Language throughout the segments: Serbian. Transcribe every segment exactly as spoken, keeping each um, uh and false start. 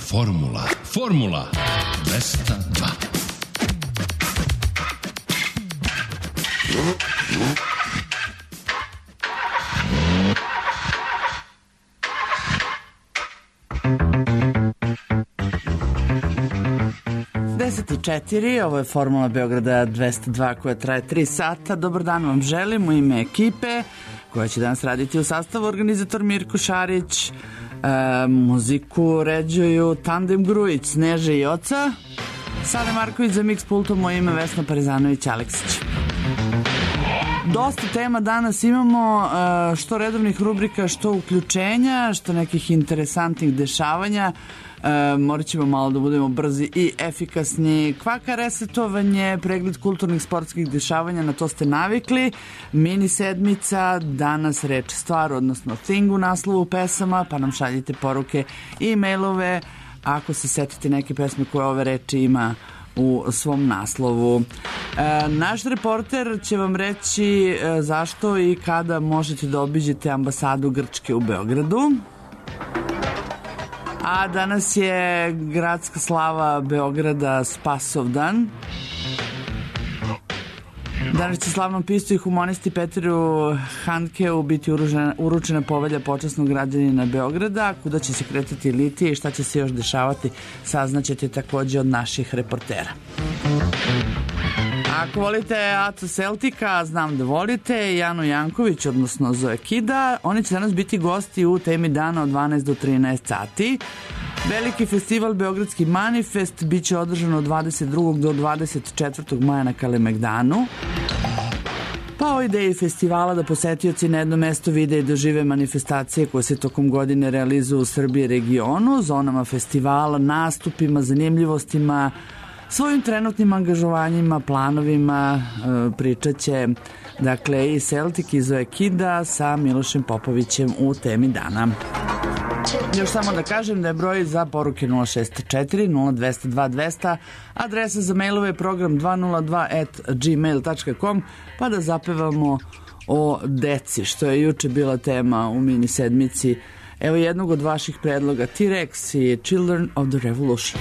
Formula. Formula dvesta dva. deset i četiri, ovo je Formula Beograda dvesta dva koja traje tri sata. Dobar dan vam želim u ime ekipe koja će danas raditi u sastavu organizator Mirko Šarić, e, muziku uređuju Tandem Grujić, Sneže i Oca, Sale Marković za mix pultom, moje ime Vesna Parizanović-Aleksić. Dosta tema danas imamo, što redovnih rubrika, što uključenja, što nekih interesantnih dešavanja. E, morat ćemo malo da budemo brzi i efikasni. Kvaka resetovanje, pregled kulturnih sportskih dešavanja, na to ste navikli. Mini sedmica, danas reč stvar, odnosno thing u naslovu pesama, pa nam šaljite poruke i mailove ako se setite neke pesme koje ove reči ima u svom naslovu. E, naš reporter će vam reći e, zašto i kada možete da obiđete ambasadu Grčke u Beogradu. A danas je gradska slava Beograda Spasovdan. Danas će slavnom pistu i humanisti Peteru Handkeu biti uručena, uručena povelja počasnog građanina Beograda. Kuda će se kretati litije i šta će se još dešavati, saznaćete takođe od naših reportera. Ako volite Aco Celtica, znam da volite, Janu Janković, odnosno Zoe Kida, oni će danas biti gosti u temi dana od dvanaest do trinaest sati. Veliki festival Beogradski manifest biće održan od dvadeset drugog do dvadeset četvrtog maja na Kalemegdanu. Pa o ideji festivala da posetioci na jedno mesto vide i dožive manifestacije koje se tokom godine realizuju u Srbiji i regionu, zonama festivala, nastupima, zanimljivostima, svojim trenutnim angažovanjima, planovima, pričat će dakle i Celtic i Zoe Kida sa Milošem Popovićem u temi dana. Još samo da kažem da je broj za poruke nula šest četiri nula dva nula dva dvesta, adresa za mailove je program dvesta nula dva at gmail dot com, pa da zapevamo o deci, što je juče bila tema u mini sedmici. Evo jednog od vaših predloga, T-Rex i Children of the Revolution.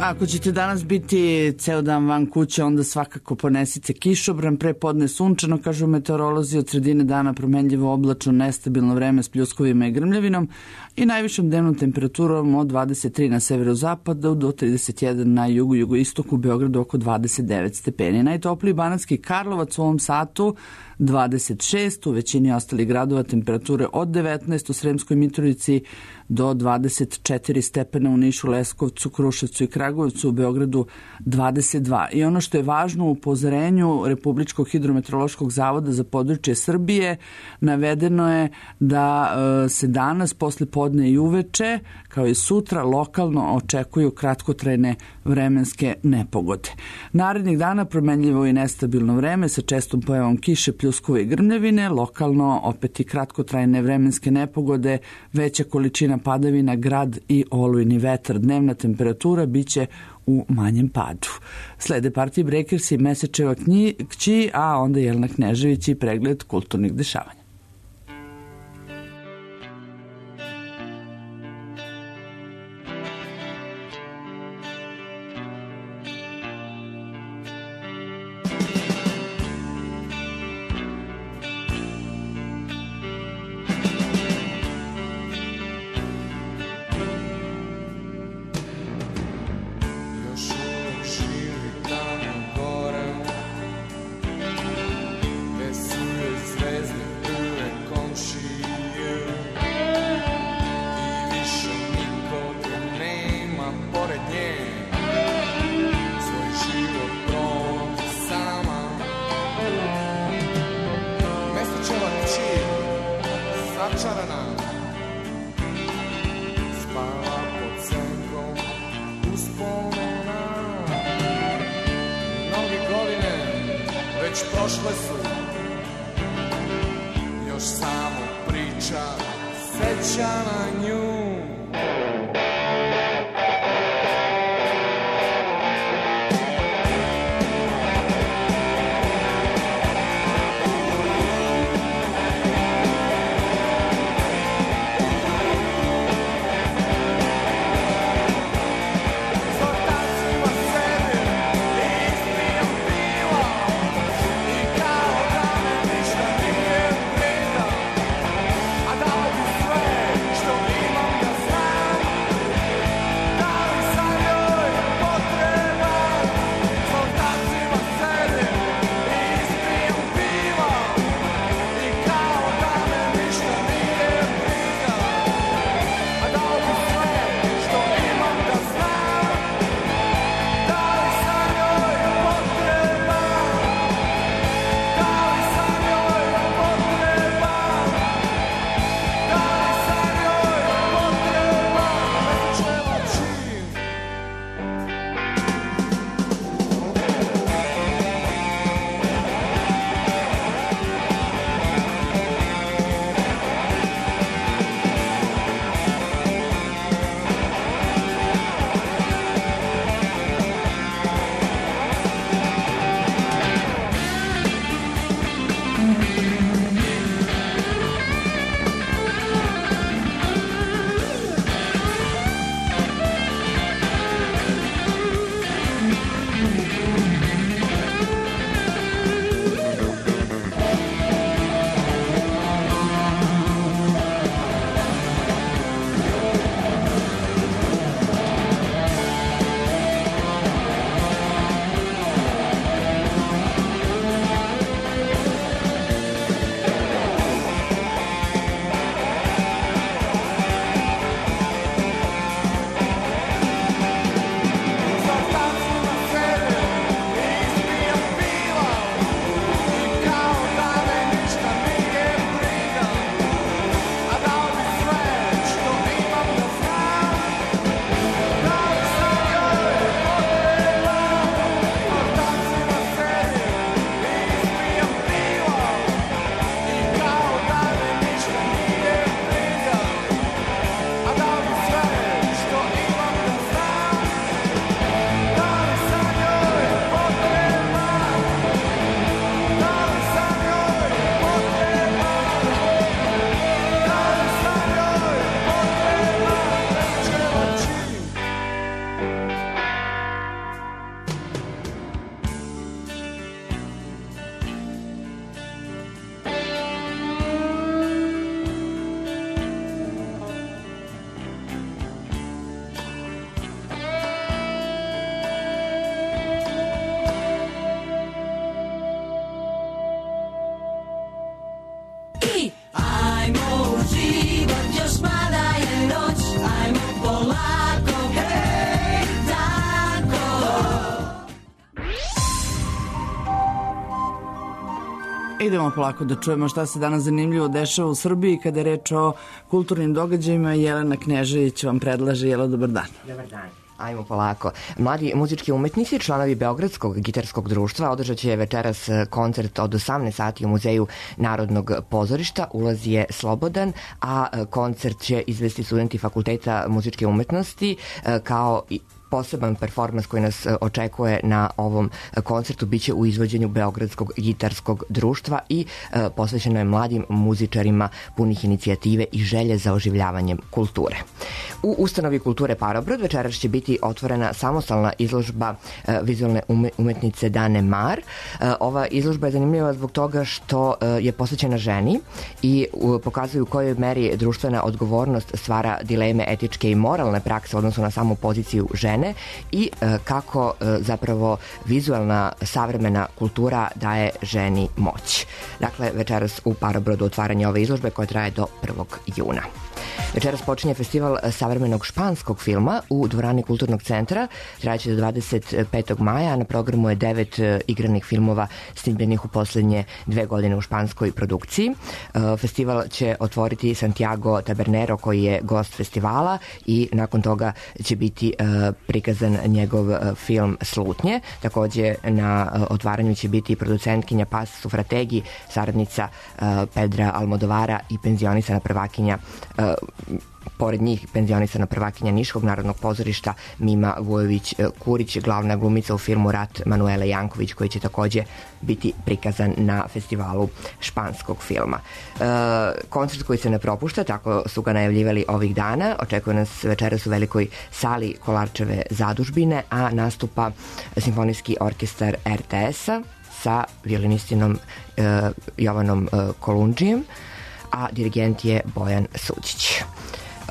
Ako ćete danas biti ceo dan van kuće, onda svakako ponesite kišobran, pre podne sunčano, kažu meteorolozi, od sredine dana promenljivo oblačno, nestabilno vreme s pljuskovima i grmljavinom i najvišom dnevnom temperaturom od dvadeset tri na severozapadu do trideset jedan na jugu, jugoistoku, u Beogradu oko dvadeset devet stepeni. Najtopliji Banatski Karlovac u ovom satu dvadeset šest, u većini ostalih gradova temperature od devetnaest, u Sremskoj Mitrovici do dvadeset četiri stepena, u Nišu, Leskovcu, Kruševcu i Kragujevcu, u Beogradu dvadeset dva. I ono što je važno u upozorenju Republičkog hidrometeorološkog zavoda za područje Srbije, navedeno je da e, se danas posle podne i uveče, kao i sutra, lokalno očekuju kratkotrajne vremenske nepogode. Narednih dana promenljivo i nestabilno vreme sa čestom pojavom kiše, pljuskova i grmljavine, lokalno opet i kratkotrajne vremenske nepogode, veća količina padavina, grad i olujni vetar. Dnevna temperatura biće u manjem padu. Slede Partije Breakers i Mesečeva kći, a onda Jelena Knežević i pregled kulturnih dešavanja. Što ima Idemo polako da čujemo šta se danas zanimljivo dešava u Srbiji kada je reč o kulturnim događajima. Jelena Knežević vam predlaže. Jelo, dobar dan. Dobar dan. Ajmo polako. Mladi muzički umetnici, članovi Beogradskog gitarskog društva, održat će večeras koncert od osamnaest sati u Muzeju Narodnog pozorišta. Ulaz je slobodan, a koncert će izvesti studenti Fakulteta muzičke umetnosti kao i poseban performans koji nas očekuje na ovom koncertu biće u izvođenju Beogradskog gitarskog društva i e, posvećeno je mladim muzičarima punih inicijative i želje za oživljavanjem kulture. U ustanovi kulture Parobrod večeras će biti otvorena samostalna izložba e, vizualne ume, umetnice Dane Mar. E, ova izložba je zanimljiva zbog toga što e, je posvećena ženi i u, pokazuje u kojoj meri društvena odgovornost stvara dileme etičke i moralne prakse u odnosu na samu poziciju žene i e, kako e, zapravo vizualna savremena kultura daje ženi moć. Dakle, večeras u Parobrodu otvaranje ove izložbe koja traje do prvog juna. Večeras počinje festival savremenog španskog filma u dvorani Kulturnog centra. Trajaće do dvadeset petog maja, a na programu je devet igranih filmova snimljenih u poslednje dve godine u španskoj produkciji. Festival će otvoriti Santiago Tabernero, koji je gost festivala, i nakon toga će biti prikazan njegov film Slutnje. Takođe na otvaranju će biti producentkinja Paz Sufrategi, saradnica Pedra Almodovara i penzionisana prvakinja pored njih penzionisana prvakinja Niškog narodnog pozorišta Mima Vujović-Kurić, glavna glumica u filmu Rat Manuele Janković, koji će takođe biti prikazan na festivalu španskog filma. E, koncert koji se ne propušta, tako su ga najavljivali ovih dana, očekuje nas večeras u velikoj sali Kolarčeve zadužbine, a nastupa Simfonijski orkestar er te es-a sa violinistinom e, Jovanom e, Kolundžijem, a dirigent je Bojan Suđić. Uh,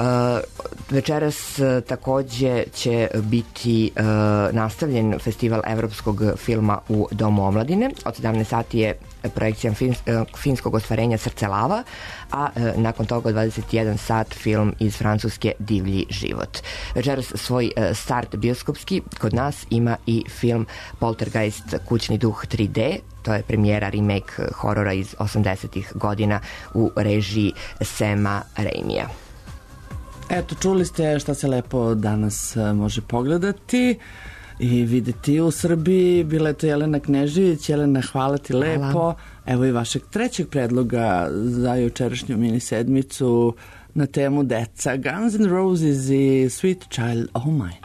večeras uh, takođe će biti uh, nastavljen festival evropskog filma u Domu omladine. Od sedamnaest sati je projekcija fins, uh, finskog ostvarenja Srce lava, a uh, nakon toga dvadeset jedan sat film iz Francuske Divlji život. Večeras svoj uh, start bioskopski kod nas ima i film Poltergeist kućni duh tri de. To je premijera remake horora iz osamdesetih godina u režiji Sema Raimija. Eto, čuli ste šta se lepo danas može pogledati i videti u Srbiji. Bila je to Jelena Knežević. Jelena, hvala ti lepo. Hvala. Evo i vašeg trećeg predloga za jučerašnju mini sedmicu na temu deca. Guns N' Roses i Sweet Child O' Mine.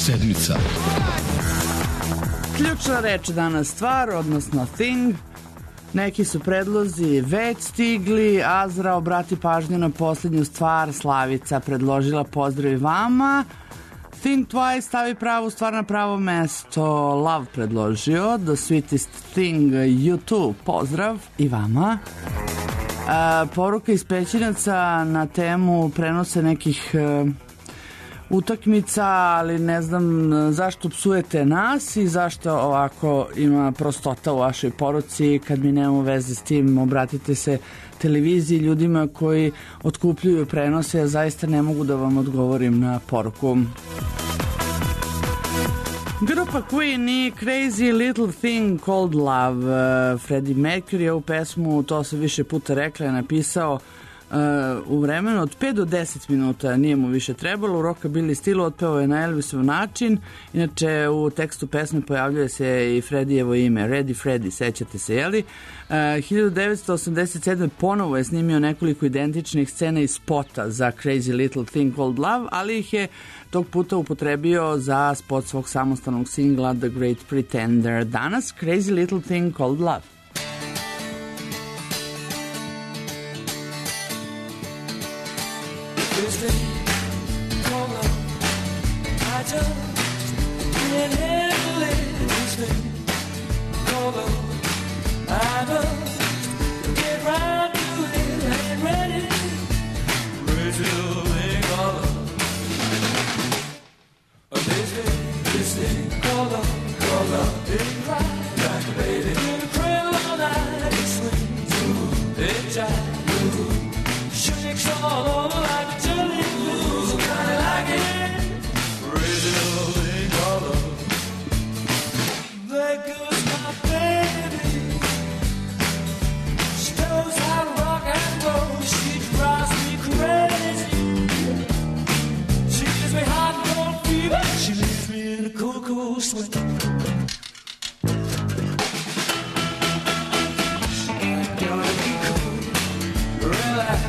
sedmica. Ključna reč danas stvar, odnosno thing. Neki su predlozi već stigli. Azra, obrati pažnju na posljednju stvar. Slavica predložila pozdrav i vama. Think twice, stavi pravu stvar na pravo mesto. Love predložio The sweetest thing you too. Pozdrav i vama. A, poruka iz Pećinaca na temu prenose nekih uh, utakmica, ali ne znam zašto psujete nas i zašto ovako ima prostota u vašoj poruci. Kad mi nemamo veze s tim, obratite se televiziji, ljudima koji otkupljuju prenose. Ja zaista ne mogu da vam odgovorim na poruku. Grupa Queen i Crazy Little Thing Called Love. Uh, Freddie Mercury ovu pesmu, to se više puta rekla, je napisao Uh, u vremenu od pet do deset minuta, nije mu više trebalo. U rockabilly stilu otpevao je na Elvisov način. Inače u tekstu pesme pojavljuje se i Fredijevo ime, Ready Freddy, sećate se, jeli? Uh, hiljadu devetsto osamdeset sedme ponovo je snimio nekoliko identičnih scena i spota za Crazy Little Thing Called Love, ali ih je tog puta upotrebio za spot svog samostalnog singla The Great Pretender. Danas Crazy Little Thing Called Love. This thing called love, I just can't handle it. This thing called love, I just get round to it. I ain't ready. Crazy little thing called love. This thing, this thing called love, called love. It cries like a baby in the cradle all night. It swings, it jives, shakes all over like a jelly blue. Kinda like it, crazy little thing called love. There goes my baby. She knows how to rock and roll. She drives me crazy. She gives me hot and cold fever. She leaves me in a cool, cool sweat. I gotta be cool, relax.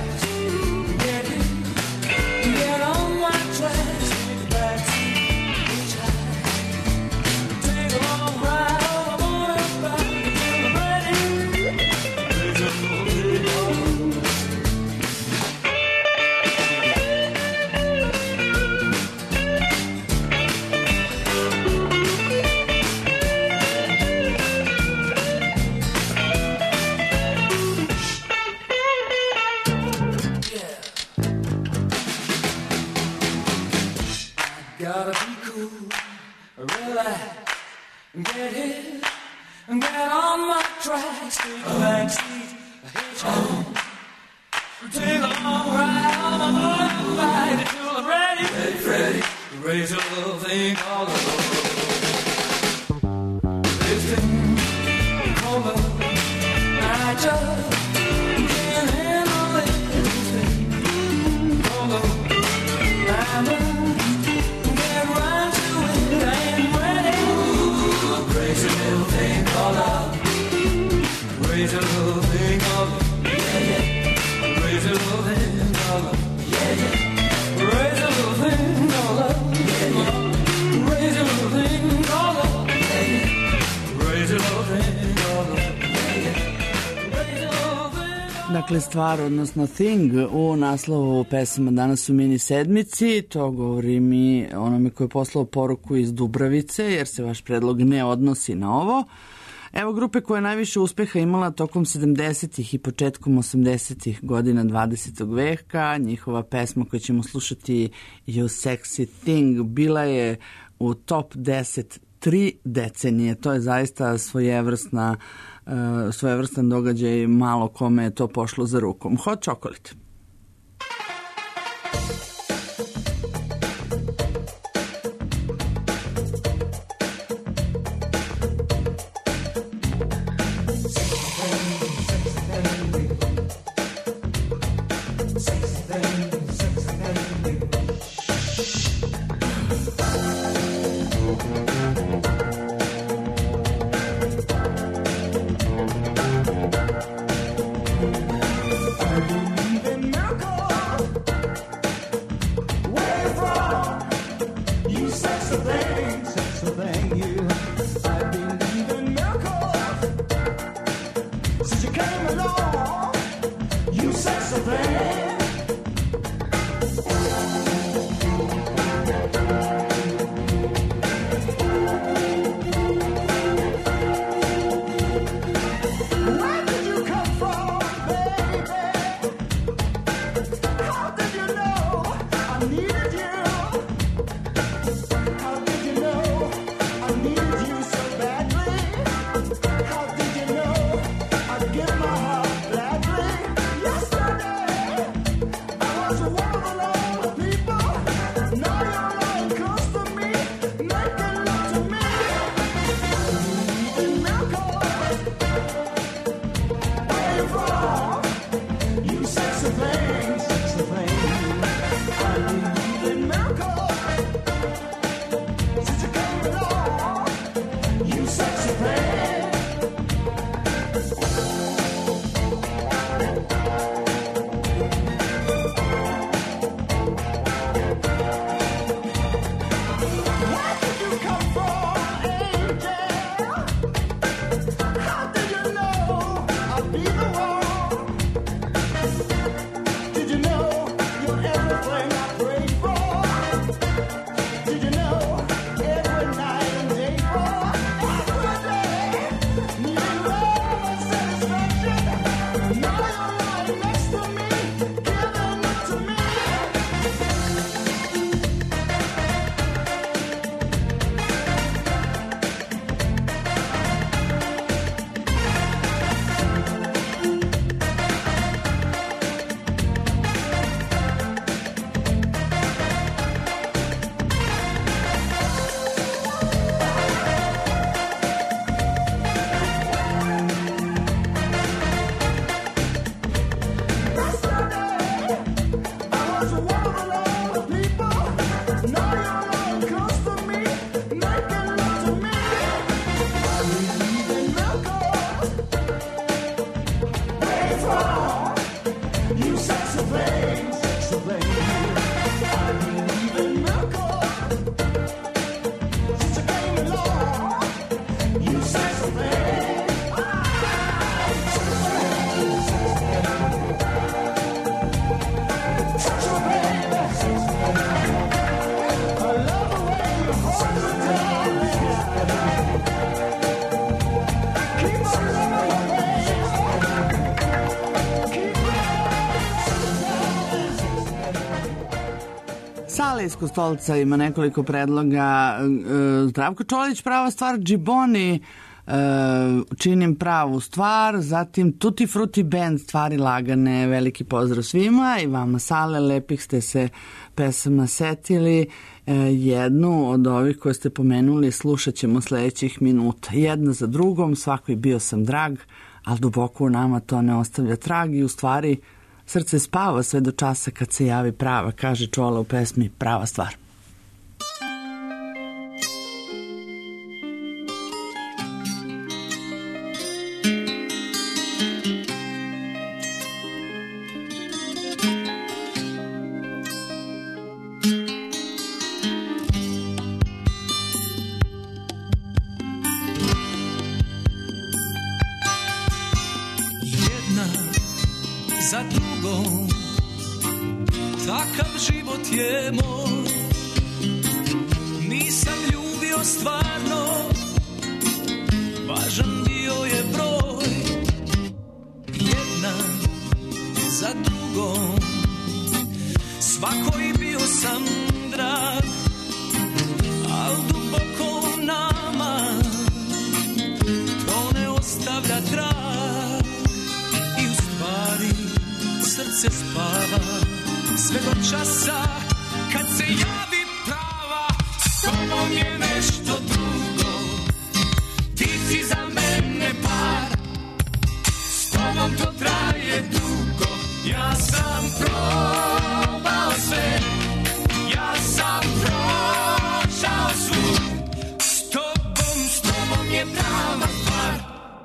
Gotta be cool, relax, get hit, get on my tracks, take a back seat, hitchhike, take a long ride on my motorbike until I'm ready, ready, ready, raise a little thing called love. This thing called love, I just can't handle it. This thing called love, I just crazy little thing called love. Crazy little thing called love. Yeah, yeah. Crazy little thing called love. Yeah, yeah. Crazy little thing called love. Yeah, yeah. Crazy little thing called love. Yeah, yeah. Crazy little thing called love. Yeah, yeah. Crazy little thing. Dakle, stvar, odnosno thing u naslovu pesama danas u mini sedmici. To govori mi onome koji je poslao poruku iz Dubravice, jer se vaš predlog ne odnosi na ovo. Evo grupe koja je najviše uspeha imala tokom sedamdesetih i početkom osamdesetih godina dvadesetog veka. Njihova pesma koju ćemo slušati, You Sexy Thing, bila je u top deset tri decenije. To je zaista svojevrsna, uh, svojevrstan događaj, malo kome je to pošlo za rukom. Hot Chocolate. I've been Sale iz Kostolca ima nekoliko predloga. Zdravko Čolić, prava stvar, Džiboni, Činim pravu stvar, zatim Tutti Frutti Band, Stvari lagane, veliki pozdrav svima i vama Sale, lepih ste se pesama setili. Jednu od ovih koje ste pomenuli slušat ćemo sledećih minuta. Jedna za drugom, svakoj bio sam drag, ali duboko u nama to ne ostavlja trag i u stvari srce spava sve do časa kad se javi prava, kaže Čola u pesmi Prava stvar. Za drugom, takav život je moj. Nisam ljubio stvarno, važan bio je broj. Jedna za drugom, svakoj bio sam drag, al duboko u nama to ne ostavlja trag. Srce spava sve do časa kad se javi prava. S tobom je nešto drugo, ti si za mene par. S tobom to traje dugo, ja sam probao sve, ja sam prošao svud. S tobom, s tobom je prava stvar.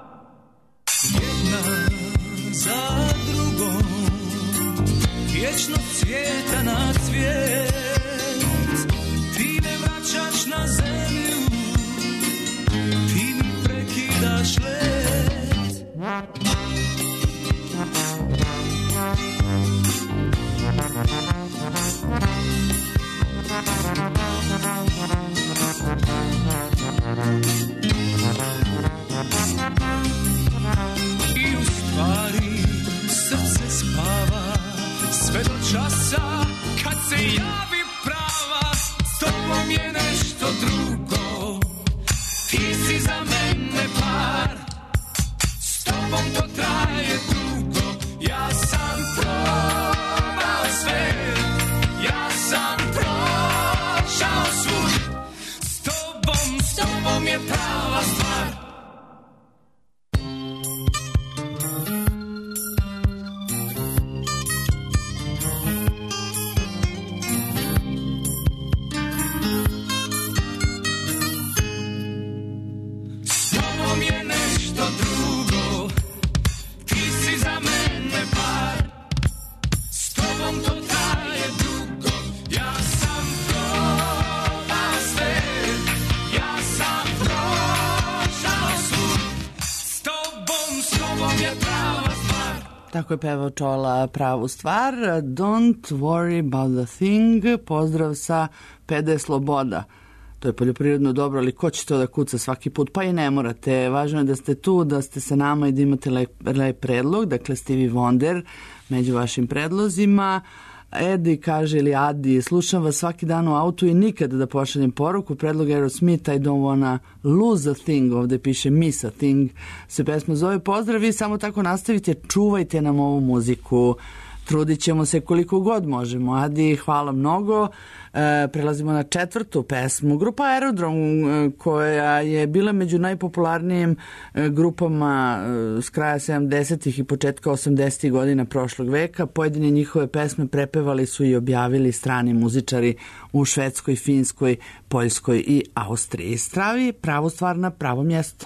Jedna za drugom, vječnog cvijeta na cvijet. Ti me vraćaš na zemlju, ti mi prekidaš let. I u stvari srce spava sve do časa kad se javi prava. S tobom je nešto drugo, ti si za mene par. S tobom to traje dugo, ja sam probao sve, ja sam prošao svud. S tobom, s tobom je prava stvar. Tako je pevao Čola pravu stvar. Don't worry about the thing. Pozdrav sa P D Sloboda. To je poljoprivredno dobro, ali ko će to da kuca svaki put? Pa i ne morate. Važno je da ste tu, da ste sa nama i da imate lep, lep predlog. Dakle, Stevie Wonder među vašim predlozima. Edi kaže, ili Adi, slušam vas svaki dan u autu i nikada da pošaljem poruku. Predlog Aerosmith, I don't wanna lose a thing. Ovde piše miss a thing. Se pesma zove. Pozdrav, vi samo tako nastavite, čuvajte nam ovu muziku. Trudit ćemo se koliko god možemo. Adi, hvala mnogo. E, prelazimo na četvrtu pesmu. Grupa Aerodrom, e, koja je bila među najpopularnijim e, grupama e, s kraja sedamdesetih i početka osamdesetih godina prošlog veka. Pojedine njihove pesme prepevali su i objavili strani muzičari u Švedskoj, Finskoj, Poljskoj i Austriji. Stravi pravu stvar na pravo mjesto.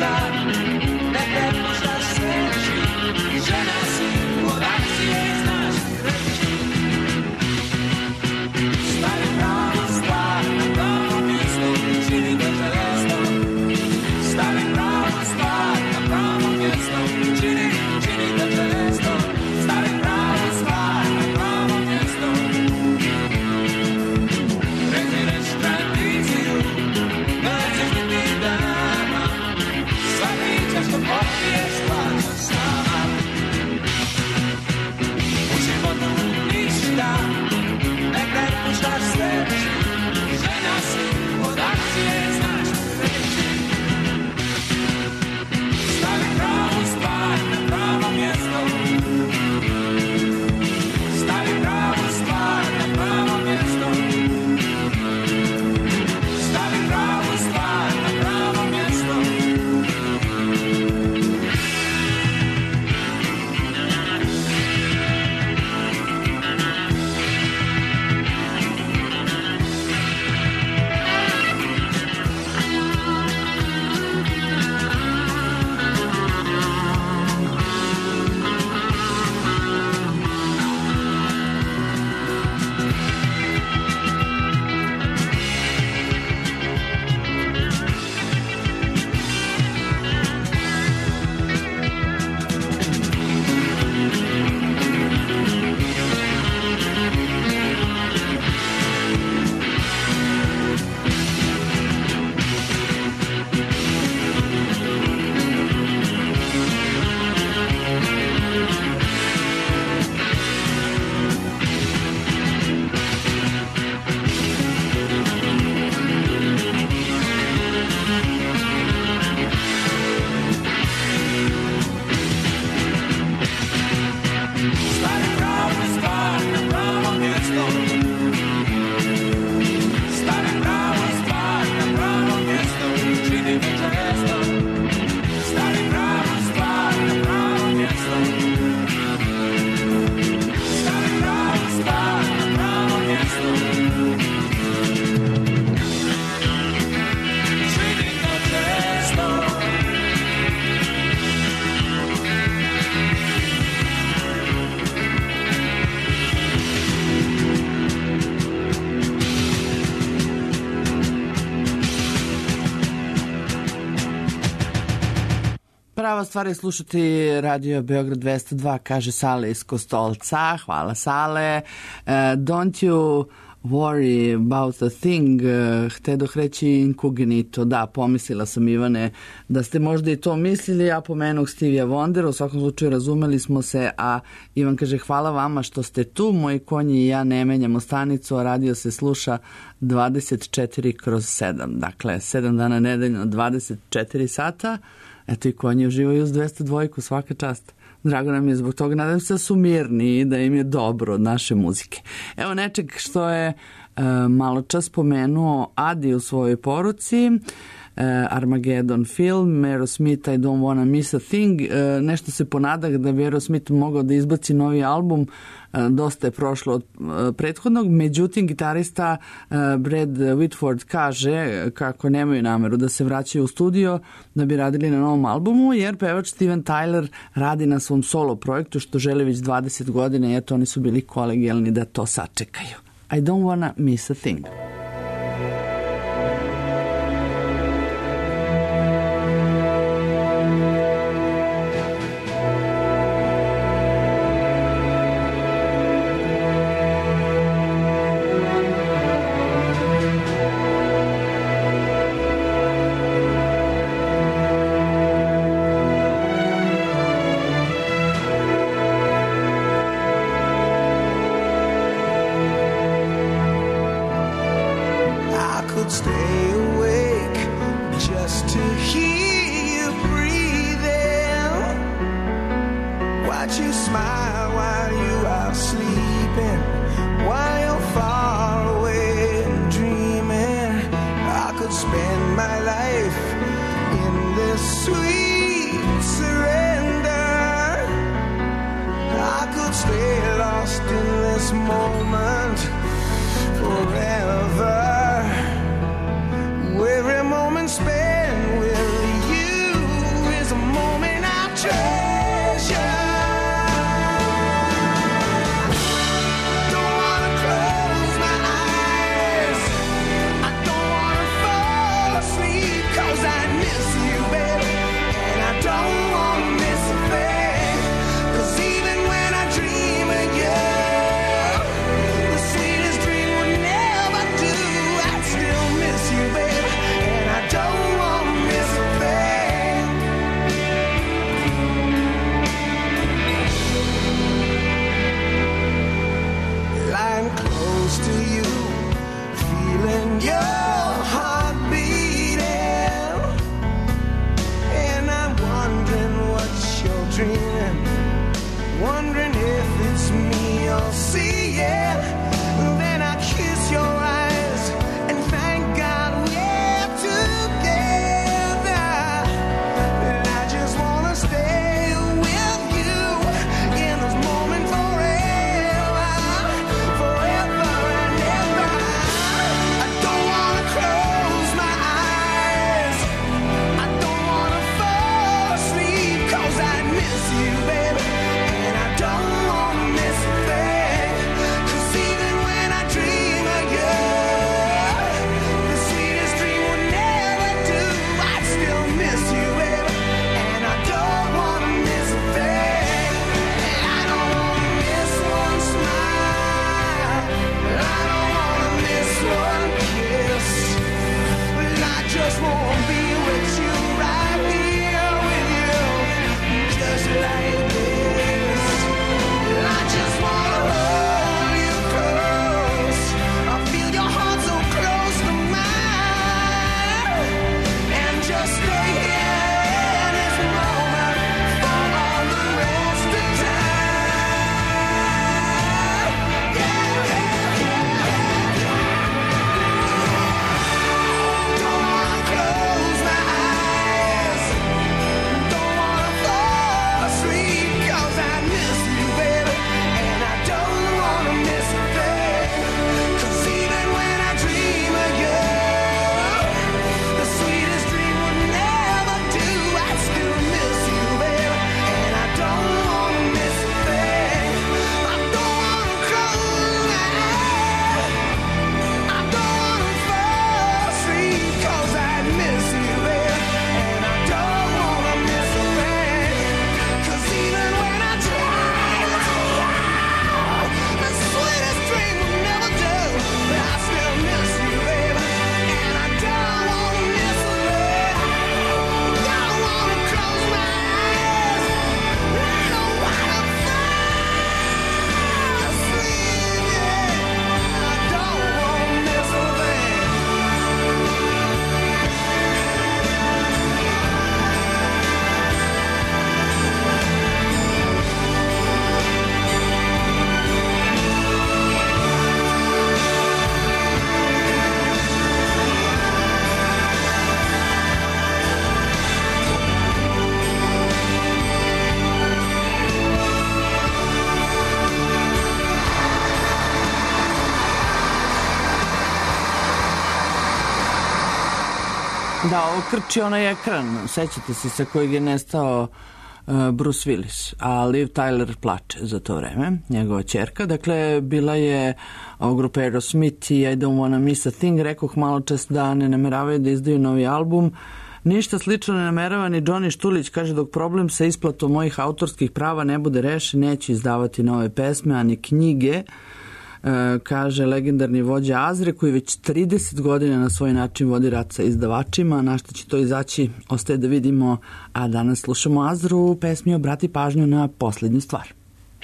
ništa, ne prepuštaš sreći, žena si od akcije znaš reći. Stavi pravu stvar na pravo mjesto, čini da želesto. Stavi pravu stvar na pravo mjesto, čini, čini da želesto. Stavi pravu stvar na pravo mjesto. Prezireš tradiciju, nećeš biti dama. Sva priča što popiješ plaća sama. U životu ništa, ne prepuštaš sreći. Žena si od akcije znaš reći. Stavi pravu stvar na pravo mjesto. Stavi pravu stvar na pravo mjesto. Stavi pravu stvar na pravo mjesto. Stavi pravu stvar na pravo mjesto. Stavi pravu stvar na pravo mjesto. Čini mi često. Stavi pravu stvar na pravo mjesto. Stavi pravu stvar na pravo mjesto. Čini to često. Prava stvar je slušati Radio Beograd dvesta dva, kaže Sale iz Kostolca. Hvala Sale. Uh, don't you worry about a thing. Uh, htedoh reći incognito. Da, pomislila sam, Ivane, da ste možda i to mislili. Ja pomenuh Stevija Wondera. U svakom slučaju razumeli smo se. A Ivan kaže hvala vama što ste tu. Moji konji i ja ne menjamo stanicu, a radio se sluša dvadeset četiri kroz sedam. Dakle, sedam dana nedeljno, dvadeset četiri sata. Eto i konji uživaju uz dvesta dva, svaka čast. Drago nam je zbog toga. Nadam se da su mirni i da im je dobro od naše muzike. Evo nečeg što je e, malo čas spomenuo Adi u svojoj poruci. E, Armageddon film, Aerosmith, I don't wanna miss a thing. E, nešto se ponadah da bi Aerosmith mogao da izbaci novi album. E, dosta je prošlo od e, prethodnog. Međutim, gitarista e, Brad Whitford kaže kako nemaju nameru da se vraćaju u studio da bi radili na novom albumu, jer pevač Steven Tyler radi na svom solo projektu što žele već dvadeset godina i eto oni su bili kolegijalni da to sačekaju. I don't wanna miss a thing. Every moment spent with you dreaming, wondering if it's me I'll see, yeah. Then I kiss your eyes and thank God we're together. And I just wanna stay with you in this moment forever, forever and ever. I don't wanna close my eyes, I don't wanna fall asleep, 'cause I miss you, baby, and I don't wanna miss a thing. 'Cause even when I dream of you, the sweetest dream would never do. I'd still miss you, baby, and I don't wanna miss a thing. And I don't wanna miss one smile, I don't wanna miss one kiss, but I just wanna be with you right here with you, just like this. I just wanna hold you close, I feel your heart so close to mine, and just stay here in this moment for all the rest of time. Yeah, yeah, yeah, don't wanna close my eyes, don't wanna fall asleep, 'cause I miss you, baby, and I don't wanna miss a thing. 'Cause even when I dream of you, the sweetest dream would never do. I'd still miss you, baby, and I don't wanna miss a thing. I don't wanna close my eyes, I don't wanna fall asleep, 'cause I miss you, baby, and I don't wanna miss a thing. 'Cause even when I dream of you, the sweetest dream will never do. But I still miss you, baby, and I don't wanna miss a thing. Don't wanna close my eyes, I don't wanna fall asleep, yeah. I don't wanna miss a thing. Da, okrči onaj ekran, sećate se sa kojeg je nestao uh, Bruce Willis, a Liv Tyler plače za to vreme, njegova ćerka. Dakle, bila je uh, grupa Aerosmith i I Don't Wanna Miss a Thing. Rekoh malo čas da ne nameravaju da izdaju novi album. Ništa slično ne namerava ni Johnny Štulić, kaže dok problem sa isplatom mojih autorskih prava ne bude rešen, neće izdavati nove pesme, ani knjige. E, kaže legendarni vođa Azre koji već trideset godina na svoj način vodi rat sa izdavačima. Na što će to izaći ostaje da vidimo, a danas slušamo Azru, pesmi Obrati pažnju na posljednju stvar.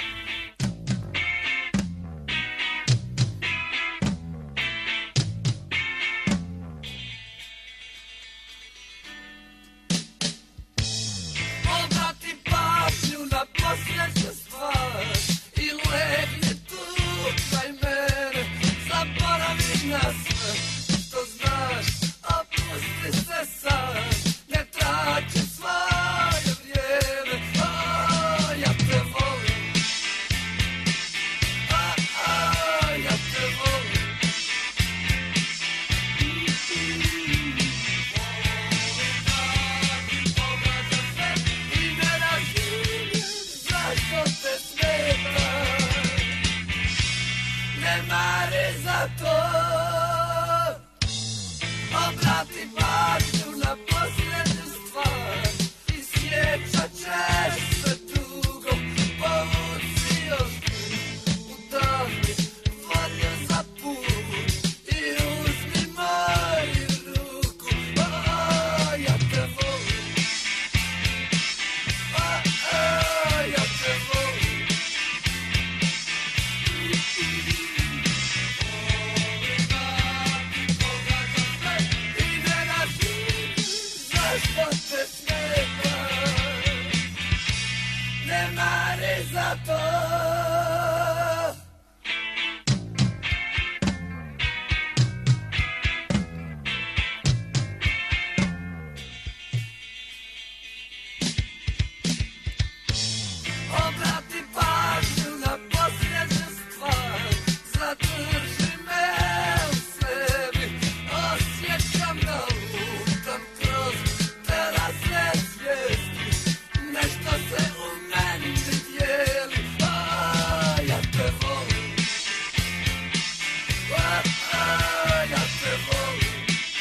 Obrati pažnju na posljednju stvar i legni tu kraj mene, zaboravi na sve što znaš, opusti se sad, ne trači svoje vrijeme. O, ja te volim, to. Obrati pažnju na posljednju stvar, zadrži me u sebi, osjećam da lutam kroz te razne svijesti, nešto se u meni dijeli, a ja te volim, a, a, ja te volim,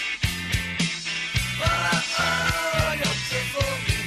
a, a, ja te volim.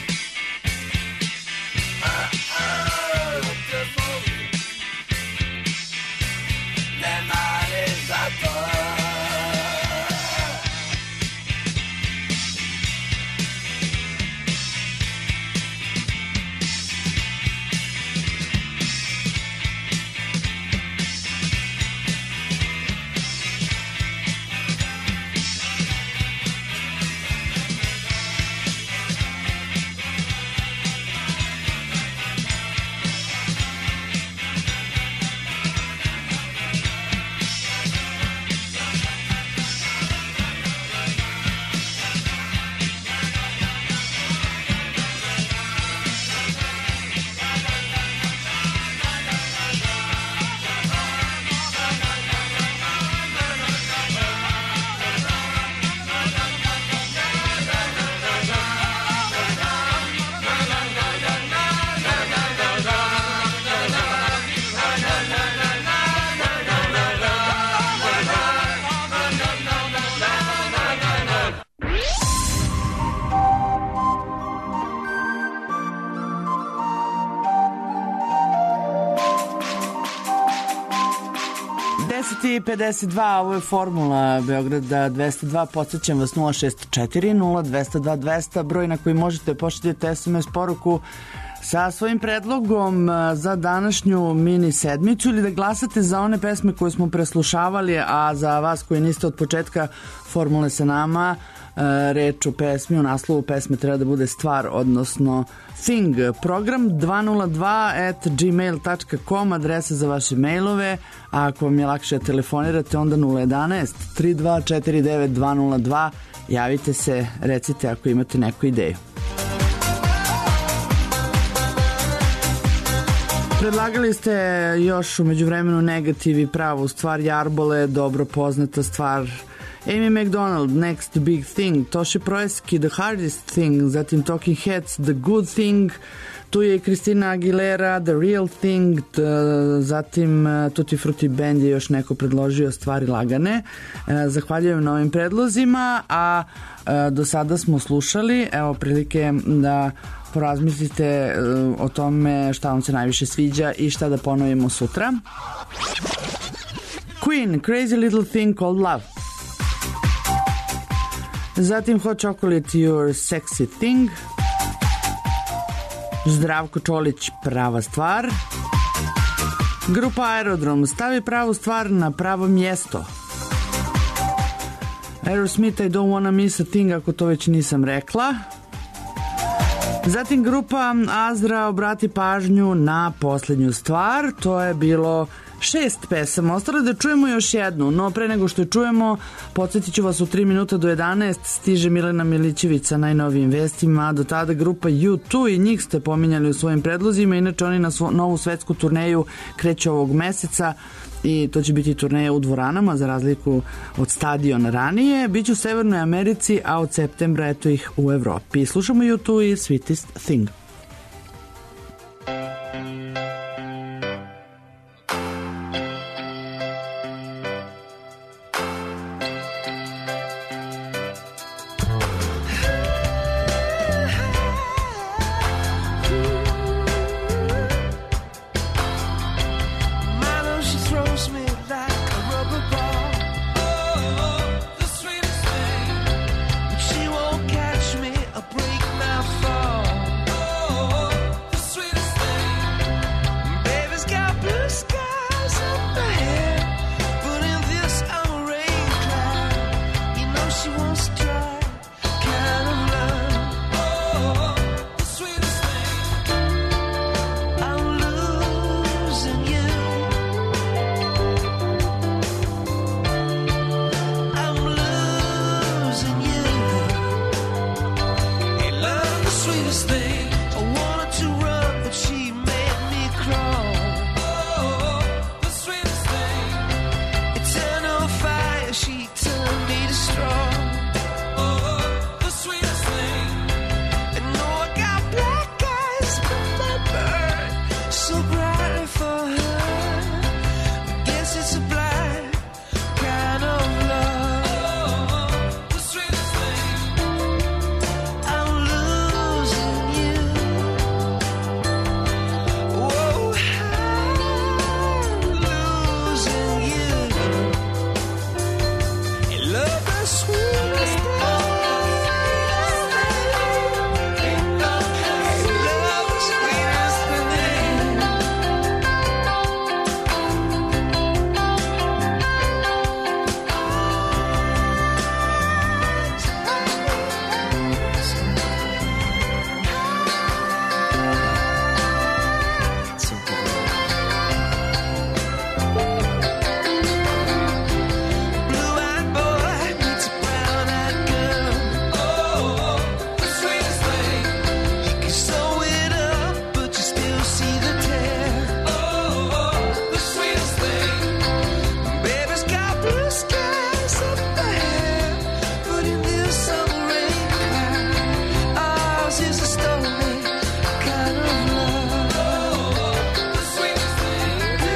deset i pedeset dva, ovo je formula Beograda dvesta dva, podsjećam vas nula šest četiri nula dvesta dva dvesta, broj na koji možete pošaljati es em es poruku sa svojim predlogom za današnju mini sedmicu ili da glasate za one pesme koje smo preslušavali, a za vas koji niste od početka formule sa nama, reč o pesmi, u naslovu pesme treba da bude stvar, odnosno Thing. Program dva nula dva at gmail dot com, adresa za vaše mailove, a ako vam je lakše da telefonirate, onda nula jedanaest tri dva četiri devet dva nula dva, javite se, recite ako imate neku ideju. Predlagali ste još u međuvremenu Negativ i pravu stvar, Jarbole, dobro poznata stvar, Amy McDonald, Next Big Thing, Toše Proeski, The Hardest Thing, zatim Talking Heads, The Good Thing, tu je i Christina Aguilera, The Real Thing, t, zatim Tutti Frutti Band je još neko predložio stvari lagane. Zahvaljujem na ovim predlozima, a do sada smo slušali, evo prilike da porazmislite o tome šta vam se najviše sviđa i šta da ponovimo sutra. Queen, Crazy Little Thing Called Love. Zatim Hot Chocolate, Your Sexy Thing. Zdravko Čolić, Prava stvar. Grupa Aerodrom, stavi pravu stvar na pravo mjesto. Aerosmith, I Don't Wanna Miss a Thing, ako to već nisam rekla. Zatim grupa Azra, obrati pažnju na posljednju stvar, to je bilo šest pesama. Ostalo da čujemo još jednu, no pre nego što je čujemo, podsjetit ću vas u tri minuta do jedanaest stiže Milena Milićević sa najnovijim vestima, a do tada grupa U dva i njih ste pominjali u svojim predlozima, inače oni na svo, novu svetsku turneju kreću ovog meseca i to će biti turneja u dvoranama za razliku od stadiona ranije. Biće u Severnoj Americi, a od septembra eto ih u Evropi. Slušamo U dva i Sweetest Thing. She won't catch me, I'll break my fall. sweetest thing. I wanted to run, but she made me crawl. Oh, the sweetest thing. Eternal fire, she turned me to straw. Oh, the sweetest thing. And know I got black eyes from my birth, so brightly for her. I guess it's a blind kind of love. Oh, the sweetest thing. I'm losing you. Whoa, I'm losing you. And love the sweetest thing. And love the sweetest thing. Blue-eyed boy meets a brown-eyed girl. Oh, the sweetest thing. You can sew it up, but you still see the tear. Oh, the sweetest thing. Baby's got blue skies up ahead, but in this summer rain cloud, ours is a stormy kind of love. Oh, the sweetest thing.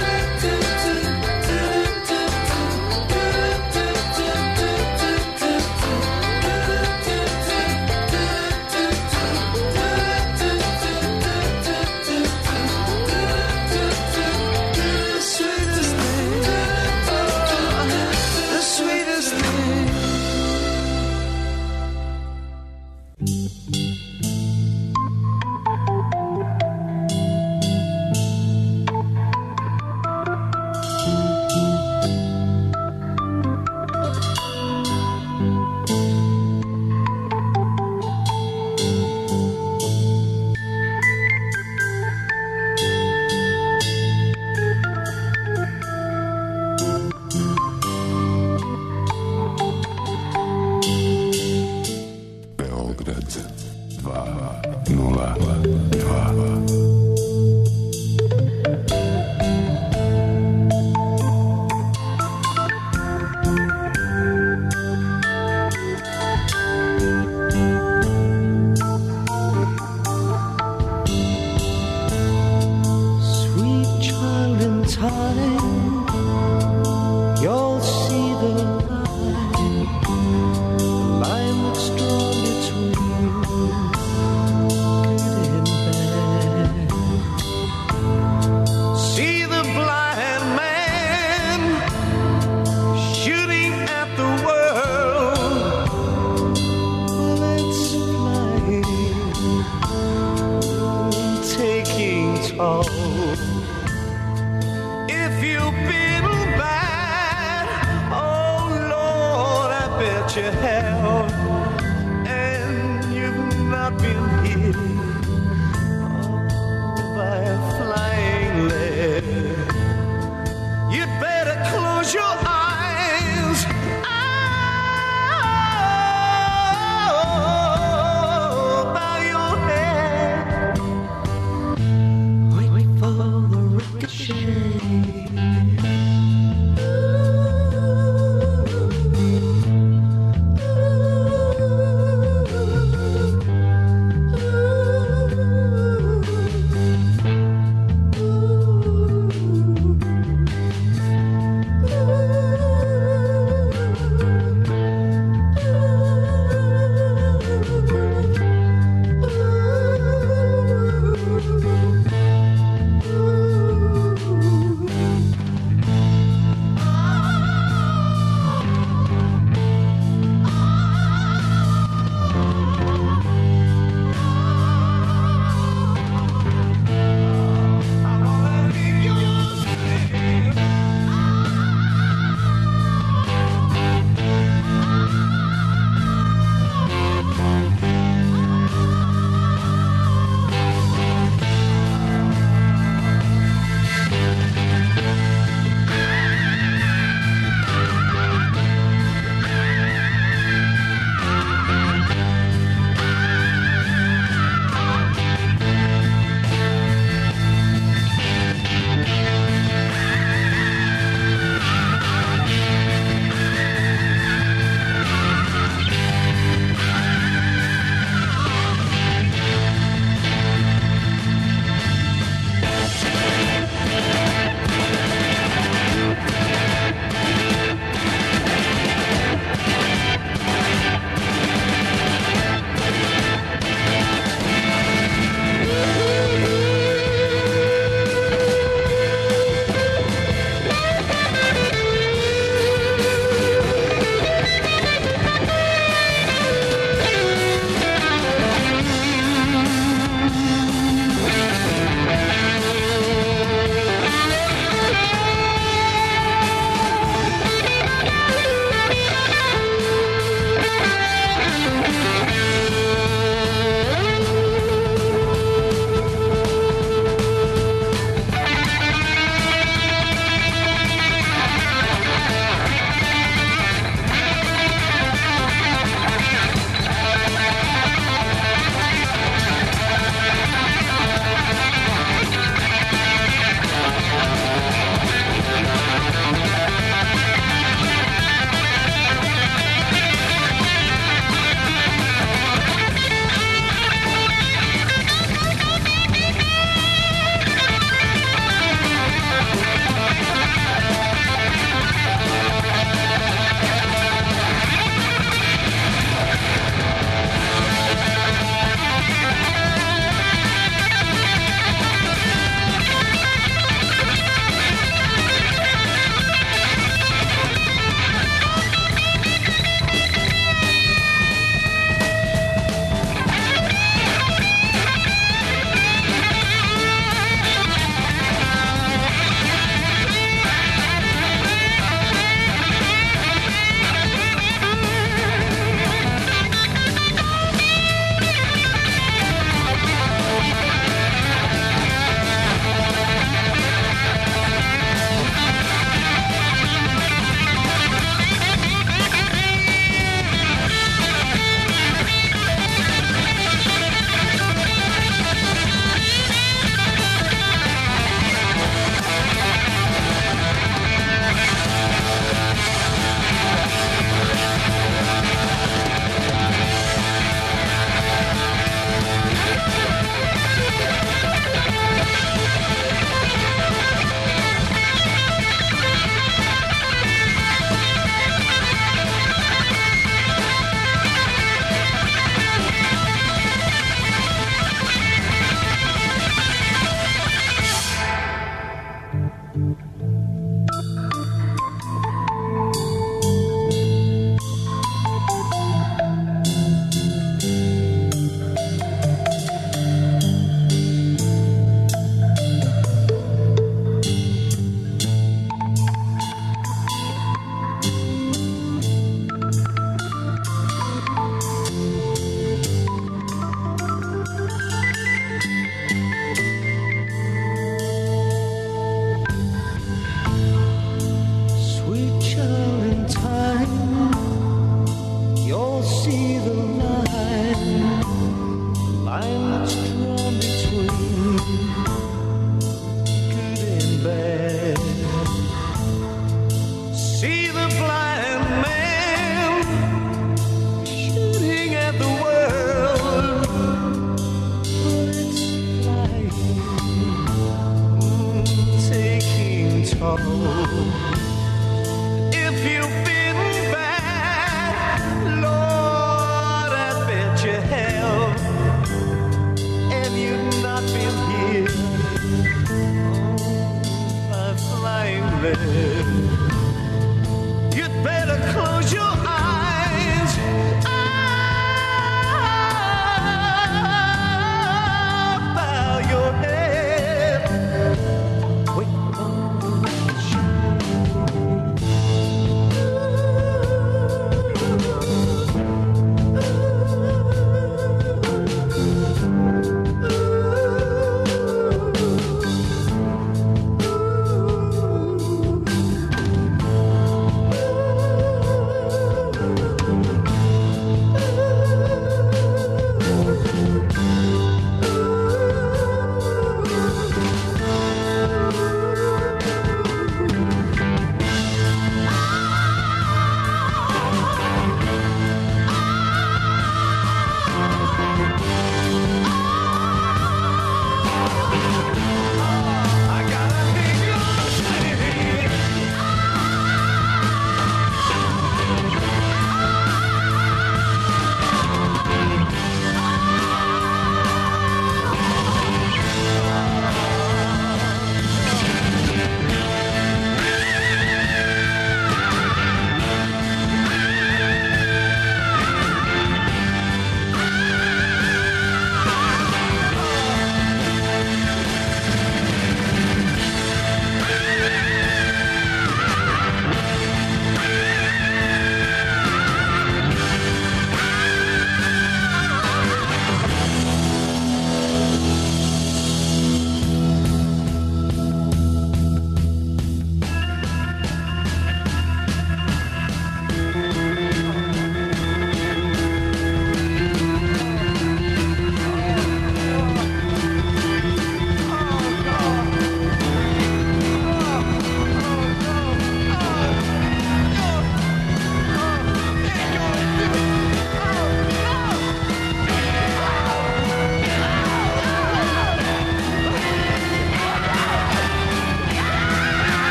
The sweetest thing. Oh, the sweetest thing. Beograd dva nula dva. Sweet child in time, you'll see the line, the line that's drawn between good and bad. See the blind man shooting at the world, bullets flying, taking toll. If you've been bad, oh Lord, I bet you have, and you've not been hit by a flying lead. You'd better close your eyes. Oh, bow your head. Wait for the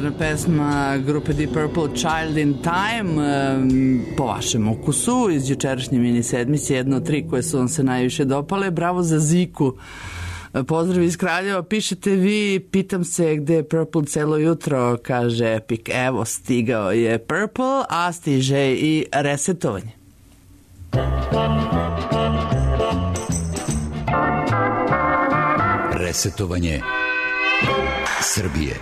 legendarna pesma grupe Deep Purple Child in Time, po vašem ukusu iz jučerašnje mini sedmice, jedna od tri koje su vam se najviše dopale. Bravo za Ziku. Pozdrav iz Kraljeva, pišete vi, pitam se gde je Purple celo jutro, kaže Epic. Evo, stigao je Purple, a stiže i resetovanje. Resetovanje Srbije.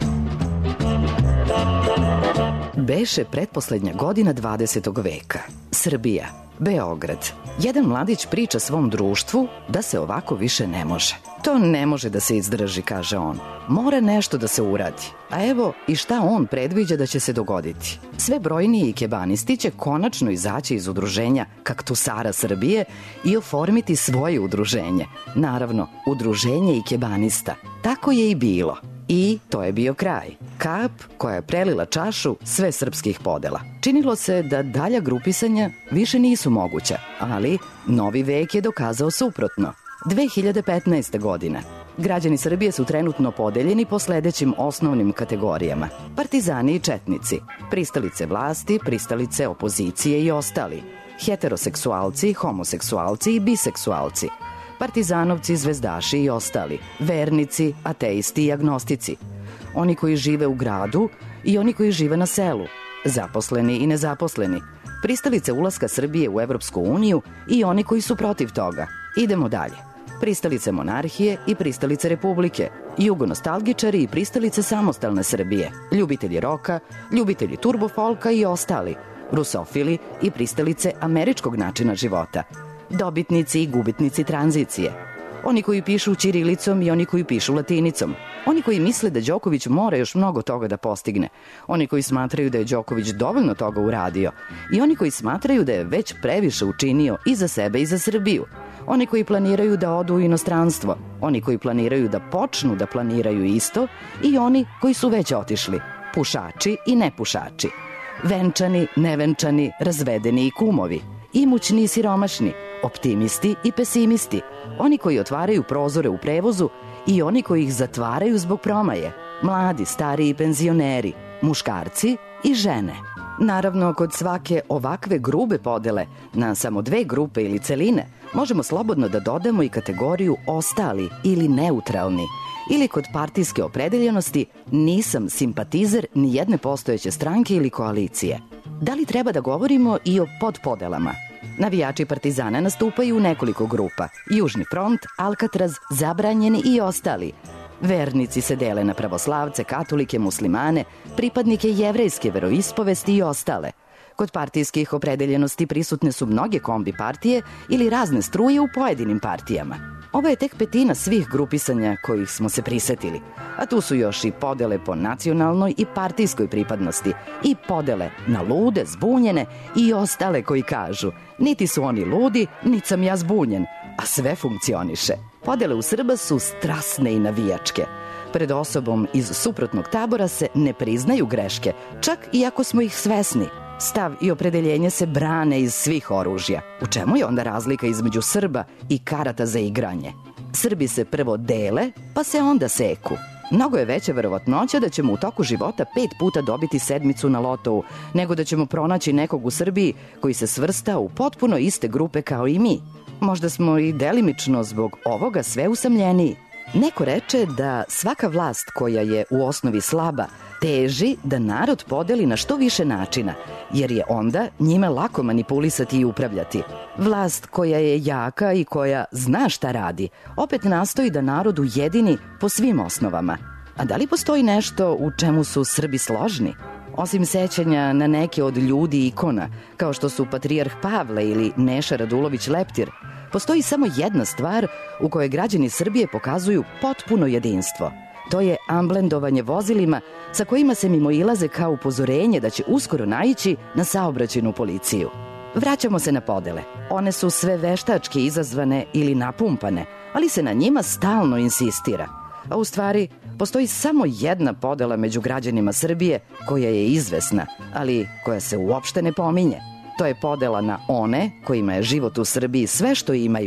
Beše pretposlednja godina dvadesetog veka. Srbija, Beograd. Jedan mladić priča svom društvu da se ovako više ne može. To ne može da se izdrži, kaže on. Mora nešto da se uradi. A evo i šta on predviđa da će se dogoditi. Sve brojniji ikebanisti će konačno izaći iz udruženja Kaktusara Srbije i oformiti svoje udruženje. Naravno, udruženje ikebanista. Tako je i bilo. I to je bio kraj. Kap koja je prelila čašu sve srpskih podela. Činilo se da dalja grupisanja više nisu moguća, ali novi vek je dokazao suprotno. dve hiljade petnaeste. godine. Građani Srbije su trenutno podeljeni po sledećim osnovnim kategorijama. Partizani i četnici, pristalice vlasti, pristalice opozicije i ostali, heteroseksualci, homoseksualci i biseksualci, partizanovci, zvezdaši i ostali, vernici, ateisti i agnostici, oni koji žive u gradu i oni koji žive na selu, zaposleni i nezaposleni, pristalice ulaska Srbije u Evropsku uniju i oni koji su protiv toga. Idemo dalje. Pristalice monarhije i pristalice republike, jugonostalgičari i pristalice samostalne Srbije, ljubitelji roka, ljubitelji turbofolka i ostali, rusofili i pristalice američkog načina života, dobitnici i gubitnici tranzicije, oni koji pišu ćirilicom i oni koji pišu latinicom, oni koji misle da Đoković mora još mnogo toga da postigne, oni koji smatraju da je Đoković dovoljno toga uradio i oni koji smatraju da je već previše učinio i za sebe i za Srbiju, oni koji planiraju da odu u inostranstvo, oni koji planiraju da počnu da planiraju isto i oni koji su već otišli, pušači i nepušači, venčani, nevenčani, razvedeni i kumovi, imućni i siromašni, optimisti i pesimisti, oni koji otvaraju prozore u prevozu i oni koji ih zatvaraju zbog promaje, mladi, stari i penzioneri, muškarci i žene. Naravno, kod svake ovakve grube podele na samo dve grupe ili celine, možemo slobodno da dodamo i kategoriju ostali ili neutralni, ili kod partijske opredeljenosti nisam simpatizer ni jedne postojeće stranke ili koalicije. Da li treba da govorimo i o podpodelama? Navijači Partizana nastupaju u nekoliko grupa. Južni front, Alcatraz, Zabranjeni i ostali. Vernici se dele na pravoslavce, katolike, muslimane, pripadnike jevrejske veroispovesti i ostale. Kod partijskih opredeljenosti prisutne su mnoge kombi partije ili razne struje u pojedinim partijama. Ovo je tek petina svih grupisanja kojih smo se prisetili, a tu su još i podele po nacionalnoj i partijskoj pripadnosti i podele na lude, zbunjene i ostale koji kažu niti su oni ludi, niti sam ja zbunjen, a sve funkcioniše. Podele u Srba su strasne i navijačke. Pred osobom iz suprotnog tabora se ne priznaju greške, čak i ako smo ih svesni. Stav i opredeljenje se brane iz svih oružja. U čemu je onda razlika između Srba i karata za igranje? Srbi se prvo dele, pa se onda seku. Mnogo je veća verovatnoća da ćemo u toku života pet puta dobiti sedmicu na lotovu, nego da ćemo pronaći nekog u Srbiji koji se svrsta u potpuno iste grupe kao i mi. Možda smo i delimično zbog ovoga sve usamljeniji. Neko reče da svaka vlast koja je u osnovi slaba teži da narod podeli na što više načina, jer je onda njime lako manipulisati i upravljati. Vlast koja je jaka i koja zna šta radi, opet nastoji da narod ujedini po svim osnovama. A da li postoji nešto u čemu su Srbi složni? Osim sećanja na neke od ljudi i ikona, kao što su Patrijarh Pavle ili Neša Radulović Leptir, postoji samo jedna stvar u kojoj građani Srbije pokazuju potpuno jedinstvo. To je amblendovanje vozilima sa kojima se mimoilaze kao upozorenje da će uskoro naići na saobraćajnu policiju. Vraćamo se na podele. One su sve veštački izazvane ili napumpane, ali se na njima stalno insistira. A u stvari, postoji samo jedna podela među građanima Srbije koja je izvesna, ali koja se uopšte ne pominje. To je podela na one kojima je život u Srbiji sve što imaju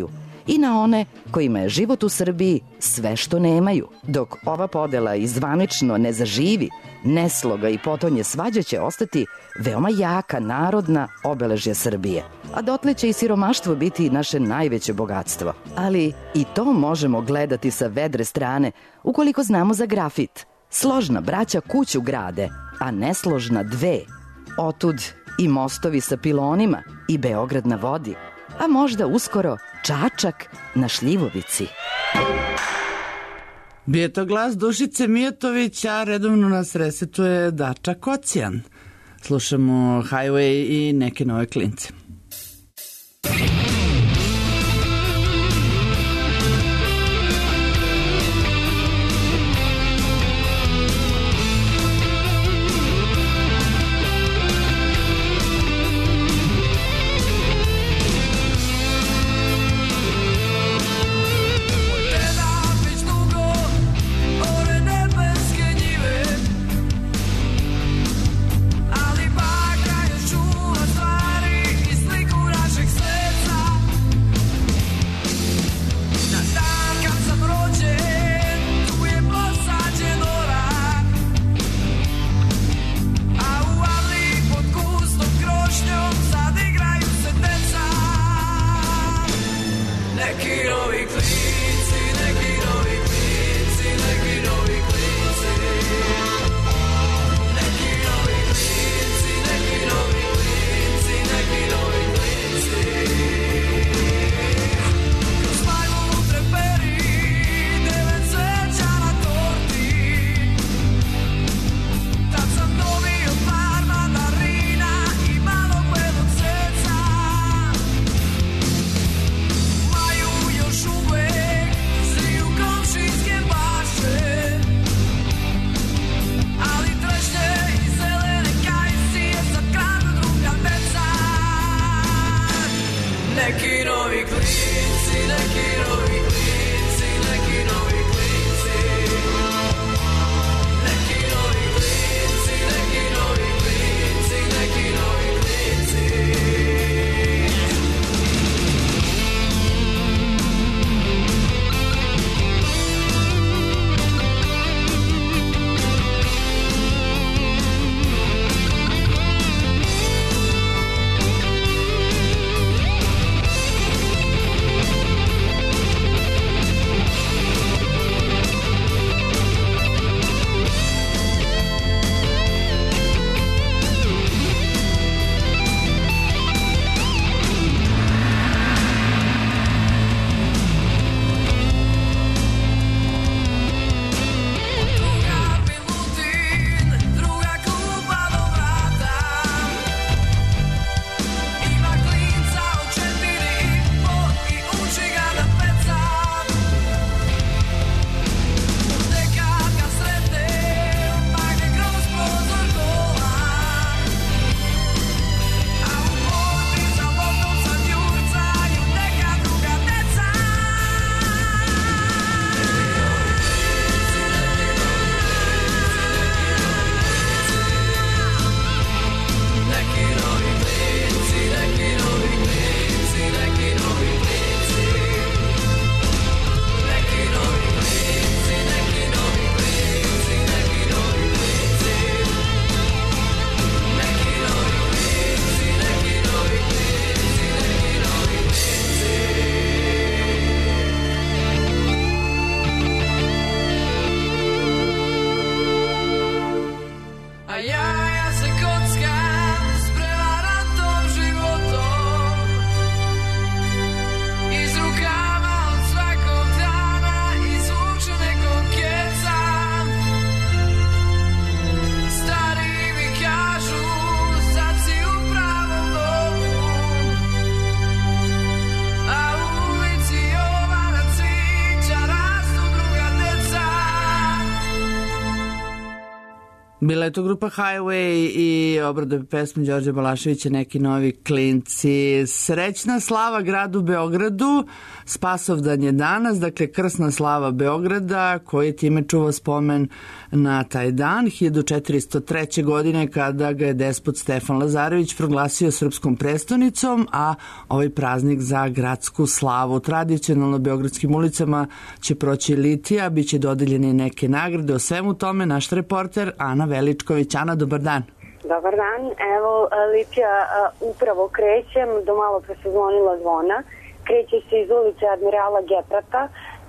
i na one kojima je život u Srbiji sve što nemaju. Dok ova podela i zvanično ne zaživi, nesloga i potonje svađa će ostati veoma jaka narodna obeležja Srbije. A dotle će i siromaštvo biti naše najveće bogatstvo. Ali i to možemo gledati sa vedre strane ukoliko znamo za grafit. Složna braća kuću grade, a nesložna dve. Otud i mostovi sa pilonima i Beograd na vodi, a možda uskoro Čačak na šljivovici. Bio to glas Dušice Mijatović, a redovno nas resetuje Dača Kocijan. Slušamo Highway i neke nove klince. Ali baka još čuva stvari iz Bila je to grupa Highway i obrada pesme Đorđe Balaševića Neki novi klinci. Srećna slava gradu Beogradu, Spasovdan je danas, dakle krsna slava Beograda koji time čuva spomen na taj dan hiljadu četiristo treće. godine kada ga je despot Stefan Lazarević proglasio srpskom prestonicom, a ovaj praznik za gradsku slavu. Tradicionalno beogradskim ulicama će proći litija, bit će dodeljene neke nagrade. O svemu tome naš reporter Ana Veličković. Ana, dobar dan. Dobar dan, evo litija upravo krećem, do malo pre se zvonila zvona. Kreće se iz ulice Admirala Geprata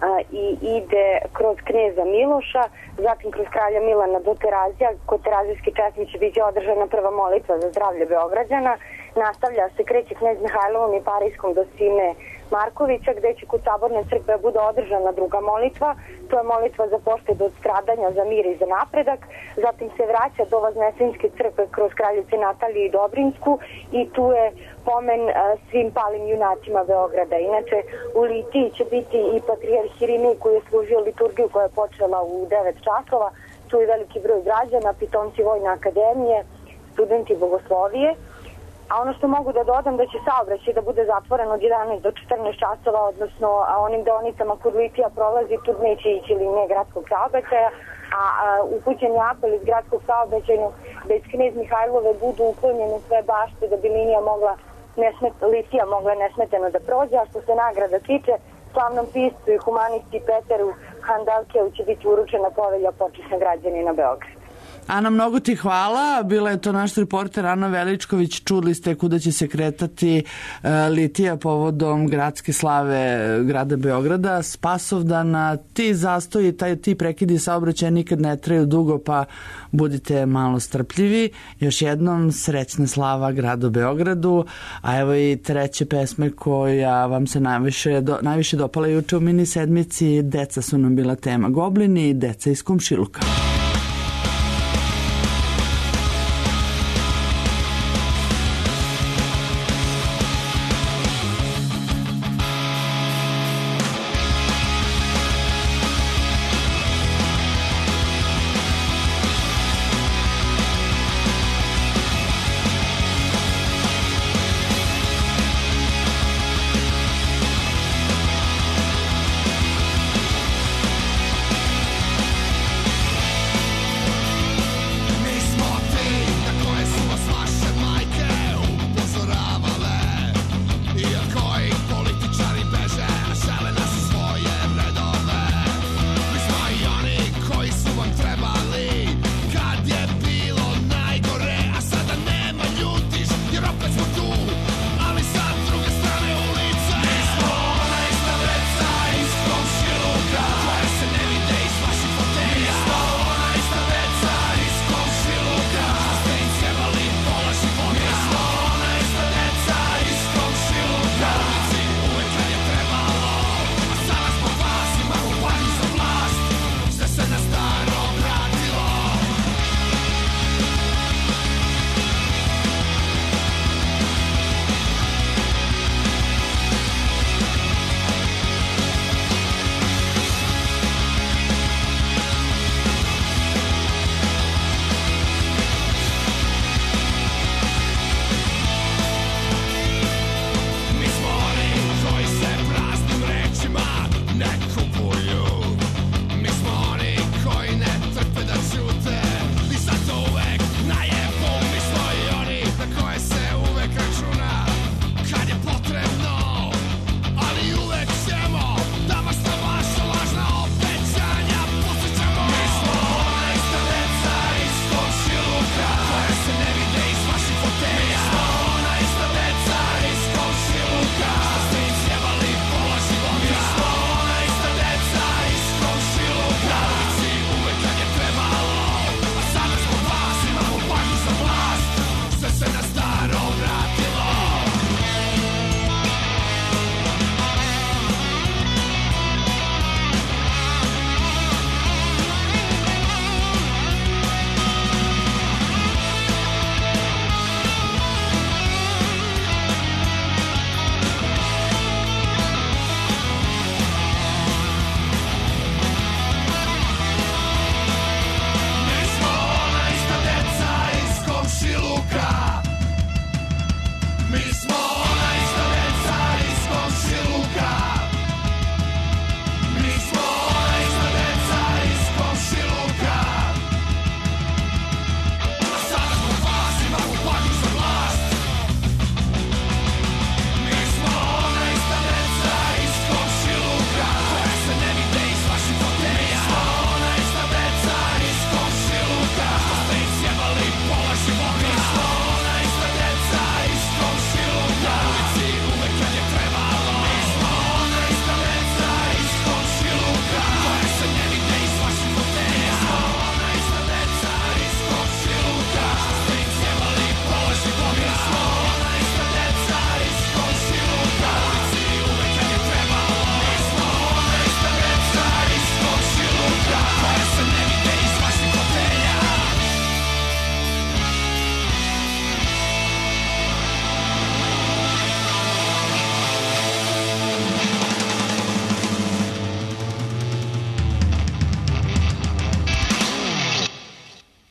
i ide kroz Kneza Miloša, zatim kroz Kralja Milana do Terazija. Kod Terazijske česmiće biće održana prva molitva za zdravlje Beograđana. Nastavlja se, kreće Knez Mihajlovom i Parijskom do Sime Markovića, gde će kod Saborne crkve bude održana druga molitva. To je molitva za poštedu od stradanja, za mir i za napredak. Zatim se vraća do Vaznesenjske crkve kroz Kraljice Natalije i Dobrinsku i tu je pomen uh, svim palim junacima Beograda. Inače, u litiji će biti i patrijarh Irinej koji je služio liturgiju koja je počela u devet časova. Tu je veliki broj građana, pitomci Vojne akademije, studenti bogoslovije. A ono što mogu da dodam da će saobraćaj da bude zatvoren od jedanaest do četrnaest časova, odnosno a onim deonicama kod litija prolazi, tu neće ići linije gradskog saobraćaja, a, a upućen je apel iz gradskog saobraćaja da iz Knez Mihajlove budu uklonjene sve bašte da bi linija mogla nesmet, litija mogla nesmeteno da prođe. A što se nagrada tiče, slavnom piscu i humanisti Peteru Handalkeu će biti uručena povelja počasna građanina Beograda. Ana, mnogo ti hvala. Bila je to naš reporter Ana Veličković. Čuli ste kuda će se kretati uh, litija povodom gradske slave grada Beograda, Spasovdana. Ti zastoji, taj, ti prekidi saobraćaja nikad ne traju dugo, pa budite malo strpljivi. Još jednom srećna slava gradu Beogradu. A evo i treće pesme koja vam se najviše, do, najviše dopala juče u mini sedmici. Deca su nam bila tema. Goblini i deca iz komšiluka.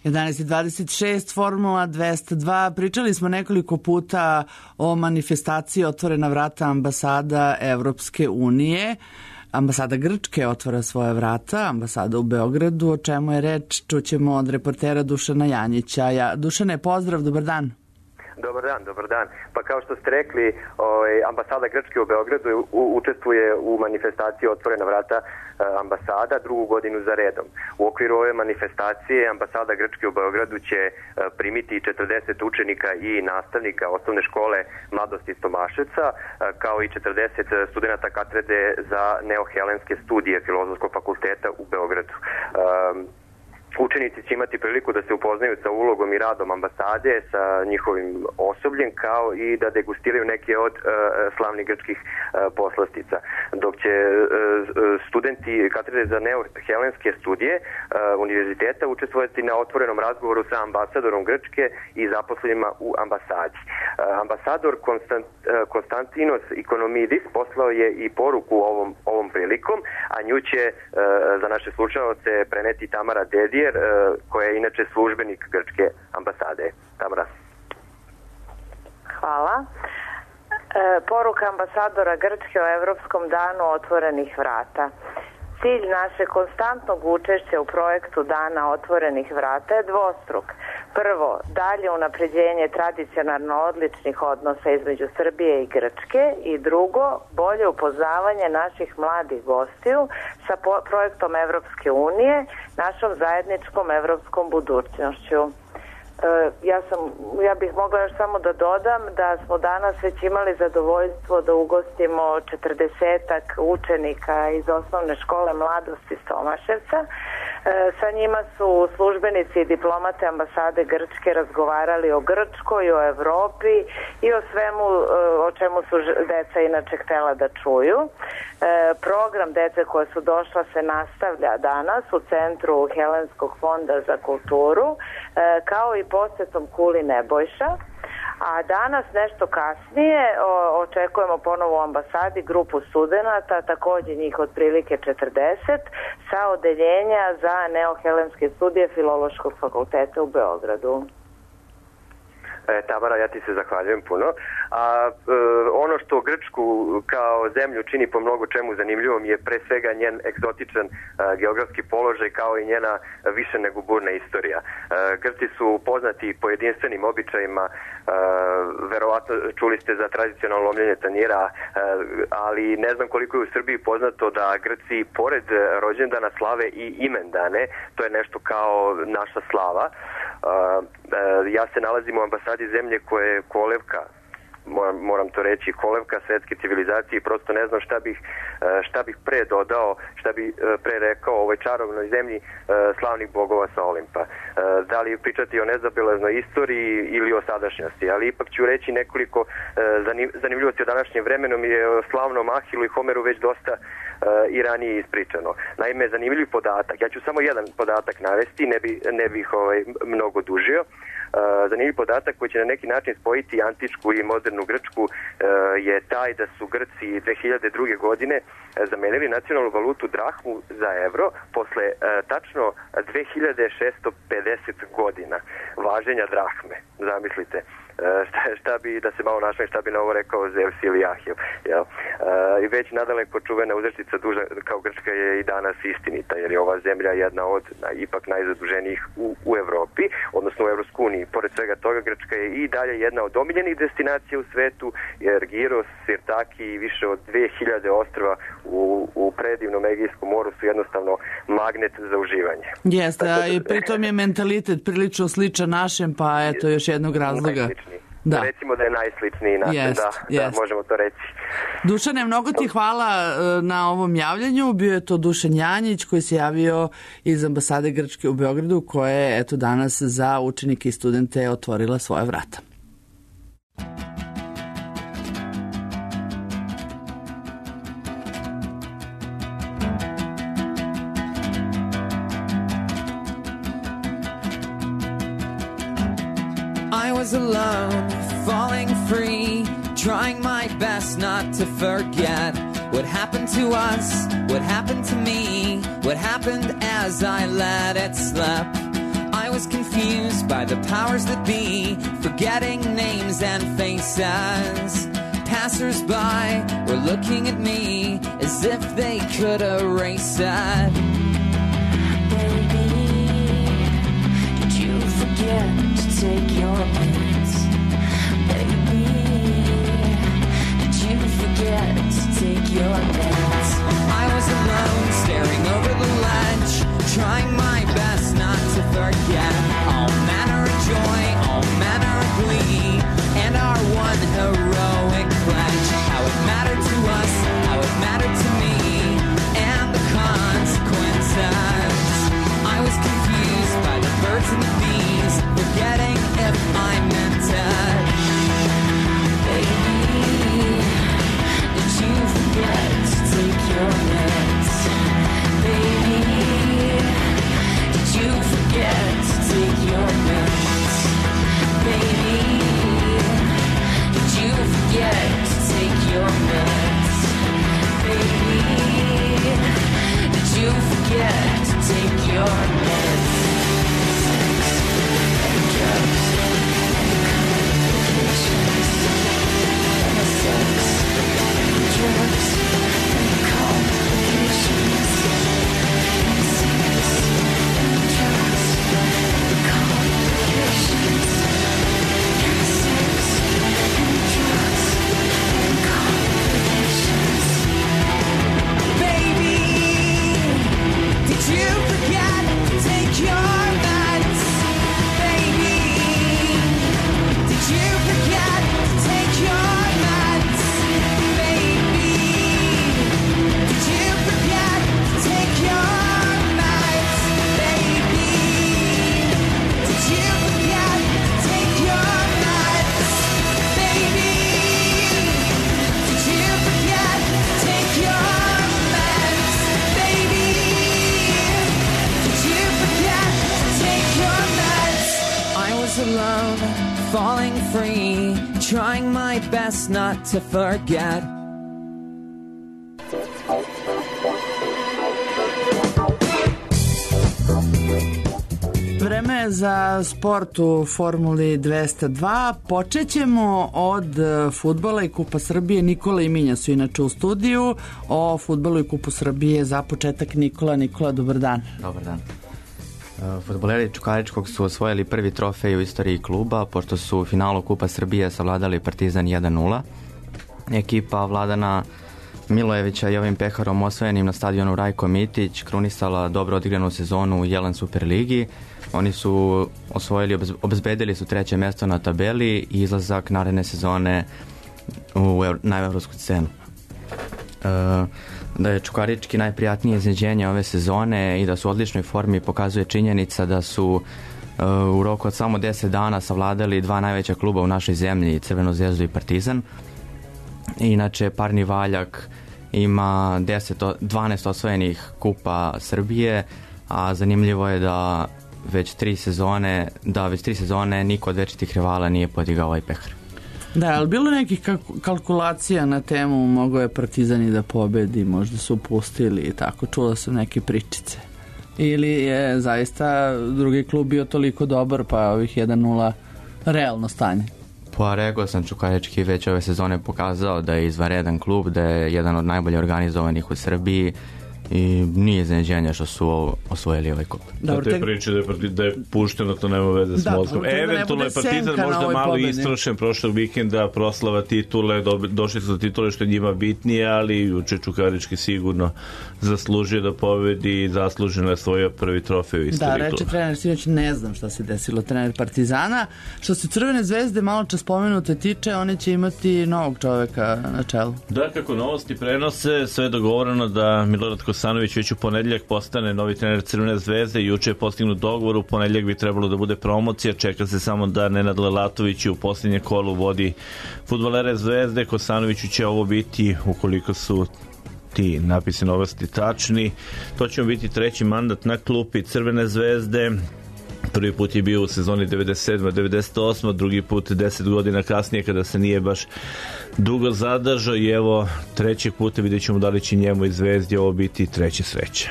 jedanaest i dvadeset šest, Formula dvesta dva. Pričali smo nekoliko puta o manifestaciji Otvorena vrata ambasada Evropske unije. Ambasada Grčke otvara svoje vrata, ambasada u Beogradu. O čemu je reč? Čućemo od reportera Dušana Janjića. Ja, Dušane, pozdrav, dobar dan. Dobar dan, dobar dan. Pa kao što ste rekli, ovaj, ambasada Grčke u Beogradu u, učestvuje u manifestaciji Otvorena vrata e, ambasada drugu godinu za redom. U okviru ove manifestacije ambasada Grčke u Beogradu će e, primiti četrdeset učenika i nastavnika osnovne škole Mladost iz Tomaševca, e, kao i četrdeset studenta katrede za neohelenske studije Filozofskog fakulteta u Beogradu. E, Učenici će imati priliku da se upoznaju sa ulogom i radom ambasade, sa njihovim osobljem, kao i da degustiraju neke od uh, slavnih grčkih uh, poslastica. Dok će uh, studenti katedre za neohelenske studije uh, univerziteta učestvovati na otvorenom razgovoru sa ambasadorom Grčke i zaposlenima u ambasadi. Uh, ambasador Konstant, uh, Konstantinos Ikonomidis poslao je i poruku ovom, ovom prilikom, a nju će uh, za naše slušaoce preneti Tamara Dedi, koja je inače službenik Grčke ambasade. Tamara. Hvala. E, poruka ambasadora Grčke o Evropskom danu otvorenih vrata. Cilj naše konstantnog učešća u projektu Dana otvorenih vrata je dvostruk. Prvo, dalje unapređenje tradicionalno odličnih odnosa između Srbije i Grčke i drugo, bolje upoznavanje naših mladih gostiju sa projektom Evropske unije, našom zajedničkom evropskom budućnošću. Ja, sam, ja bih mogla još samo da dodam da smo danas već imali zadovoljstvo da ugostimo četrdesetak učenika iz osnovne škole Mladost iz Tomaševca. Sa njima su službenici i diplomate ambasade Grčke razgovarali o Grčkoj, o Evropi i o svemu o čemu su deca inače htela da čuju. Program dece koja su došla se nastavlja danas u centru Helenskog fonda za kulturu, kao i posetom Kuli Nebojša. A danas nešto kasnije o, očekujemo ponovo u ambasadi grupu studenata, takođe njih otprilike četrdeset, sa odeljenja za neohelenske studije Filološkog fakulteta u Beogradu. E, Tamara, ja ti se zahvaljujem puno. A e, ono što Grčku kao zemlju čini po mnogo čemu zanimljivom je pre svega njen egzotičan e, geografski položaj, kao i njena više nego burna istorija. E, Grci su poznati po jedinstvenim običajima, e, verovatno čuli ste za tradicionalno lomljenje tanjira, e, ali ne znam koliko je u Srbiji poznato da Grci pored rođendana slave i imendane, to je nešto kao naša slava. Uh, uh, ja se nalazim u ambasadi zemlje koja je kolevka, moram, moram to reći, kolevka svetske civilizacije i prosto ne znam šta bih, uh, šta bih pre dodao, šta bih uh, pre rekao o ovoj čarovnoj zemlji uh, slavnih bogova sa Olimpa. Uh, da li pričati o nezabeleznoj istoriji ili o sadašnjosti, ali ipak ću reći nekoliko uh, zanim, zanimljivosti o današnjem vremenu je o slavnom Ahilu i Homeru već dosta Uh, i ranije ispričano. Naime, zanimljiv podatak, ja ću samo jedan podatak navesti, ne, bi, ne bih ovaj, mnogo dužio. Uh, zanimljiv podatak koji će na neki način spojiti antičku i modernu Grčku uh, je taj da su Grci dve hiljade druge. godine uh, zamenili nacionalnu valutu drahmu za evro posle uh, tačno dve hiljade šesto pedeset godina važenja drahme. Zamislite. Šta, šta bi, da se malo našao, šta bi na ovo rekao Zevs ili Ahil. Jel? E, već nadaleko čuvena uzrečica duža kao Grčka je i danas istinita, jer je ova zemlja jedna od na, ipak najzaduženijih u, u Evropi, odnosno u Evropskoj uniji. Pored svega toga, Grčka je i dalje jedna od omiljenih destinacija u svetu, jer Giros, Sirtaki i više od dve hiljade ostrva u, u predivnom Egejskom moru su jednostavno magnet za uživanje. Jeste, a i pritom je mentalitet prilično sličan našem, pa eto još jednog razloga. Da. Recimo da je najsličniji način, jest, da, jest. da možemo to reći. Dušane, mnogo ti hvala na ovom javljanju. Bio je to Dušan Janjić koji se javio iz ambasade Grčke u Beogradu, koja je eto danas za učenike i studente otvorila svoje vrata. I was alone, falling free, trying my best not to forget what happened to us, what happened to me, what happened as I let it slip. I was confused. by the powers that be, forgetting names and faces. Passers-by were looking at me as if they could erase it. Baby, did you forget to take your meds? Baby, did you forget to take your meds? I was alone, staring over the ledge, trying my best not to forget all manner of joy, all manner of glee, and our one heroic pledge. How it mattered to us, how it mattered to me, and the consequences. I was confused by the birds and the bees, forgetting if I meant it. Baby, did you forget to take your meds? Baby, did you forget to take your meds? Baby, did you forget to take your meds? Baby, did you forget to take your meds? Sex and drugs and complications. Sex and drugs and complications. Sex and drugs and complications. Sex and drugs and complications. Baby, did you forget to take your meds? Baby, did you forget to take your meds? Baby, did you forget to take your meds? Baby, did you forget to take your meds? Baby, did you forget to take your meds? Baby, did you forget to take your meds? I was alone, falling free, trying my best not to forget. Vreme je za sport u Formuli dvesta dva. Počet ćemo od fudbala i Kupa Srbije. Nikola i Minja su inače u studiju. O fudbalu i Kupu Srbije za početak Nikola. Nikola, dobar dan. Dobar dan. Fudbaleri Čukaričkog su osvojili prvi trofej u istoriji kluba, pošto su u finalu Kupa Srbije savladali Partizan jedan nula. Ekipa Vladana Milojevića i ovim peharom osvojenim na stadionu Rajko Mitić krunisala dobro odigranu sezonu u Jelen Superligi. Oni su osvojili, obezbedili su treće mesto na tabeli i izlazak naredne sezone u, na evropsku scenu. E, da je Čukarički najprijatnije iznenađenje ove sezone i da su u odličnoj formi pokazuje činjenica da su e, u roku od samo deset dana savladali dva najveća kluba u našoj zemlji, Crvenu zvezdu i Partizan. Inače, parni valjak ima deset, dvanaest osvojenih Kupa Srbije, a zanimljivo je da već tri sezone, da već tri sezone niko od večitih rivala nije podigao ovaj pehar. Da, ali bilo nekih kalkulacija na temu mogo je Partizan i da pobedi, možda su pustili i tako, čula sam neke pričice. Ili je zaista drugi klub bio toliko dobar pa ovih jedan nula realno stanje? Pa rekao sam, Čukarički već ove sezone pokazao da je izvanredan klub, da je jedan od najbolje organizovanih u Srbiji i nije iznenađenje što su osvojili ovaj kup. Da te priče da je, da je pušteno, to nema veze s mozgom. Eventualno je Partizan možda malo istrošen prošlog vikenda, proslava titule, do, došli su do titule što je njima bitnije, ali juče Čukarički sigurno zaslužio da pobedi i zasluženo je svoj prvi trofej u istoriji. Da, reče trener sinoć, ne znam šta se desilo, trener Partizana. Što se Crvene zvezde malo čas spomenute tiče, oni će imati novog čoveka na čelu. Da, kako novosti prenose, sve je dogovoreno da Milorad Kosanović već u ponedjeljak postane novi trener Crvene zvezde. Juče je postignut dogovor, u ponedjeljak bi trebalo da bude promocija, čeka se samo da Nenad Lelatović u posljednje kolu vodi fudbalere Zvezde. Kosanoviću će ovo biti, ukoliko su ti napisi novosti tačni, to će biti treći mandat na klupi Crvene zvezde. Prvi put je bio u sezoni devedeset sedme devedeset osme, drugi put deset godina kasnije kada se nije baš dugo zadržao i evo trećeg puta vidjet ćemo da li će njemu i Zvezdi ovo biti treća sreća.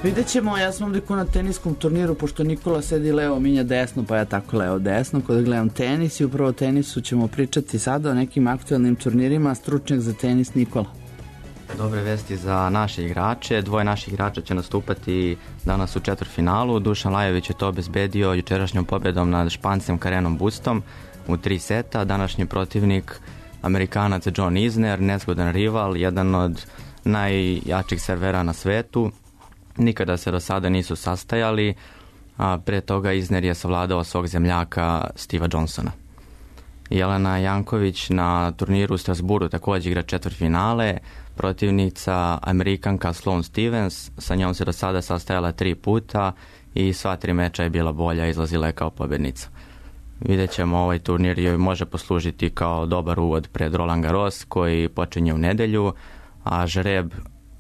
Vidjet ćemo, ja sam ovdje ko na teniskom turniru, pošto Nikola sedi levo, Minja desno, pa ja tako levo desno, kada gledam tenis i upravo o tenisu ćemo pričati sada o nekim aktualnim turnirima. Stručnjak za tenis Nikola. Dobre vesti za naše igrače. Dvoje naših igrača će nastupati danas u četvrtfinalu. Dušan Lajović je to obezbedio jučerašnjom pobjedom nad Špancem Karenom Bustom u tri seta. Današnji protivnik, Amerikanac John Isner, nezgodan rival, jedan od najjačih servera na svetu. Nikada se do sada nisu sastajali, a pre toga Isner je savladao svog zemljaka Steva Johnsona. Jelena Janković na turniru u Strasburu također igra četvrtfinale, protivnica Amerikanka Sloane Stevens, sa njom se do sada sastajala tri puta i sva tri meča je bila bolja, izlazila je kao pobjednica. Vidjet ćemo, ovaj turnir joj može poslužiti kao dobar uvod pred Roland Garros koji počinje u nedelju, a žreb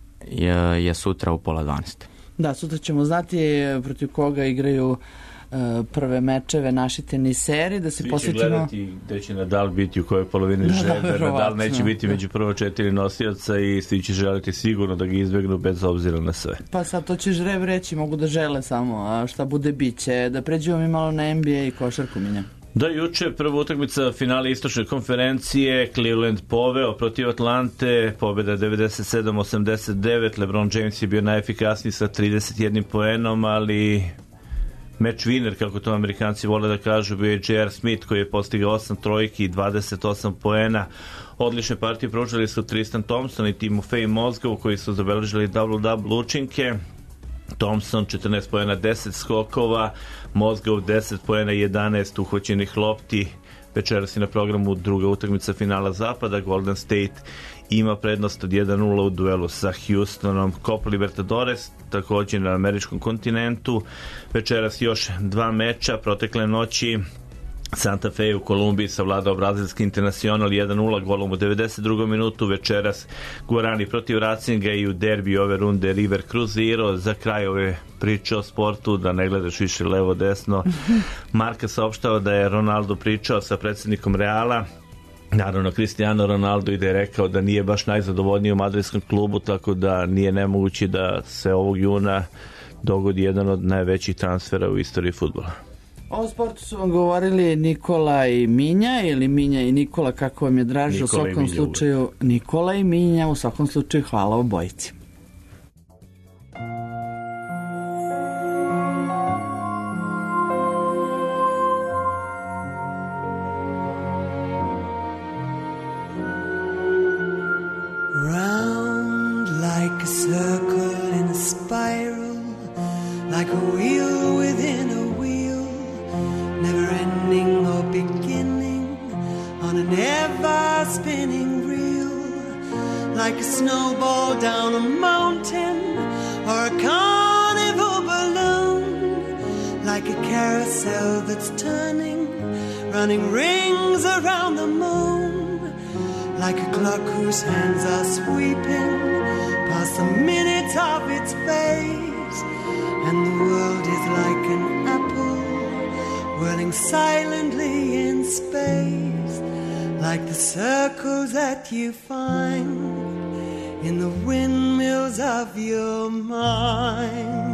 je, je sutra u pola dvanaest. Da, sutra ćemo znati protiv koga igraju prve mečeve naši teniseri, da se svi posjetimo... Svi će gledati gde će Nadal biti u kojoj polovini žreba. Nadal neće biti među prvo četiri nosioca i svi će želiti sigurno da ga izbjegnu bez obzira na sve. Pa sad to će žreb reći, mogu da žele samo, a šta bude biće. Da pređemo mi malo na N B A i košarku, Minja. Da, juče prva utakmica finale istočne konferencije, Cleveland poveo protiv Atlante, pobjeda devedeset sedam osamdeset devet, LeBron James je bio najefikasniji sa trideset jednim poenom, ali match winner, kako to Amerikanci vole da kažu, bio je J R. Smith koji je postigao osam trojki i dvadeset osam poena. Odlične partije pružili su Tristan Thompson i Timofej Mozgov koji su zabeležili double-double učinke. Thompson četrnaest poena, deset skokova, Mozgov deset poena, jedanaest uhvaćenih lopti. Večeras je na programu druga utakmica finala zapada. Golden State ima prednost od jedan nula u duelu sa Houstonom. Copa Libertadores također na američkom kontinentu. Večeras još dva meča. Protekle noći Santa Fe u Kolumbiji savladao brazilski Internacional jedan nula golom u devedeset drugom minutu. Večeras Guarani protiv Racinga i u derbi ove runde River Cruzeiro. Za kraj ove priče o sportu, da ne gledaš više levo desno, Marka saopštao da je Ronaldo pričao sa predsjednikom Reala, naravno Cristiano Ronaldo, i da je rekao da nije baš najzadovoljniji u madridskom klubu, tako da nije nemoguće da se ovog juna dogodi jedan od najvećih transfera u istoriji fudbala. O sportu su vam govorili Nikola i Minja, ili Minja i Nikola, kako vam je draže. Nikola u svakom slučaju uvijek. Nikola i Minja, u svakom slučaju hvala obojici. Round like a circle in a spiral, like a wheel within a wheel, never ending or beginning on an ever spinning reel, like a snowball down a mountain or a carnival balloon, like a carousel that's turning, running rings around the moon, like a clock whose hands are sweeping past the minutes of its phase, and the world is like an apple whirling silently in space, like the circles that you find in the windmills of your mind.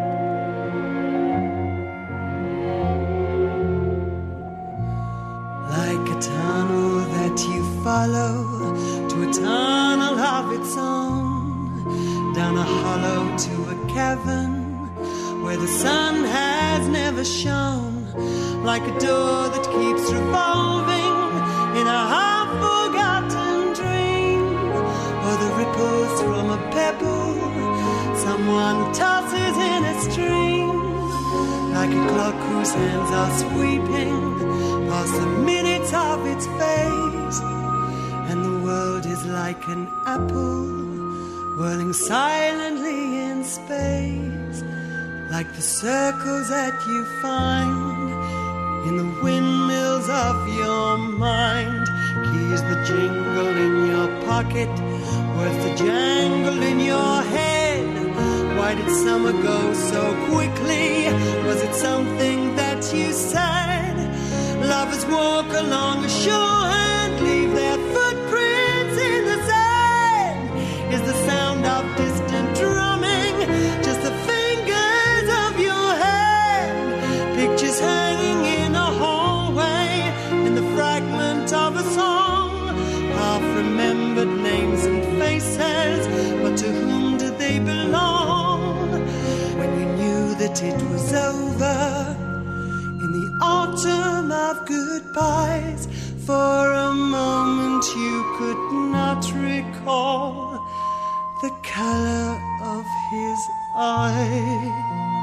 Like a tunnel that you follow to a tunnel of its own, down a hollow to a cavern where the sun has never shone, like a door that keeps revolving in a half-forgotten dream, or the ripples from a pebble someone tosses in a stream, like a clock whose hands are sweeping past the minutes of its phase, and the world is like an apple whirling silently in space, like the circles that you find in the windmills of your mind. Keys that jingle in your pocket, words that jangle in your head. Why did summer go so quickly? Was it something that you said? Lovers walk along a shore and leave their footprints in the sand. Is the sound of distant drumming just a thing is hanging in a hallway, in the fragment of a song, half remembered names and faces, but to whom did they belong? When you knew that it was over, in the autumn of goodbyes, for a moment you could not recall the color of his eyes.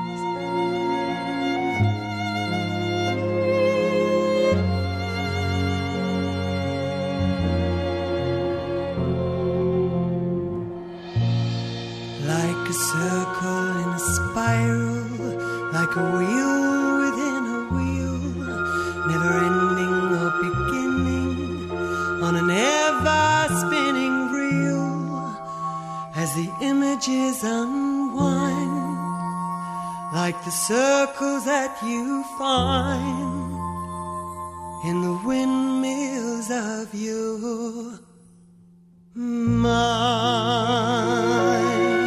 Like a circle in a spiral, like a wheel within a wheel, never ending or beginning, on an ever-spinning reel, as the images unwind, like the circles that you find in the windmills of your mind.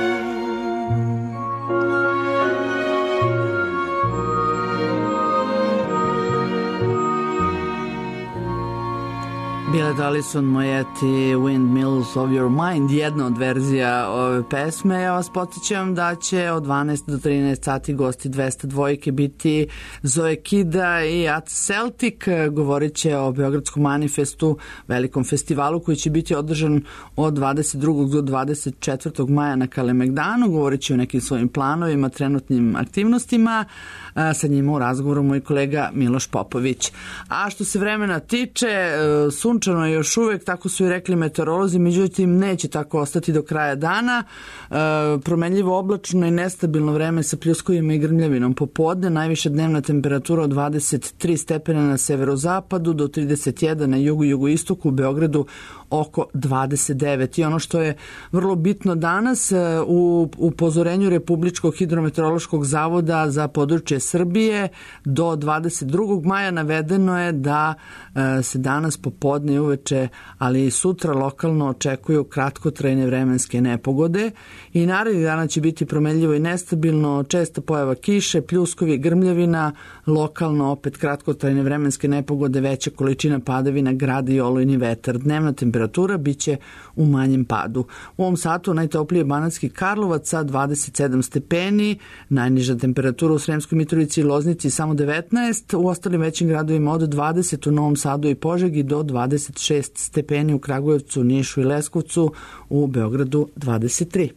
Billie Allison, Mojetti, Windmills of Your Mind, jedna od verzija ove pesme. Ja vas podsjećam da će od dvanaest do trinaest sati gosti dvesta dvojke biti Zoe Kida i At Celtic. Govorit će o Beogradskom manifestu, velikom festivalu koji će biti održan od dvadeset drugog do dvadeset četvrtog maja na Kalemegdanu. Govorit će o nekim svojim planovima, trenutnim aktivnostima. Sa njima u razgovoru moj kolega Miloš Popović. A što se vremena tiče, sunčano je još uvek, tako su i rekli meteorolozi, međutim neće tako ostati do kraja dana. Promenljivo oblačno i nestabilno vreme sa pljuskovima i grmljavinom popodne, najviša dnevna temperatura od dvadeset tri stepena na severozapadu do trideset jedan na jugu i jugoistoku, u Beogradu oko dvadeset devet. I ono što je vrlo bitno danas, u upozorenju Republičkog hidrometeorološkog zavoda za područje Srbije do dvadeset drugog maja navedeno je da se danas popodne i uveče, ali i sutra lokalno očekuju kratkotrajne vremenske nepogode i narednih dana će biti promenljivo i nestabilno, česta pojava kiše, pljuskovi, grmljavina, lokalno opet kratkotrajne vremenske nepogode, veća količina padavina, grad i olujni vetar. Dnevna temperatura biće u manjem padu. U ovom satu najtoplije Banatski Karlovac sa dvadeset sedam stepeni, najniža temperatura u Sremskoj Mitrovici i Loznici samo devetnaest, u ostalim većim gradovima od dvadeset, u Novom Sadu i Požegi do dvadeset šest stepeni, u Kragujevcu, Nišu i Leskovcu, u Beogradu dvadeset tri.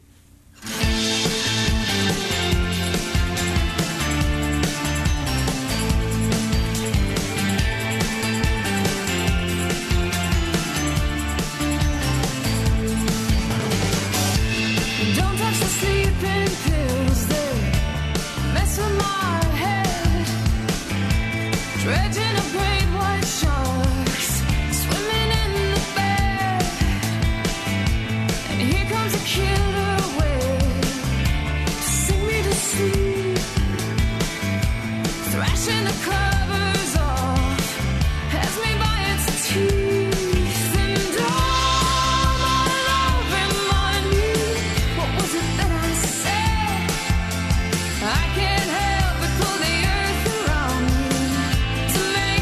I can't help but pull the earth around me to make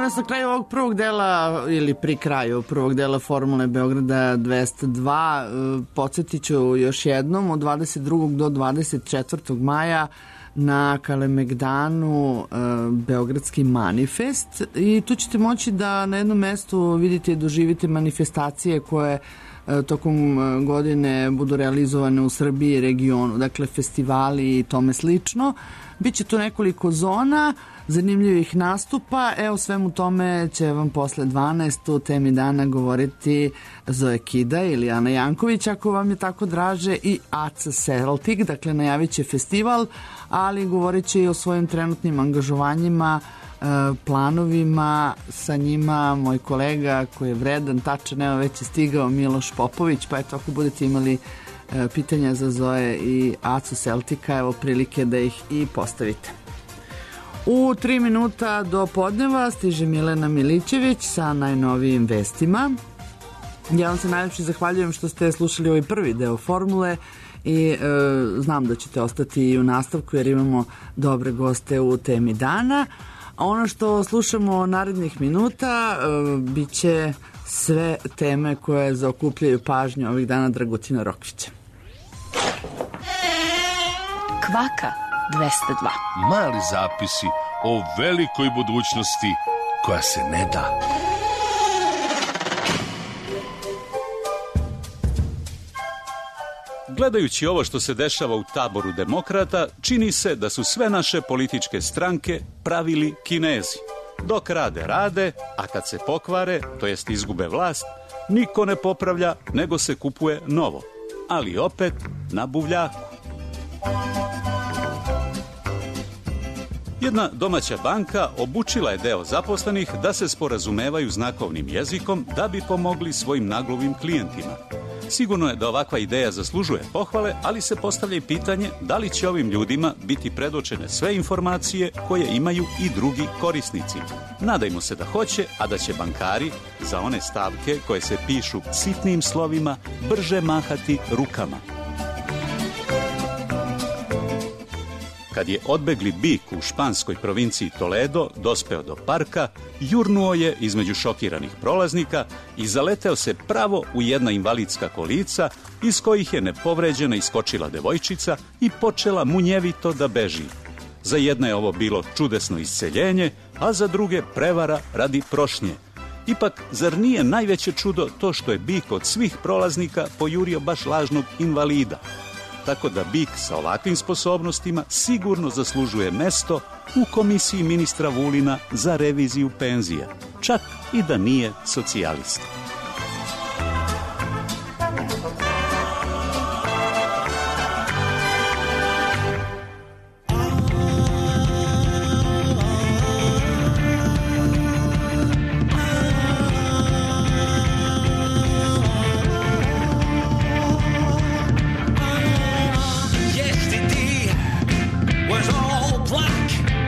danas na kraju ovog prvog dela, ili pri kraju prvog dela Formule Beograda dvesta dva, podsjetit ću još jednom, od dvadeset drugog do dvadeset četvrtog maja na Kalemegdanu e, Beogradski manifest, i tu ćete moći da na jednom mestu vidite i doživite manifestacije koje e, tokom godine budu realizovane u Srbiji i regionu, dakle festivali i tome slično. Biće tu nekoliko zona zanimljivih nastupa. Evo, svemu tome će vam posle dvanaest u temi dana govoriti Zoe Kida ili Ana Janković, ako vam je tako draže, i A C Celtic, dakle najavit će festival, ali govorit će i o svojim trenutnim angažovanjima, planovima. Sa njima moj kolega koji je vredan, tačan, evo već je stigao, Miloš Popović, pa eto, ako budete imali pitanja za Zoe i A C Celtica, evo prilike da ih i postavite. U tri minuta do podneva stiže Milena Milićević sa najnovijim vestima. Ja vam se najljepše zahvaljujem što ste slušali ovaj prvi deo Formule i e, znam da ćete ostati i u nastavku jer imamo dobre goste u temi dana. A ono što slušamo narednih minuta e, bit će sve teme koje zaokupljaju pažnju ovih dana Dragutina Rokvića. Kvaka dvesta dva. Mali zapisi o velikoj budućnosti koja se ne da. Gledajući ovo što se dešava u taboru demokrata, čini se da su sve naše političke stranke pravili Kinezi. Dok rade, rade, a kad se pokvare, to jest izgube vlast, niko ne popravlja, nego se kupuje novo. Ali opet na buvljaku. Jedna domaća banka obučila je deo zaposlenih da se sporazumevaju znakovnim jezikom da bi pomogli svojim naglovim klijentima. Sigurno je da ovakva ideja zaslužuje pohvale, ali se postavlja i pitanje da li će ovim ljudima biti predočene sve informacije koje imaju i drugi korisnici. Nadajmo se da hoće, a da će bankari za one stavke koje se pišu sitnim slovima brže mahati rukama. Kad je odbegli bik u španskoj provinciji Toledo dospeo do parka, jurnuo je između šokiranih prolaznika i zaleteo se pravo u jedna invalidska kolica iz kojih je nepovređena iskočila devojčica i počela munjevito da beži. Za jedne je ovo bilo čudesno isceljenje, a za druge prevara radi prošnje. Ipak, zar nije najveće čudo to što je bik od svih prolaznika pojurio baš lažnog invalida? Tako da bik sa ovakvim sposobnostima sigurno zaslužuje mesto u komisiji ministra Vulina za reviziju penzija, čak i da nije socijalista.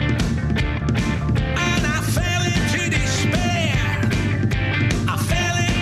And I fell into despair. I fell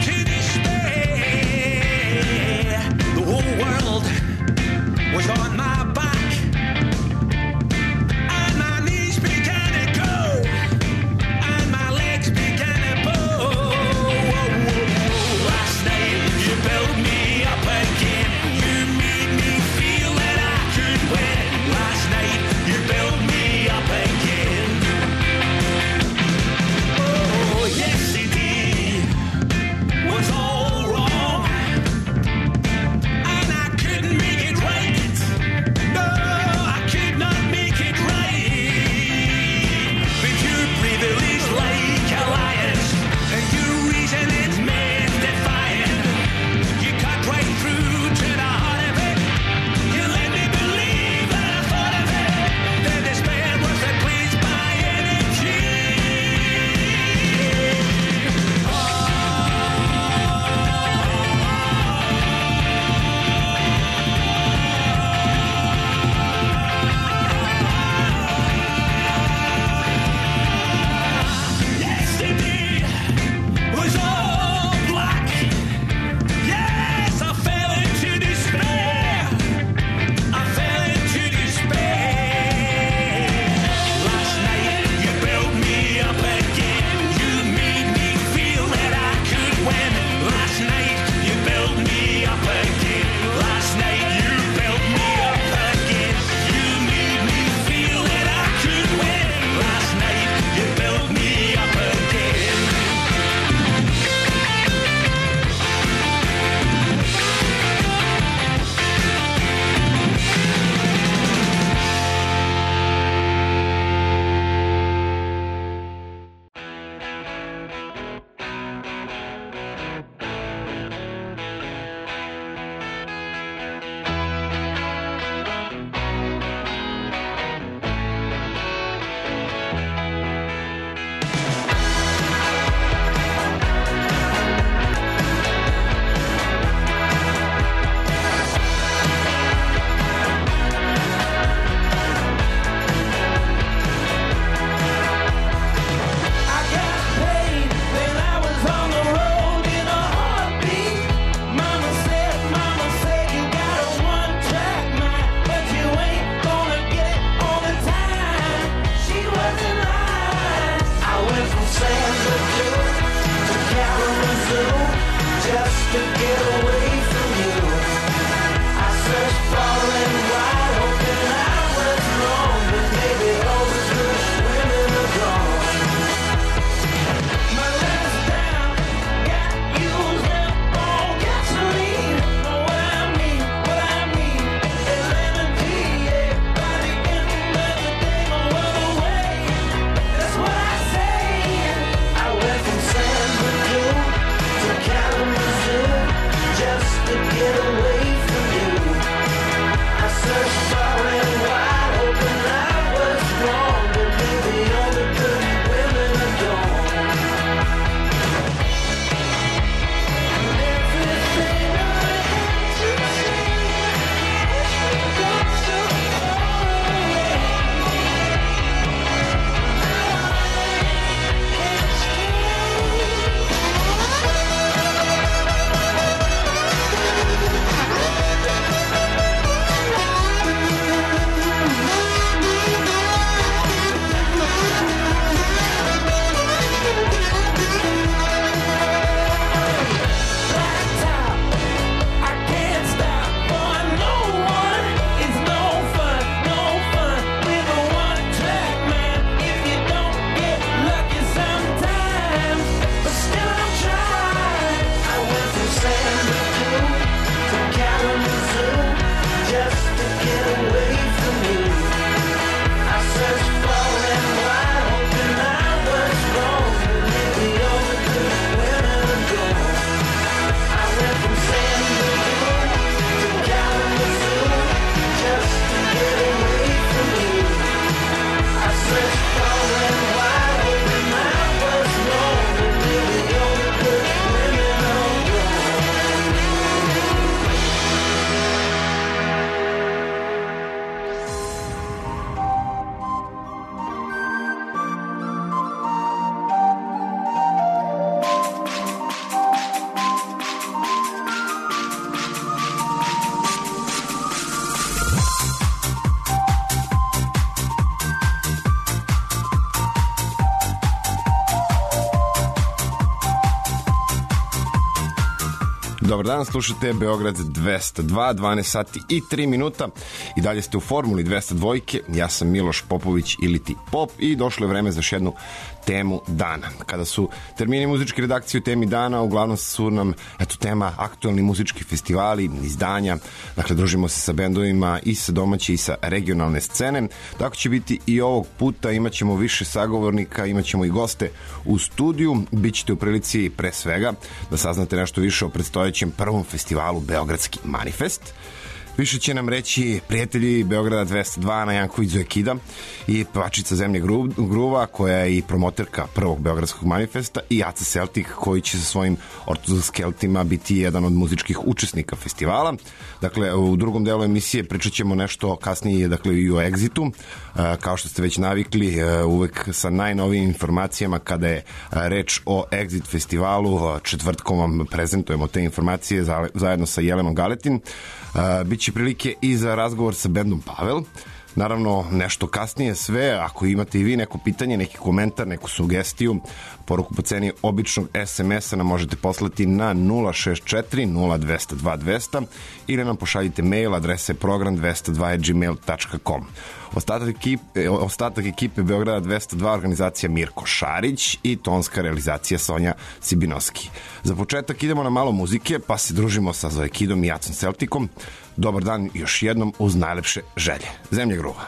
Dobar dan, slušate Beograd dvesta dva, dvanaest sati i tri minuta i dalje ste u Formuli dvesta dva. Ja sam Miloš Popović ili ti Pop i došlo je vreme za još jednu temu dana. Kada su termini muzičke redakcije u temi dana, uglavnom su nam eto, tema aktualni muzički festivali, izdanja, dakle družimo se sa bendovima i sa domaće i sa regionalne scene. Tako će biti i ovog puta, imat ćemo više sagovornika, imat ćemo i goste u studiju, bit ćete u prilici pre svega da saznate nešto više o predstojećem prvom festivalu Beogradski manifest. Više će nam reći prijatelji Beograda dvesta dva na Janković Zoekida i pevačica Zemlje Gruva koja je i promoterka prvog Beogradskog manifesta i Aca Celtic koji će sa svojim Ortodoks Keltima biti jedan od muzičkih učesnika festivala. Dakle, u drugom delu emisije pričat ćemo nešto kasnije dakle, i o Exitu. Kao što ste već navikli, uvek sa najnovijim informacijama kada je reč o Exit festivalu. Četvrtkom vam prezentujemo te informacije zajedno sa Jelenom Galetin. Biće prilike i za razgovor sa bendom Pavel. Naravno, nešto kasnije sve, ako imate i vi neko pitanje, neki komentar, neku sugestiju, poruku po ceni običnog es em es-a nam možete poslati na nula šest četiri nula dva nula dva dva nula nula ili nam pošaljite mail, adrese program dvesta dva at gmail tačka com. Ostatak ekipe, ostatak ekipe Beograda dvesta dva, organizacija Mirko Šarić i tonska realizacija Sonja Sibinoski. Za početak idemo na malo muzike, pa se družimo sa Zoekidom i Acom Celticom. Dobar dan još jednom uz najlepše želje. Zemlje Gruva.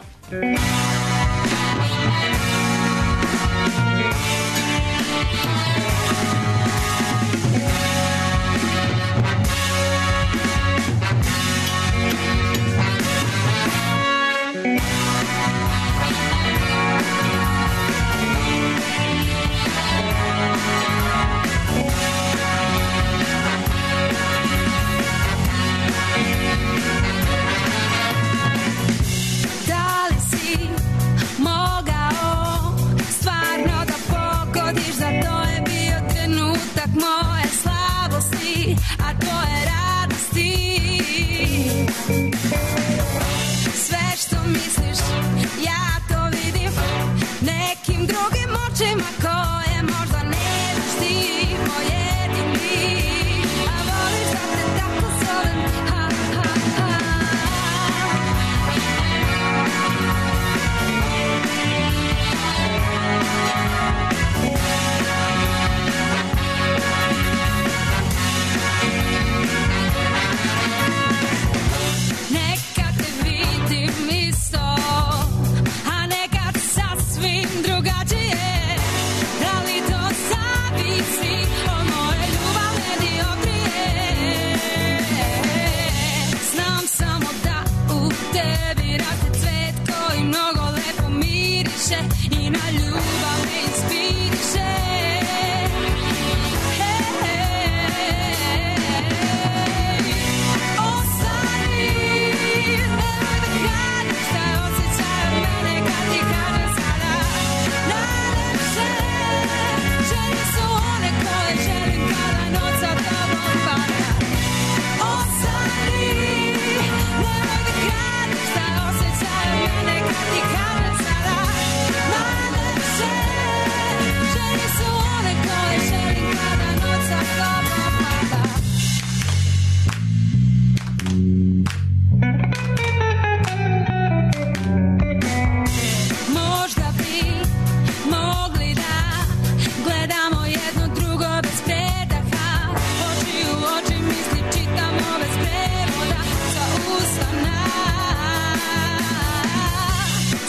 moje slabosti, a tvoje radosti. Sve što misliš, ja to vidim nekim drugim očima koje možda ne vidiš ti, moj jedini. A voliš da te tako zovem, ha, ha, ha. Nekad te vidim isto, a nekad sasvim drugačije. Da li to zavisi od moje ljubavne diotrije? Znam samo da u tebi raste cvet koji mnogo lepo miriše i na ljubav me inspiriše. Možda bi mogli da gledamo jedno drugo bez predaha, oči u oči misli čitamo bez prevoda, sa usana.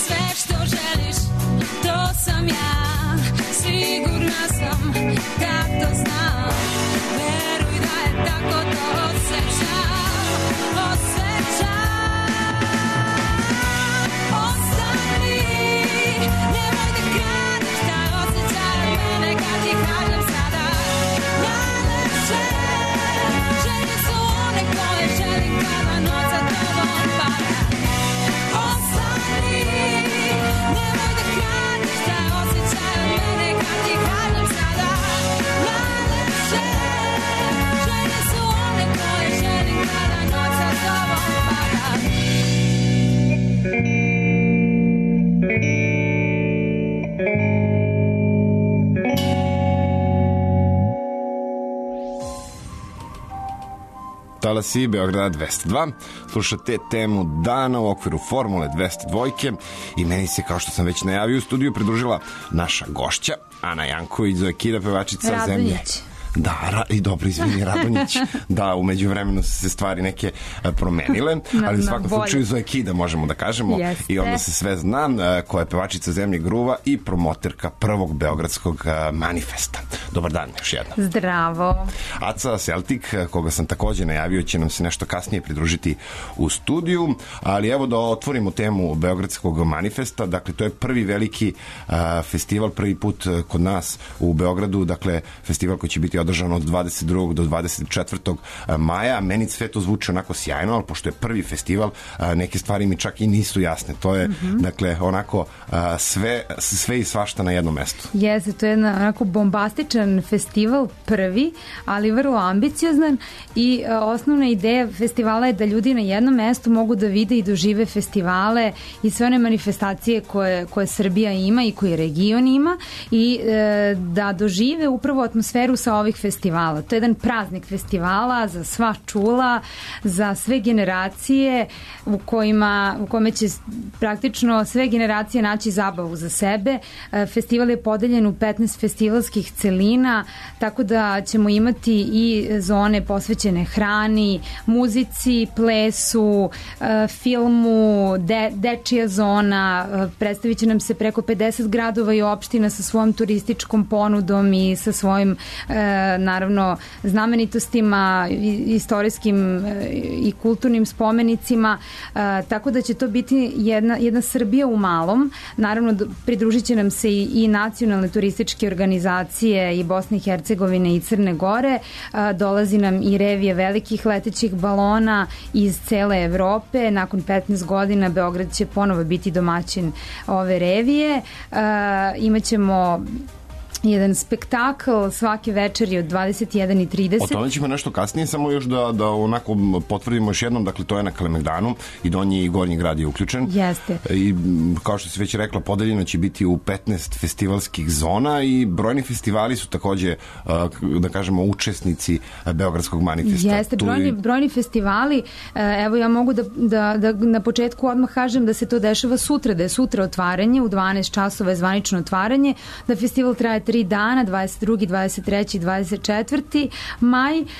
talasi Beograda dvesta dva. Slušate temu dana u okviru Formule dvesta dva i meni se, kao što sam već najavio, u studiju pridružila naša gošća, Ana Janković, Zoekida, pevačica Radonjić. Zemlje. Da, ra, i dobro, izvini, Radonjić. Da, umeđu vremenu su se stvari neke e, promenile, ali u svakom slučaju Zoekida možemo da kažemo. Jeste. I onda se sve zna, e, koja je pevačica Zemlje gruva i promoterka prvog beogradskog e, manifesta. Dobar dan, još jednom. Zdravo. Aca Celtic, koga sam takođe najavio, će nam se nešto kasnije pridružiti u studiju, ali evo da otvorimo temu Beogradskog manifesta. Dakle, to je prvi veliki a, festival, prvi put kod nas u Beogradu, dakle, festival koji će biti održan od dvadeset drugog do dvadeset četvrtog maja. Meni sve to zvuči onako sjajno, ali pošto je prvi festival, a, neke stvari mi čak i nisu jasne. To je, mm-hmm. dakle, onako a, sve, sve i svašta na jednom mestu. Jeste, to je jedna onako bombastičan festival, prvi, ali vrlo ambiciozan i a, osnovna ideja festivala je da ljudi na jednom mestu mogu da vide i dožive festivale i sve one manifestacije koje, koje Srbija ima i koje region ima i e, da dožive upravo atmosferu sa ovih festivala. To je jedan praznik festivala za sva čula, za sve generacije u kojima, u kome će praktično sve generacije naći zabavu za sebe. E, festival je podeljen u petnaest festivalskih celina, tako da ćemo imati i zone posvećene hrani, muzici, plesu, e, filmu, de, dečija zona, e, predstavit će nam se preko pedeset gradova i opština sa svojom turističkom ponudom i sa svojim e, naravno znamenitostima, istorijskim e, i kulturnim spomenicima, e, tako da će to biti jedna, jedna Srbija u malom. Naravno, pridružit će nam se i, i nacionalne turističke organizacije i Bosne i Hercegovine i Crne Gore. A, dolazi nam i revije velikih letećih balona iz cele Evrope. Nakon petnaest godina Beograd će ponovo biti domaćin ove revije. A, imaćemo jedan spektakl svake večeri od dvadeset jedan i trideset. O tome ćemo nešto kasnije, samo još da, da onako potvrdimo još jednom, dakle to je na Kalemegdanu i Donji i Gornji grad je uključen. Jeste. I kao što si već rekla, podeljeno će biti u petnaest festivalskih zona i brojni festivali su takođe, da kažemo, učesnici Beogradskog manifesta. Jeste, brojni, brojni festivali, evo ja mogu da, da, da na početku odmah kažem da se to dešava sutra, da je sutra otvaranje, u dvanaest časova je zvanično otvaranje, da festival traje tri dana, dvadeset drugi, dvadeset treći i dvadeset četvrti maj. E,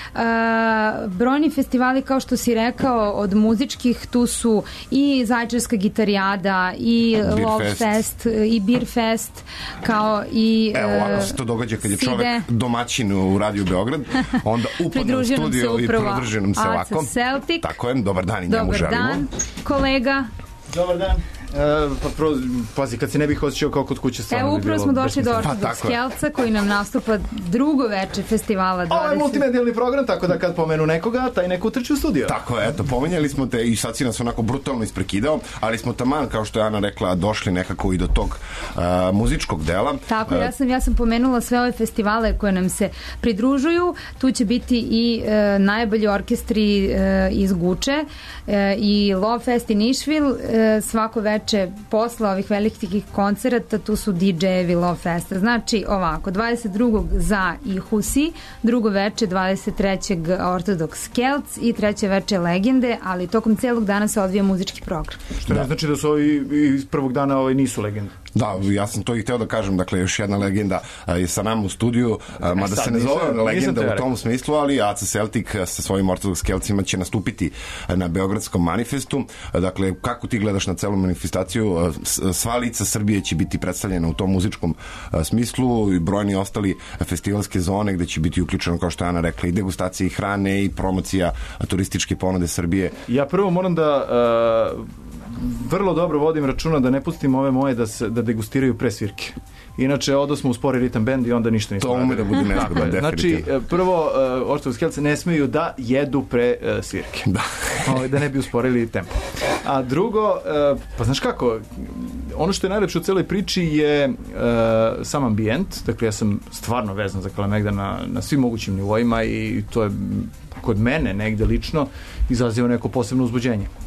brojni festivali, kao što si rekao, od muzičkih, tu su i Zaječarska gitarijada, i Beer Love Fest. Fest, i Beer Fest, kao i Evo, ovako se to događa kad je Side. čovek domaćin u Radiju Beograd, onda upadne u studio i pridruži nam se ovako. Aca Celtic. Tako je, dobar dan i njemu Dobar želimo. dan, kolega. Dobar dan. E, pa pro, pazi, kad se ne bih osjećao kao kod kuće stvarno. Evo, bi upravo bilo smo došli do besmisleno. Ortodok Skelca koji nam nastupa drugo veče festivala dvadeset. Ovo je multimedijalni program, tako da kad pomenu nekoga, taj neko utrči u studio. Tako je, eto, pomenjali smo te i sad si nas onako brutalno isprekidao, ali smo taman, kao što je Ana rekla, došli nekako i do tog uh, muzičkog dela. Tako, Uh, ja sam, ja sam pomenula sve ove festivale koje nam se pridružuju. Tu će biti i e, najbolji orkestri e, iz Guče e, i Love Fest i Nišvil. E, svako veče posle ovih velikih koncerata tu su di džejevi Love Festa. Znači ovako, dvadeset drugog za i Husi, drugo veče dvadeset trećeg Ortodoks Kelc i treće veče Legende, ali tokom celog dana se odvija muzički program. Što ne znači da su ovi iz prvog dana ovaj nisu legende. Da, ja sam to i hteo da kažem, dakle, još jedna legenda a, je sa nama u studiju, a, mada se ne zove legenda u tom smislu, ali Aca Celtic sa svojim Ortodoks Kelcima će nastupiti na Beogradskom manifestu. A, dakle, kako ti gledaš na celu manifestaciju? A, sva lica Srbije će biti predstavljena u tom muzičkom a, smislu i brojni ostali festivalske zone gde će biti uključeno, kao što je Ana rekla, i degustacije i hrane i promocija a, turističke ponude Srbije. Ja prvo moram da uh, vrlo dobro vodim računa da ne pustim ove moje da, se, da degustiraju pre svirke. Inače, odo smo u spori ritam bend i onda ništa nismo. To ume da bude nezgodno, definitivno. Znači, prvo, uh, Ortodoks Kelce ne smeju da jedu pre uh, svirke. Da. O, da ne bi usporili tempo. A drugo, uh, pa znaš kako, ono što je najlepše u celoj priči je uh, sam ambijent. Dakle, ja sam stvarno vezan za Kalemegdan na, na svim mogućim nivoima i to je kod mene negde lično izaziva neko posebno uzbuđenje.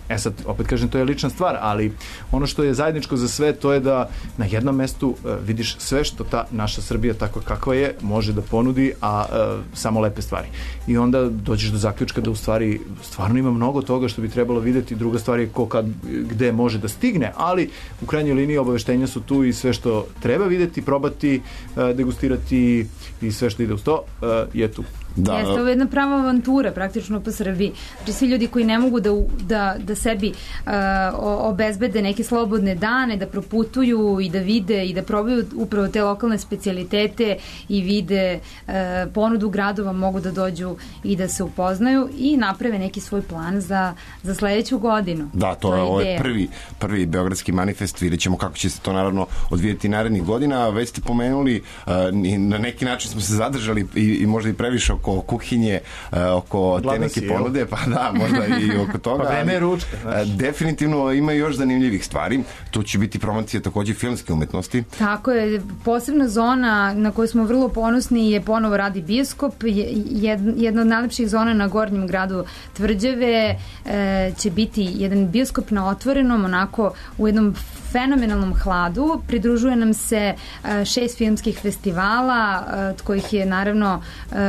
E sad, opet kažem, to je lična stvar, ali ono što je zajedničko za sve, to je da na jednom mestu uh, vidiš sve što ta naša Srbija, tako kakva je, može da ponudi, a uh, samo lepe stvari. I onda dođeš do zaključka da u stvari stvarno ima mnogo toga što bi trebalo videti. Druga stvar je ko kad, gde može da stigne, ali u krajnjoj liniji obaveštenja su tu i sve što treba videti, probati, uh, degustirati i sve što ide uz to uh, je tu. Da. Jeste, ovo je jedna prava avantura praktično po Srbiji. Znači svi ljudi koji ne mogu da, da, da sebi uh, obezbede neke slobodne dane, da proputuju i da vide i da probaju upravo te lokalne specijalitete i vide uh, ponudu gradova, mogu da dođu i da se upoznaju i naprave neki svoj plan za, za sledeću godinu. Da, to, to je ovo je prvi, prvi beogradski manifest, vidjet ćemo kako će se to naravno odvijeti narednih godina. Već ste pomenuli, uh, na neki način smo se zadržali i, i možda i previše oko kuhinje, oko te neke ponude, pa da, možda i oko toga. Pa vreme je ručka. Znači. Definitivno ima još zanimljivih stvari. Tu će biti promocija takođe filmske umetnosti. Tako je. Posebna zona na kojoj smo vrlo ponosni je ponovo radi bioskop. Jedna od najlepših zona na Gornjem gradu Tvrđave će biti jedan bioskop na otvorenom, onako u jednom fenomenalnom hladu. Pridružuje nam se šest filmskih festivala, od kojih je naravno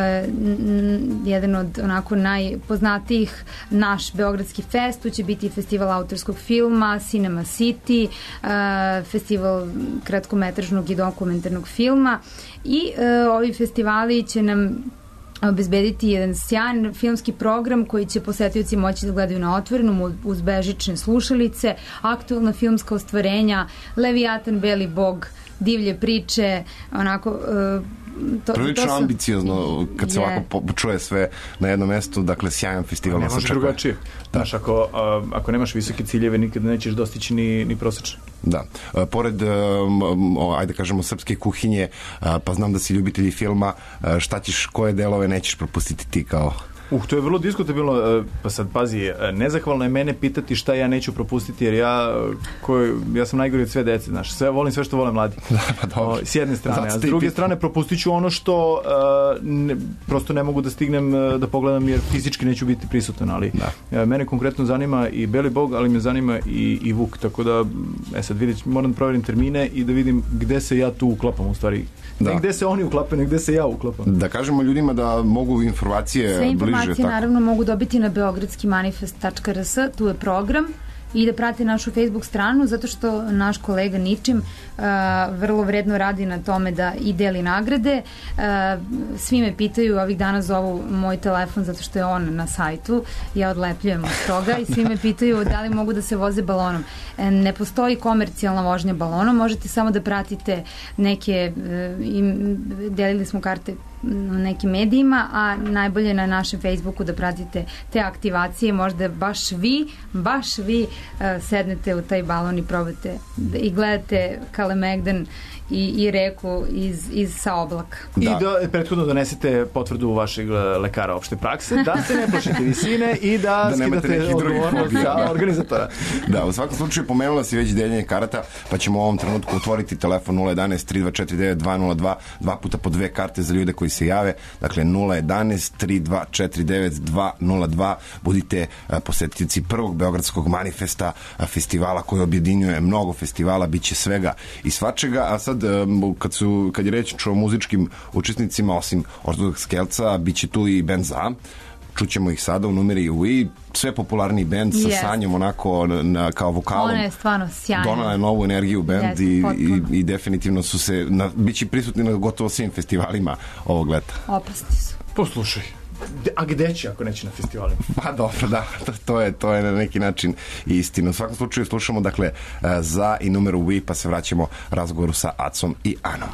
jedan od onako najpoznatijih naš Beogradski fest. Tu će biti festival autorskog filma, Cinema City, festival kratkometražnog i dokumentarnog filma i ovi festivali će nam obezbediti jedan sjajan filmski program koji će posetioci moći da gledaju na otvorenom uz bežične slušalice, aktualna filmska ostvarenja, Leviatan, Beli bog, divlje priče, onako To, prilično to su... ambiciozno kad se yeah. ovako čuje sve na jednom mestu, dakle sjajan festival. Ne može drugačije. Znaš, ako, a, ako nemaš visoke ciljeve, nikad nećeš dostići ni, ni prosečne. Da. A, pored, um, ajde kažemo, srpske kuhinje, a, pa znam da si ljubitelji filma, a, šta ćeš, koje delove nećeš propustiti ti kao... Uh, to je vrlo diskutabilno, pa sad pazi, nezahvalno je mene pitati šta ja neću propustiti, jer ja koji, ja sam najgori od sve dece, znaš, sve, volim sve što vole mladi. Da, pa dobro. S jedne strane, a s druge strane propustit ću ono što uh, ne, prosto ne mogu da stignem uh, da pogledam, jer fizički neću biti prisutan, ali da. uh, mene konkretno zanima i Beli bog, ali me zanima i, i Vuk, tako da, e sad vidjet, moram da proverim termine i da vidim gde se ja tu uklapam u stvari. Da. Ne gde se oni uklapaju, ne gde se ja uklapam. Da kažemo ljudima da mogu informacije sve informacije bliže, tako. Naravno mogu dobiti na beogradski manifest tačka r s, tu je program, i da prate našu Facebook stranu, zato što naš kolega Ničim uh, vrlo vredno radi na tome da i deli nagrade. Uh, svi me pitaju, ovih dana zovu moj telefon zato što je on na sajtu, ja odlepljujem od toga i svi me pitaju da li mogu da se voze balonom. E, ne postoji komercijalna vožnja balonom, možete samo da pratite neke, uh, im, delili smo karte na nekim medijima, a najbolje na našem Facebooku da pratite te aktivacije, možda baš vi, baš vi uh, sednete u taj balon i probate da, i gledate Kalemegdan i, i reku iz, iz sa oblaka. Da. I da prethodno donesete potvrdu vašeg lekara opšte prakse, da se ne plašite visine i da, da skidate odgovornost za organizatora. Da, u svakom slučaju pomenula si već deljenje karata, pa ćemo u ovom trenutku otvoriti telefon nula jedanaest tri dva četiri devet dva nula dva, dva puta po dve karte za ljude koji se jave, dakle nula jedanaest tri dva četiri devet dva nula dva. Budite posjetioci prvog beogradskog manifesta, festivala koji objedinjuje mnogo festivala, bit će svega i svačega, a sad kad, su, kad je reč o muzičkim učesnicima, osim Ortodoks Kelca, bit će tu i band Za. Čućemo ih sada u numeri U i sve popularniji band sa yes. Sanjom onako na, kao vokalom. Ona je stvarno sjajna. Donala je novu energiju band yes, i, i, i definitivno su se, na, bit će prisutni na gotovo svim festivalima ovog leta. Opasni su. Poslušaj. A gde će ako neće na festivalima? Pa dobro, da, to je, to je na neki način istina. U svakom slučaju slušamo dakle Za i numeru We, pa se vraćamo razgovoru sa Acom i Anom.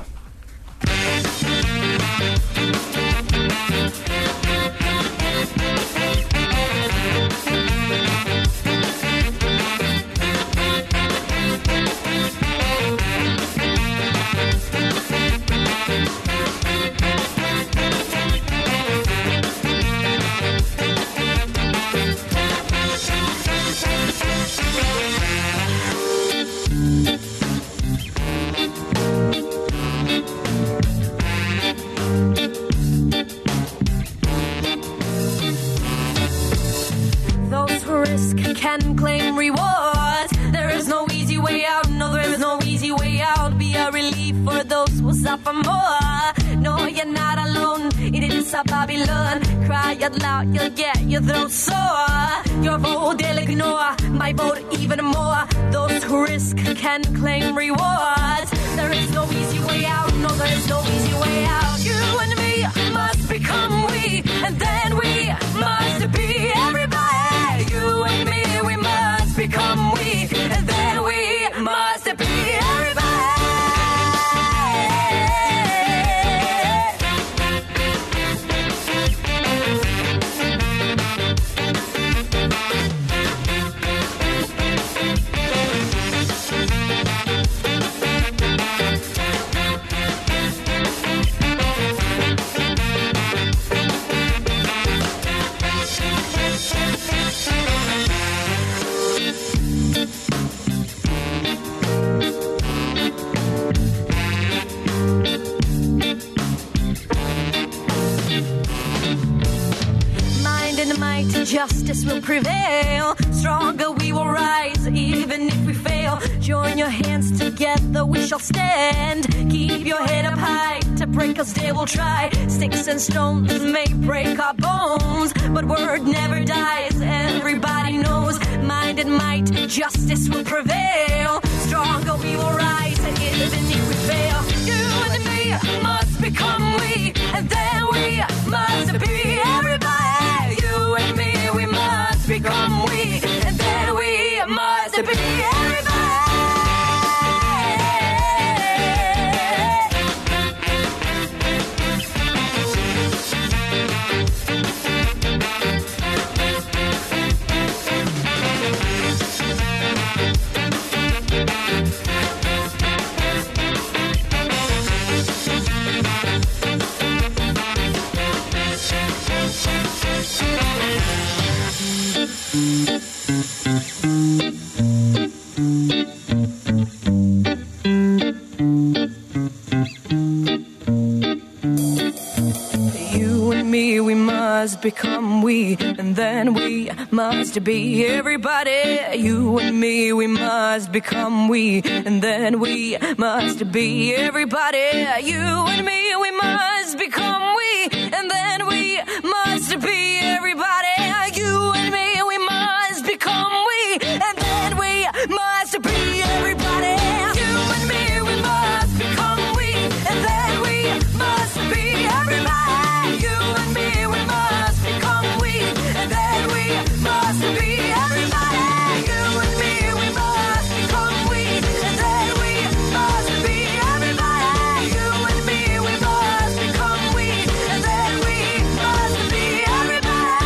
believe for those who suffer more. No, you're not alone. It is a Babylon. Cry out loud, you'll get your throat sore. Your vote they'll ignore, my vote even more. Those who risk can claim rewards. There is no easy way out, no, there is no easy way out. You and me must become we, and then we must be everybody. You and me, we must become we, and then we must be everybody. Justice will prevail. Stronger we will rise, even if we fail. Join your hands together, we shall stand. Keep your head up high, to break us they will try. Sticks and stones may break our bones, but word never dies, everybody knows. Mind and might, justice will prevail. Stronger we will rise, even if we fail. You and me must become we, and then we must be everybody. You and me, we must become we, and then we must be everybody. Become we, and then we must be everybody. You and me, we must become we, and then we must be everybody. You and me, we must become we, and then we must be everybody. You and me, we must become we, and then we must be everybody. You and me, we must become we, and then we must be everybody. You and me, we must become we, and then we must be everybody. You and me, we must become we, and then we must be everybody. You and me, we must become we, and then we must be everybody.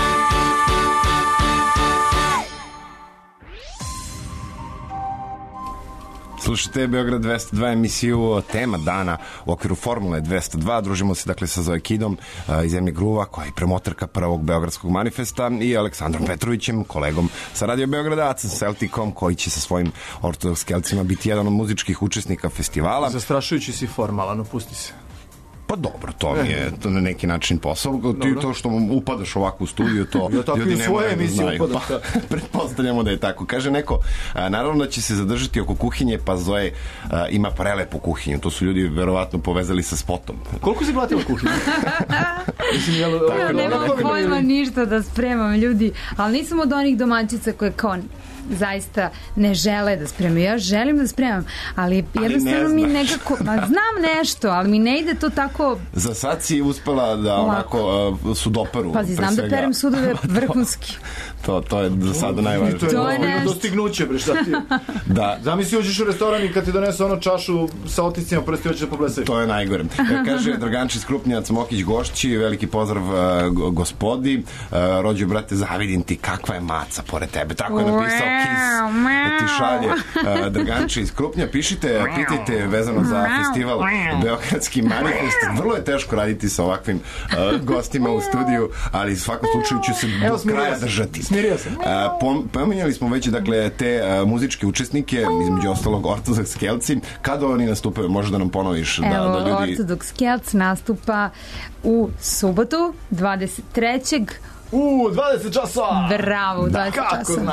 Slušajte Beograd dvesta dva emisiju Tema dana u okviru Formule dvesta dva. Družimo se dakle sa Zoe Kidom uh, iz zemlje Gruva, koja je promotorka prvog Beogradskog manifesta, i Aleksandrom Petrovićem, kolegom sa Radio Beograda, Acen Celticom, koji će sa svojim Ortodoks Kelcima biti jedan od muzičkih učesnika festivala. Zastrašujući si formalan, opusti se. Pa dobro, to mi je to na neki način posao. Ti to što upadaš ovako u studiju, to ja tako ljudi u svoje emisije upadam. Pa, pretpostavljamo da je tako. Kaže neko, a, naravno da će se zadržati oko kuhinje, pa Zoe a, ima prelepu kuhinju. To su ljudi verovatno povezali sa spotom. Koliko si platila kuhinju? Mislim, jel, ja, nemam pojma ništa da spremam, ljudi, ali nisam od onih domaćica koje kao zaista ne žele da spremaju. Ja želim da spremam, ali jednostavno mi nekako, ma znam nešto, ali mi ne ide to tako. Za sad si uspela da onako uh, sudoperu. Pazi, znam da perem sudove vrhunski. to, to je za sada najvažnije. To je nešto. Dostignuće, bre, šta ti? Da. Zamisli, uđeš u restoran i kad ti donese ono čašu sa oticima, prsti hoćeš da poblesaju. To je najgore. Kaže Dragančić Krupnjac, Mokić Gošći, veliki pozdrav uh, gospodi. Uh, rođo, brate, zavidim ti kakva je maca pored tebe. Tako je napisao Kiss. Da ti šalje uh, Dragančić iz Krupnja. Pišite, pitajte vezano za festival Beogradski manifest. Vrlo je teško raditi sa ovakvim uh, gostima u studiju, ali u svakom slučaju ću se Evo, do kraja držati. Smirio sam. Uh, pominjali smo već dakle te uh, muzičke učesnike, između ostalog Ortodoks Kelci. Kada oni nastupaju? Možeš da nam ponoviš? Evo, da, da ljudi... Ortodoks Kelc nastupa u subotu, dvadeset trećeg U, dvadeset časova! Bravo, dvadeset da, kako časova. znam.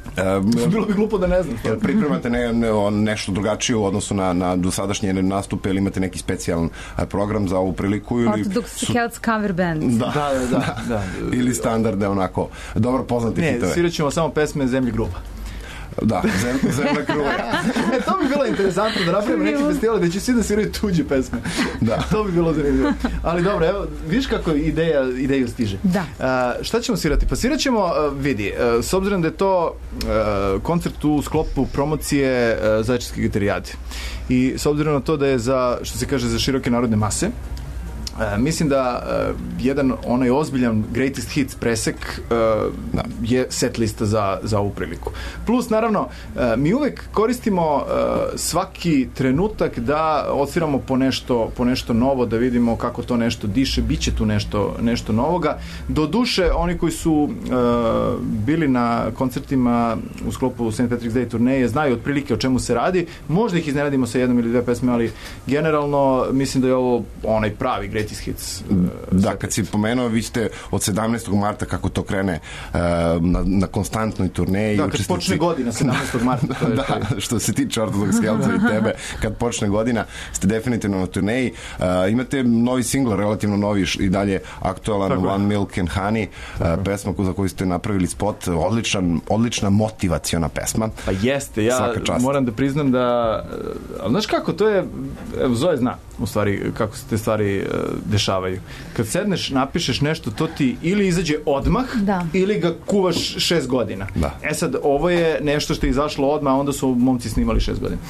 Bilo bi glupo da ne znam. Jel pripremate ne, ne, nešto drugačije u odnosu na, na dosadašnje nastupe ili imate neki specijalan program za ovu priliku? Ili Orthodox Celts cover band. Da, da, da, da, da. Ili standarde onako, dobro poznati ne, hitove. Ne, svirat ćemo samo pesme Zemlje gruba. Da, zem, zemlja kruga. E, to bi bilo interesantno da napravimo neki festival gde će svi da sviraju tuđe pesme. Da. To bi bilo zanimljivo. Ali dobro, evo, vidiš kako ideja, ideju stiže. Da. Uh, šta ćemo svirati? Pa svirat ćemo, uh, vidi, uh, s obzirom da je to uh, koncert u sklopu promocije uh, Zaječarske gitarijade. I s obzirom na to da je za, što se kaže, za široke narodne mase, Uh, mislim da uh, jedan onaj ozbiljan greatest hits presek uh, da. je set lista za, za ovu priliku. Plus, naravno, uh, mi uvek koristimo uh, svaki trenutak da odsviramo po nešto, po nešto novo, da vidimo kako to nešto diše, bit će tu nešto, nešto novoga. Do duše, oni koji su uh, bili na koncertima u sklopu Saint Patrick's Day turneje znaju otprilike o čemu se radi. Možda ih iznenadimo sa jednom ili dve pesme, ali generalno mislim da je ovo onaj pravi greatest hits. Uh, da, kad si pomenuo, vi ste od sedamnaestog marta kako to krene uh, na, na konstantnoj turneji. Da, kad učestnici... počne godina sedamnaestog marta. To je da, taj... što se tiče Orthodox Celtsa i tebe, kad počne godina, ste definitivno na turneji. Uh, imate novi singl, relativno novi i dalje aktualan, Tako One Milk and Honey, uh, pesma za koju ste napravili spot, odličan, odlična motivaciona pesma. Pa jeste, ja moram da priznam da, ali znaš kako, to je, evo, Zoe zna u stvari kako se te stvari uh, dešavaju. Kad sedneš, napišeš nešto, to ti ili izađe odmah, da. ili ga kuvaš šest godina. Da. E sad, ovo je nešto što je izašlo odmah, a onda su momci snimali šest godina.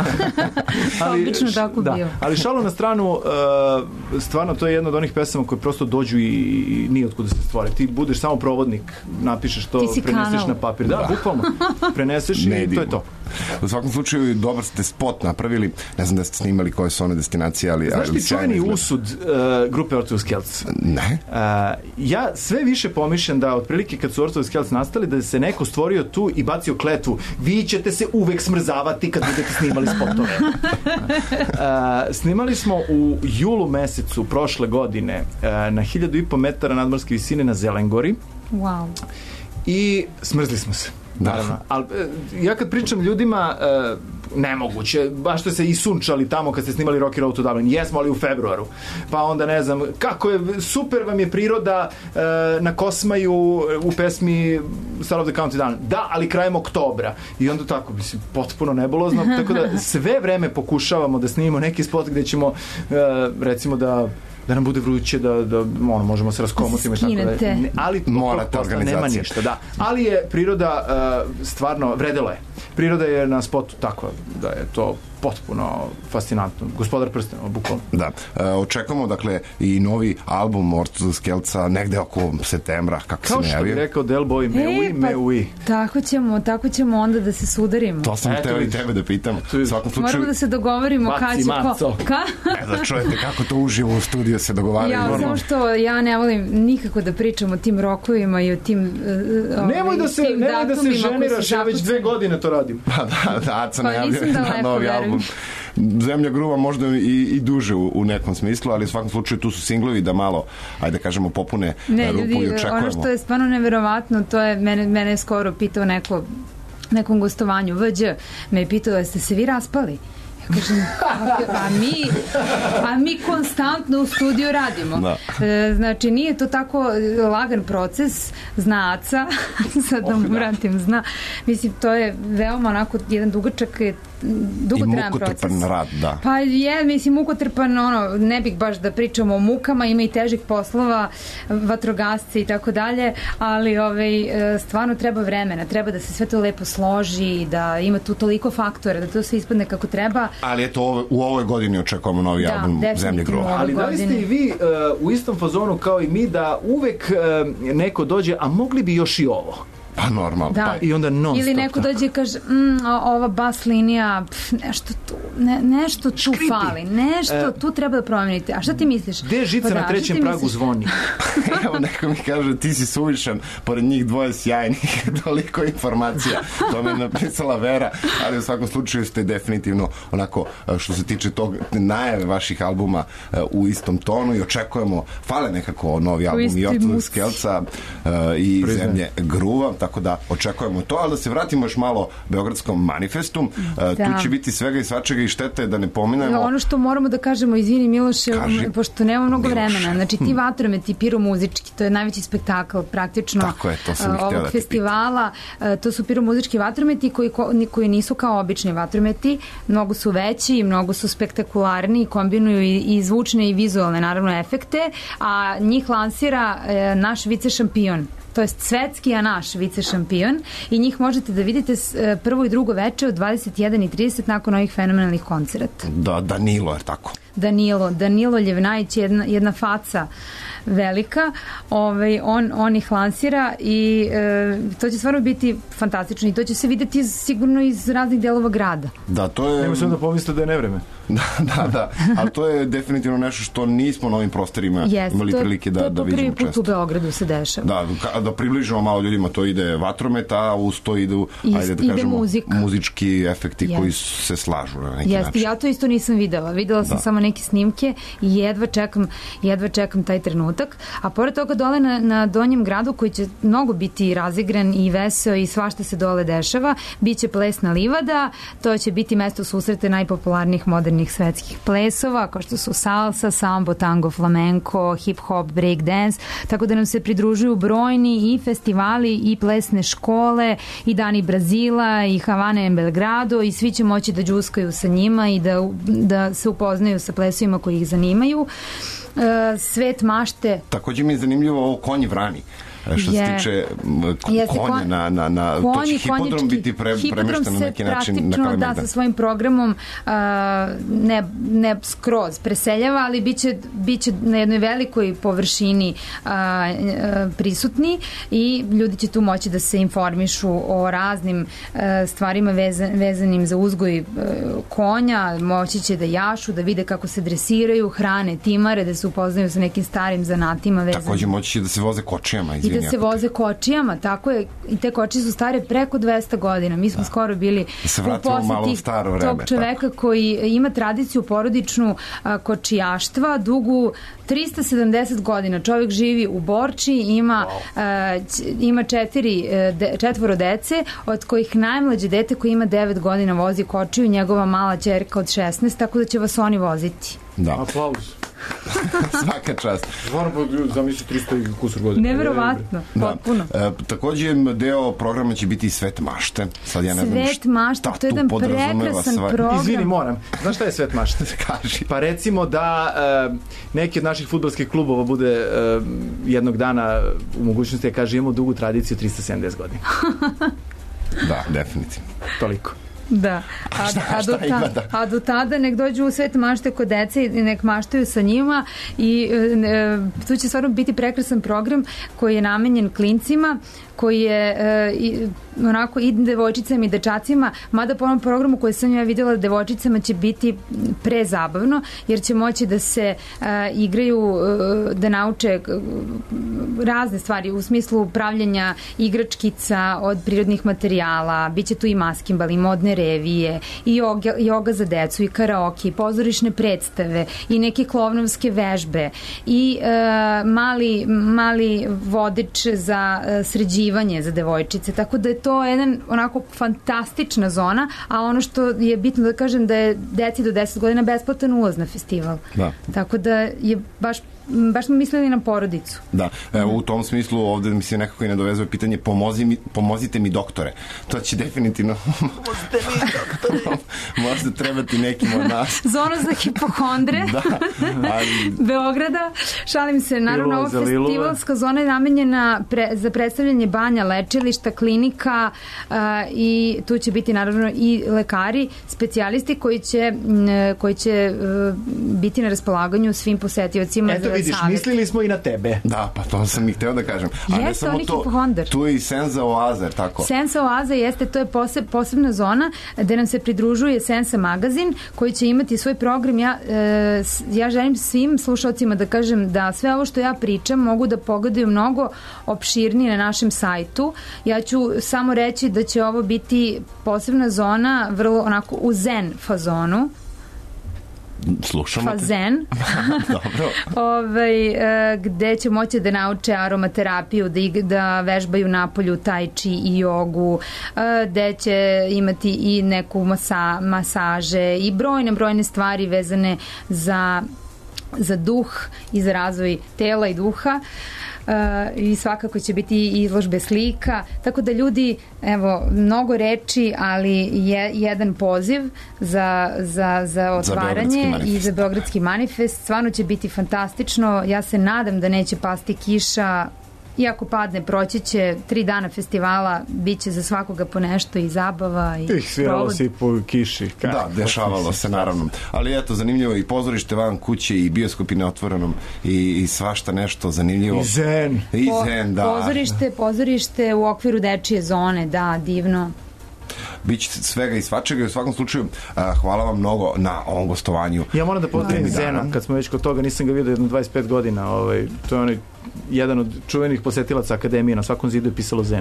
ali, Obično tako da, bio. Ali šalu na stranu, uh, stvarno, to je jedna od onih pesama koje prosto dođu i, i nije otkud da se stvore. Ti budeš samo provodnik, napišeš to, preneseš kanal na papir. Da, da. bukvalno. Preneseš i to je to. U svakom slučaju, dobar ste spot napravili. Ne znam da ste snimali koje su one destinacije, ali... Znaš ti čuveni usud uh, grupe Orthodox Celts? Ne. Uh, ja sve više pomišljam da otprilike kad su Orthodox Celts nastali, da se neko stvorio tu i bacio kletvu. Vi ćete se uvek smrzavati kad budete snimali spotove. uh, snimali smo u julu mesecu prošle godine uh, na hiljadu i po metara nadmorske visine na Zelengori. Wow. I smrzli smo se. Naravno. Ali ja kad pričam ljudima, uh, nemoguće, baš ste se i sunčali tamo kad ste snimali Rocky Road to Dublin, jesmo ali u februaru, pa onda ne znam kako je, super vam je priroda uh, na Kosmaju u pesmi Star of the County Down, da, ali krajem oktobra, i onda tako, mislim, potpuno nebulozno, tako da sve vreme pokušavamo da snimimo neki spot gde ćemo uh, recimo da da nam bude vruće, da, da ono, možemo se raskomotimo i tako da. Ali morate organizacija. Nema ništa, da. Ali je priroda uh, stvarno, vredelo je. Priroda je na spotu takva da je to potpuno fascinantno. Gospodar prstenova, bukvalno. Da. E, očekujemo, dakle, i novi album Orthodox Celtsa negde oko septembra, kako Kao se najavio. Kao što bi rekao Del Boy, me e, ui, me ui. Pa, tako ćemo, tako ćemo onda da se sudarimo. To sam teo i tebe da pitam. U svakom slučaju... Moramo da se dogovorimo kad će ko... Ka? E, da čujete kako to uživo u studiju se dogovaraju. Ja, samo što ja ne volim nikako da pričam o tim rokovima i o tim uh, Nemoj da se, nemoj da se ženiraš, ja već dve godine to radim. Pa da, da, Aca pa najavio da na novi verujem. album. Zemlja gruva možda i, i duže u, u nekom smislu, ali u svakom slučaju tu su singlovi da malo, ajde da kažemo, popune ne, rupu ljudi, i očekujemo. Ono što je stvarno neverovatno, to je, mene, mene je skoro pitao neko, nekom gostovanju, V Đ, me je pitao da ste se vi raspali. Kažem, a mi a mi konstantno u studiju radimo. Da. E, znači, nije to tako lagan proces, zna Aca, sad da mu vratim, zna. Mislim, to je veoma onako jedan dugačak, dugotrajan proces. I mukotrpan rad, da. Pa je, mislim, mukotrpan, ono, ne bih baš da pričamo o mukama, ima i težih poslova, vatrogasci i tako dalje, ali ovaj, stvarno treba vremena, treba da se sve to lepo složi, da ima tu toliko faktora, da to sve ispadne kako treba. Ali eto, ove, u ovoj godini očekujemo novi da, album Zemlje gruva. Ali da li ste i vi uh, u istom fazonu kao i mi da uvek uh, neko dođe, a mogli bi još i ovo? Pa normalno. Da. Pa. I onda non stop. Ili neko dođe i kaže, mm, ova bas linija, pf, nešto tu, ne, nešto tu Škripi. fali, nešto e, tu treba da promenite. A šta ti misliš? Gde je žica pa da, na trećem pragu misliš? Zvoni? Evo, neko mi kaže, ti si suvišan, pored njih dvoje sjajnih, toliko informacija. To mi je napisala Vera, ali u svakom slučaju ste definitivno onako, što se tiče tog najave vaših albuma u istom tonu i očekujemo, fale nekako novi album i Orthodox Celtsa uh, i Priznam. Zemlje gruva, tako da očekujemo to, ali da se vratimo još malo Beogradskom manifestu. Uh, Da. Tu će biti svega i svačega i štete da ne pominemo. Ono što moramo da kažemo, izvini Miloše, Kaži. pošto nema mnogo Miloše. vremena, znači ti vatrometi piromuzički, to je najveći spektakl praktično Tako je, to sam i uh, htjela ovog da te festivala, uh, to su piromuzički vatrometi koji, ko- koji nisu kao obični vatrometi, mnogo su veći i mnogo su spektakularni i kombinuju i, i zvučne i vizualne naravno efekte, a njih lansira uh, naš vice šampion, to je svetski, a naš vice šampion, i njih možete da vidite s- e, prvo i drugo veče od dvadeset jedan i trideset nakon ovih fenomenalnih koncerata. Da, Danilo, je tako? Danilo, Danilo Ljevnajić, jedna, jedna faca velika, ovaj, on, on ih lansira i e, to će stvarno biti fantastično i to će se videti iz, sigurno iz raznih delova grada. Da, to je... Nemo sam da pomislite da je nevreme. Da, da, da, ali to je definitivno nešto što nismo na ovim prostorima Jeste, imali to je- prilike da, to je da po prvi vidimo put često. u Beogradu se dešava. Da, ka- da približimo malo ljudima, to ide vatromet, a uz to idu, I- ajde da ide kažemo, muzika. muzički efekti Jeste. koji se slažu na neki Jeste, način. ja to isto nisam videla. Videla sam Da. samo neke snimke i jedva čekam, jedva čekam taj trenutak. A pored toga dole na, na Donjem gradu, koji će mnogo biti razigran i veseo i svašta se dole dešava, bit će plesna livada, to će biti mesto susrete najpopularnijih modernih svetskih plesova, kao što su salsa, sambo, tango, flamenko, hip-hop, break dance, tako da nam se pridružuju brojni i festivali i plesne škole i dani Brazila i Havane i Belgrado i svi će moći da džuskaju sa njima i da, da se upoznaju sa plesovima koji ih zanimaju. E, svet mašte Takođe mi je zanimljivo ovo konji vrani. e, Što se Je. tiče m, k- Jeste, konja kon- na, na, na to konji, će hipodrom konjički- biti pre, hipodrom premešten na se neki način na praktično, Kalemegdan. da, sa svojim programom a, ne, ne skroz preseljava, ali biće, biće na jednoj velikoj površini a, a, prisutni i ljudi će tu moći da se informišu o raznim a, stvarima veza, vezanim za uzgoj a, konja, moći će da jašu, da vide kako se dresiraju, hrane, timare, da se upoznaju sa nekim starim zanatima vezanim. Takođe moći će da se voze kočijama, I izvini. da se ako- voze kočijama, tako je, i te kočije su stare preko dvesta godina. Mi smo skoro bili Da se u vratimo malo u poseti staro vreme, tog čoveka koji ima tradiciju porodičnu a, kočijaštva, dugu trista sedamdeset godina. Čovjek živi u Borči, ima, a, ć- ima četiri, e, de, četvoro dece, od kojih najmlađe dete koji ima devet godina vozi kočiju, njegova mala ćerka od šesnaest, tako da će vas oni voziti. Da. Aplauz. Svaka čast. Stvarno, pa zamisli trista i kusur godina. Neverovatno, potpuno. E, takođe, deo programa će biti i Svet mašte. Sad ja ne znam Svet mašte, to je jedan prekrasan program. Izvini, moram. Znaš šta je Svet mašte? Kaži. Pa recimo da e, neki od naših fudbalskih klubova bude e, jednog dana u mogućnosti da kaže imamo dugu tradiciju trista sedamdeset godina. Da, definitivno. Toliko. Da. A, šta- a, do šta ima ta, da- a do tada nek dođu u svet mašte kod dece i nek maštaju sa njima i e, tu će stvarno biti prekrasan program koji je namenjen klincima, koji je e, i, onako i devojčicama i dečacima, mada po onom programu koji sam ja videla devojčicama će biti prezabavno, jer će moći da se e, igraju, e, da nauče e, razne stvari u smislu pravljenja igračkica od prirodnih materijala, bit će tu i maskimbal, i modne revije, i joga, joga za decu, i karaoke, i pozorišne predstave, i neke klovnovske vežbe, i e, mali, mali vodič za e, sređivanje za devojčice, tako da je to jedan onako fantastična zona, a ono što je bitno da kažem da je deci do deset godina besplatan ulaz na festival. Da. Tako da je baš baš smo mislili na porodicu. Da, evo, u tom smislu ovde mi se nekako i nadovezuje pitanje pomozi mi, pomozite mi doktore. To će definitivno pomozite mi doktore. Možda trebati nekim od nas. Zona za hipohondre. Da, ali... Beograda. Šalim se, naravno, Pilova ova za lilove. festivalska zona je namenjena pre, za predstavljanje banja, lečilišta, klinika a, i tu će biti naravno i lekari, specijalisti koji će, m, koji će e, biti na raspolaganju svim posetiocima. Eto za vidiš, savjet. mislili smo i na tebe. Da, pa to sam i hteo da kažem. A ne Jeste, samo on je to, hipohondar. tu je i Senza Oaza, jer tako? Sensa Oaza jeste, to je poseb, posebna zona gde nam se pridružuje Sensa magazin koji će imati svoj program. Ja, e, s- ja želim svim slušalcima da kažem da sve ovo što ja pričam mogu da pogledaju mnogo opširnije na našem sajtu. Ja ću samo reći da će ovo biti posebna zona vrlo onako u zen fazonu. Slušamo te. Fazen. Dobro. Ovaj, e, gde će moći da nauče aromaterapiju, da, ig- da vežbaju napolju tai chi i jogu, e, gde će imati i neku masa, masaže i brojne, brojne stvari vezane za, za duh i za razvoj tela i duha. Uh, i svakako će biti i izložbe slika, tako da ljudi, evo, mnogo reči, ali je jedan poziv za, za, za otvaranje za i za Beogradski manifest. Stvarno će biti fantastično. Ja se nadam da neće pasti kiša. Iako padne, proći će tri dana festivala, bit će za svakoga po nešto i zabava i Ih, sviralo provod. se i po kiši. Da, dešavalo se naravno. Ali eto, zanimljivo i pozorište van kuće i bioskopi na otvorenom i, i svašta nešto zanimljivo. I zen. I Po- zen, da. Pozorište, pozorište u okviru dečije zone, da, divno. Biće svega i svačega i u svakom slučaju a, hvala vam mnogo na ovom gostovanju. Ja moram da pozdravim Temi dana. Zena, kad smo već kod toga, nisam ga vidio jedno dvadeset pet godina. Ovaj, to je onaj jedan od čuvenih posetilaca akademije, na svakom zidu je pisalo Zen.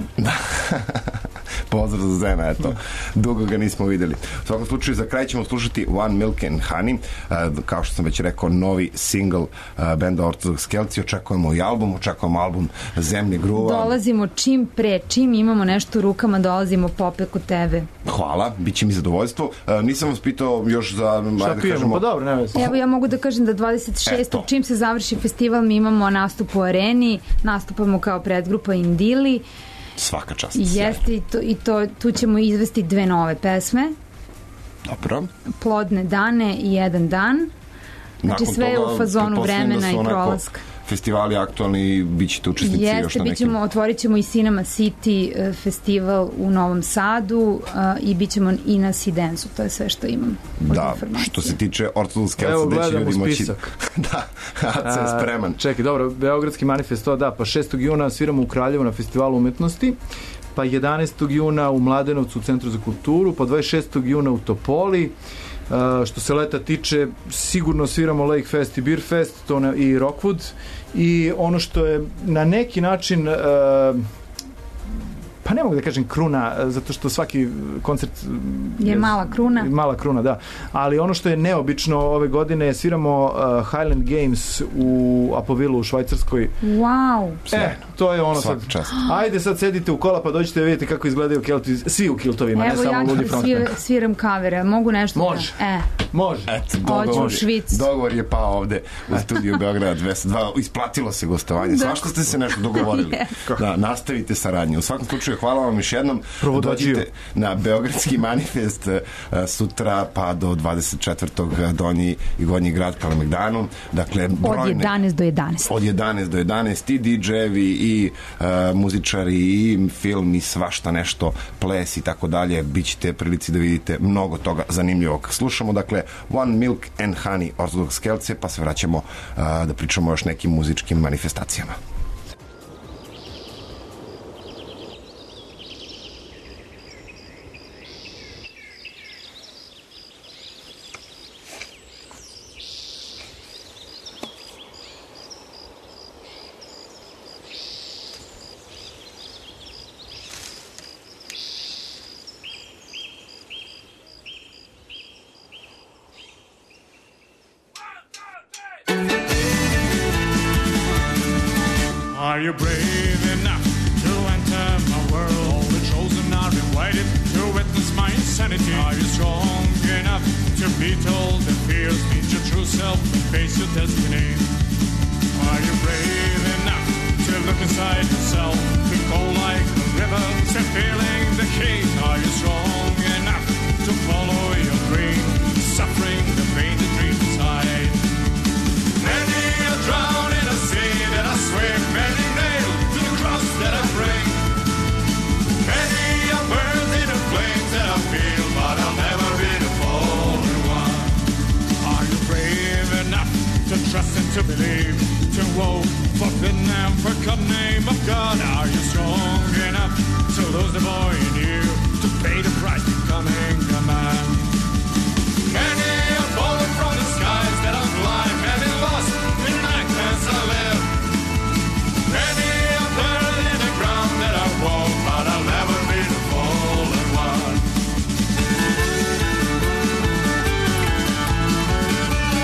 Pozdrav za Zena, eto. Dugo ga nismo videli. U svakom slučaju, za kraj ćemo slušati One Milk and Honey, uh, kao što sam već rekao, novi single uh, benda Ortodoks Kelci. Očekujemo i album, očekujemo album Zemlje gruva. Dolazimo čim pre, čim imamo nešto u rukama, dolazimo popet kod tebe. Hvala, bit će mi zadovoljstvo. Uh, nisam vas pitao još za... Šta ajde, pijemo? kažemo, Pa dobro, ne vezi. Evo, ja mogu da kažem da dvadeset šestog čim se završi festival, mi imamo nastup u areni, nastupamo kao predgrupa Indili. Svaka čast. I jeste, i, to, i to, tu ćemo izvesti dve nove pesme. Dobro. Plodne dane i jedan dan. Znači Nakon sve je toga, u fazonu pretpostavljam da vremena su i onako prolaska. Festivali aktualni i bit ćete učesnici još Jeste, na bit nekim... ćemo, otvorit ćemo i Cinema City eh, festival u Novom Sadu eh, i bit ćemo i na Sidensu, to je sve što imam od Da, informacija. što se tiče Ortodoks Kelci, Evo, gde će gledamo ljudi moći... spisak. Da, Aca je spreman. Čekaj, dobro, Beogradski manifest, to da, pa šestog juna sviramo u Kraljevu na festivalu umetnosti, pa jedanaestog juna u Mladenovcu u Centru za kulturu, pa dvadeset šestog juna u Topoli. Uh, što se leta tiče, sigurno sviramo Lake Fest i Beer Fest, to ne, i Rockwood, i ono što je na neki način uh, pa ne mogu da kažem kruna, zato što svaki koncert Je mala kruna. Mala kruna, da. Ali ono što je neobično ove godine, sviramo uh, Highland Games u Apovilu u Švajcarskoj. Wow. E, to je ono Svaka sad. čast. Ajde sad sedite u kola pa dođite da vidite kako izgledaju kiltovi, svi u kiltovima, Evo ne ja samo ludi ću frontmen. svir, sviram kavere, mogu nešto Može. da... E, Može. Eto, Hoću u dogovor, Švicu. dogovor je pao ovde u studiju Beograda dvesta dva. Isplatilo se gostovanje. Da. Svašta ste se nešto dogovorili. Yes. Da, nastavite saradnju. U svakom slučaju, hvala vam još jednom. Provodođiju. Dođite na Beogradski manifest uh, sutra pa do dvadeset četvrtog Donji i Gornji grad Kalemegdanu. Dakle, od brojne... jedanaest do jedanaest. Od jedanaest do jedanaest i di džejevi i uh, muzičari i film i svašta nešto, ples i tako dalje. Bićete prilici da vidite mnogo toga zanimljivog. Slušamo dakle One Milk and Honey Ortodoks Kelce, pa se vraćamo uh, da pričamo o još nekim muzičkim manifestacijama. Are you brave enough to enter my world? All the chosen are invited to witness my insanity. Are you strong enough to be told that fears means your true self and face your destiny? Are you brave enough to look inside yourself, to go like the river, to feeling the key? Are you strong enough to follow your dream, suffering the pain that dreams inside? Many are drowned in a sea that I swim, many nailed to the cross that I bring. Many are burned in the flames that I feel, but I'll never be the fallen one. Are you brave enough to trust and to believe, to woe, forbidden and forgotten name of God? Are you strong enough to lose the boy in you, to pay the price becoming a man? Many are fallen from the skies that I'm blind, many lost in darkness I live. Many are buried in the ground that I walk, but I'll never be the fallen one.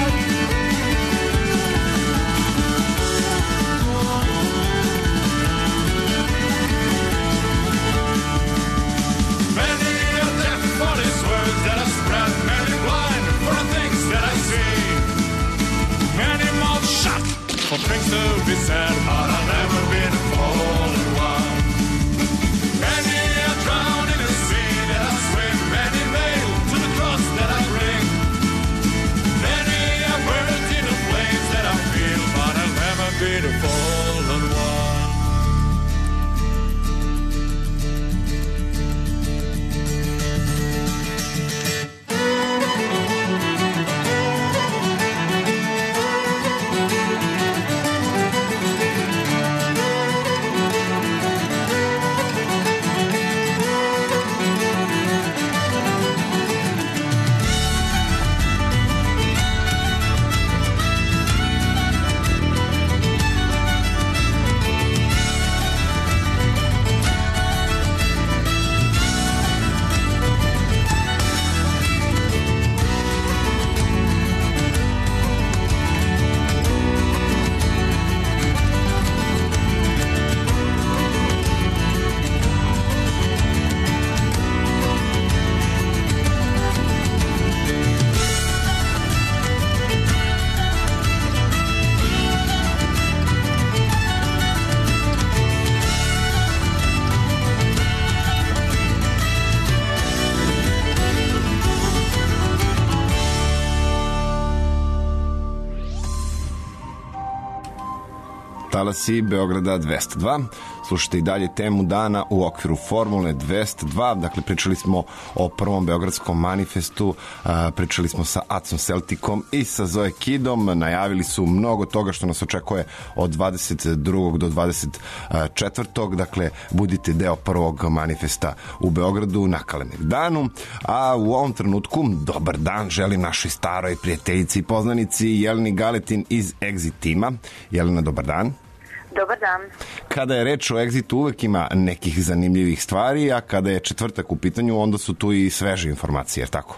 talasi Beograda dvesta dva. Slušajte i dalje temu dana u okviru Formule dvesta dva. Dakle, pričali smo o prvom beogradskom manifestu, a, pričali smo sa Acom Celticom i sa Zoe Kidom. Najavili su mnogo toga što nas očekuje od dvadeset drugog do dvadeset četvrtog Dakle, budite deo prvog manifesta u Beogradu na Kalemegdanu. A u ovom trenutku, dobar dan, želim našoj staroj prijateljici i poznanici Jeleni Galetin iz Exit tima. Jelena, dobar dan. Dobar dan. Kada je reč o Exitu, uvek ima nekih zanimljivih stvari, a kada je četvrtak u pitanju, onda su tu i sveže informacije, jer tako?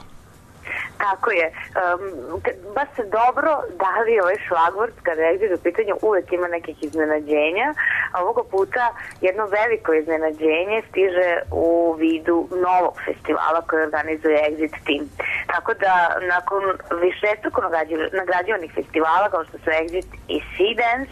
Tako je. Um, baš se dobro dali ovaj šlagvort kada je Exit u pitanju, uvek ima nekih iznenađenja. A ovoga puta jedno veliko iznenađenje stiže u vidu novog festivala koji organizuje Exit Team. Tako da nakon višestruko nagrađivanih festivala kao što su Exit i Seedance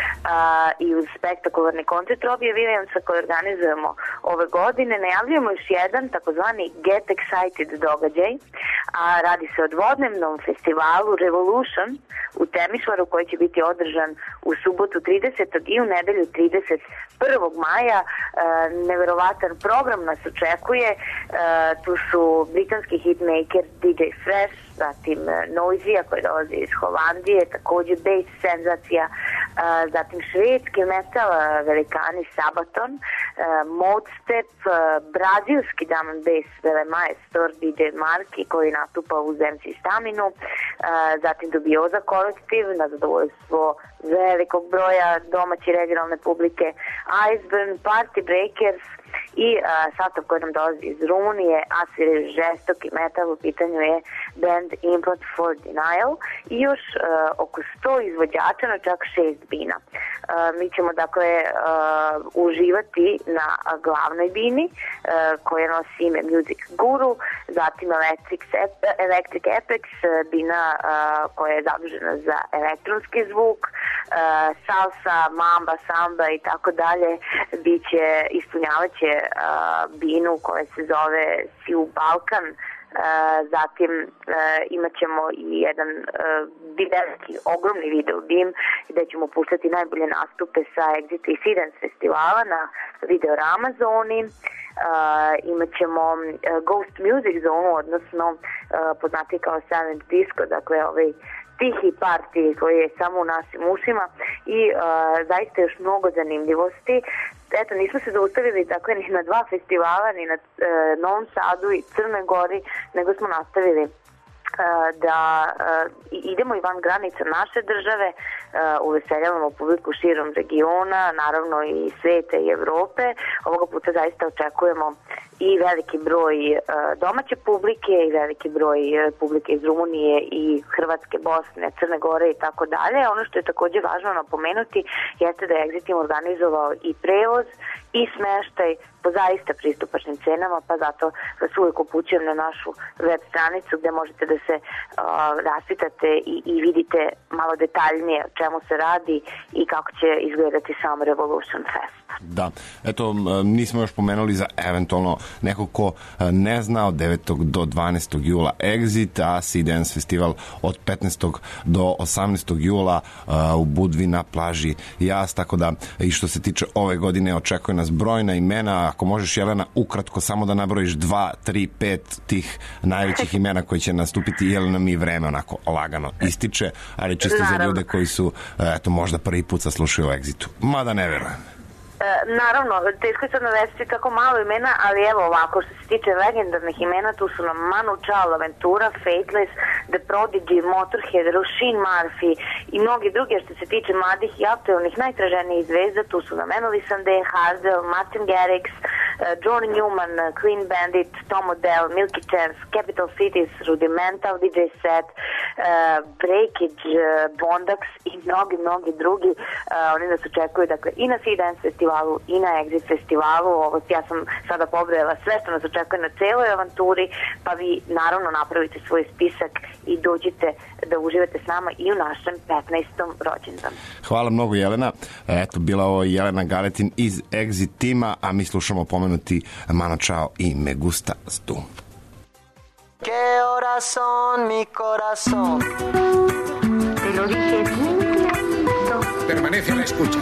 uh, i uz spektakularni koncert Robbie Williamsa koji organizujemo ove godine, najavljujemo još jedan takozvani Get Excited događaj, a radi se o dvodnevnom festivalu Revolution u Temišvaru koji će biti održan u subotu tridesetog i u nedelju trideset prvog maja. E, neverovatan program nas očekuje. E, tu su britanski hitmaker D J Fresh, zatim Noisija koji dolazi iz Holandije, također bass senzacija, e, zatim švedski metal velikani Sabaton, e, Modestep, e, brazilski drum and bass velemajstor D J Marki koji nastupa uz M C Staminu, e, zatim Dubioza kolektiv na zadovoljstvo velikog broja domaće i regionalne publike, Iceburn, Party Breakers i uh, sastav koji nam dolazi iz Rumunije, a svira žestoki metal, u pitanju je band Implant for Denial i još uh, oko sto izvođača na čak šest bina. Uh, mi ćemo dakle uh, uživati na glavnoj bini uh, koja nosi ime Music Guru, zatim Electric, Electric Apex, bina uh, koja je zadužena za elektronski zvuk, uh, salsa, mamba, samba i tako dalje, biće ispunjavaće uh, binu koja se zove Siu Balkan. Uh, zatim uh, imat ćemo i jedan uh, veliki, ogromni video bim gde ćemo puštati najbolje nastupe sa Exit i Seedance festivala na Videorama zoni. Uh, imat ćemo uh, Ghost Music zonu, odnosno uh, poznati kao Silent Disco, dakle ovaj tihi party koji je samo u našim ušima i uh, zaista još mnogo zanimljivosti. Eto, nismo se zaustavili dakle ni na dva festivala, ni na e, Novom Sadu i Crnoj Gori, nego smo nastavili e, da e, idemo i van granica naše države, e, uveseljavamo publiku širom regiona, naravno i sveta i Evrope. Ovoga puta zaista očekujemo i veliki broj e, domaće publike i veliki broj e, publike iz Rumunije i Hrvatske, Bosne, Crne Gore i tako dalje. Ono što je također važno napomenuti jeste da je Exit Team organizovao i prevoz i smeštaj po zaista pristupačnim cenama, pa zato vas uvijek upućujem na našu web stranicu gde možete da se uh, raspitate i, i vidite malo detaljnije o čemu se radi i kako će izgledati sam Revolution Fest. Da, eto, nismo još pomenuli za eventualno neko ko ne zna, od devetog do dvanaestog jula Exit, a Seedance festival od petnaestog do osamnaestog jula uh, u Budvi na plaži Jas, tako da i što se tiče ove godine očekuje nas brojna imena. Ako možeš, Jelena, ukratko samo da nabrojiš dva, tri, pet tih najvećih imena koji će nastupiti, jer nam i vreme onako lagano ističe, ali čisto za ljude koji su eto, možda prvi put saslušaju o Exitu. Mada ne verujem. E, naravno, teško je sad navesti tako malo imena, ali evo ovako, što se tiče legendarnih imena, tu su nam Manu Chao, Aventura, Faithless, The Prodigy, Motorhead, Roisin Murphy i mnogi drugi. Što se tiče mladih i aktualnih najtraženijih zvezda, tu su nam Emily Sandé, Hazel, Martin Garrix, John Newman, Clean Bandit, Tom Odell, Milky Chance, Capital Cities, Rudimental, D J Set, uh, Breakage, uh, Bondax i mnogi, mnogi drugi. Uh, oni nas očekuju, dakle, i na Seedance festivalu i na Exit festivalu. Ovo, ja sam sada pobrojala sve što nas očekuje na celoj avanturi, pa vi naravno napravite svoj spisak i dođite da uživate s nama i u našem petnaestom rođendanu. Hvala mnogo, Jelena. Eto, bila ovo Jelena Galetin iz Exit tima, a mi slušamo pomenuti Mano Chao i Me Gusta Tu. ¿Qué horas son, mi corazón? Te lo dije. Te Permanece a la escucha.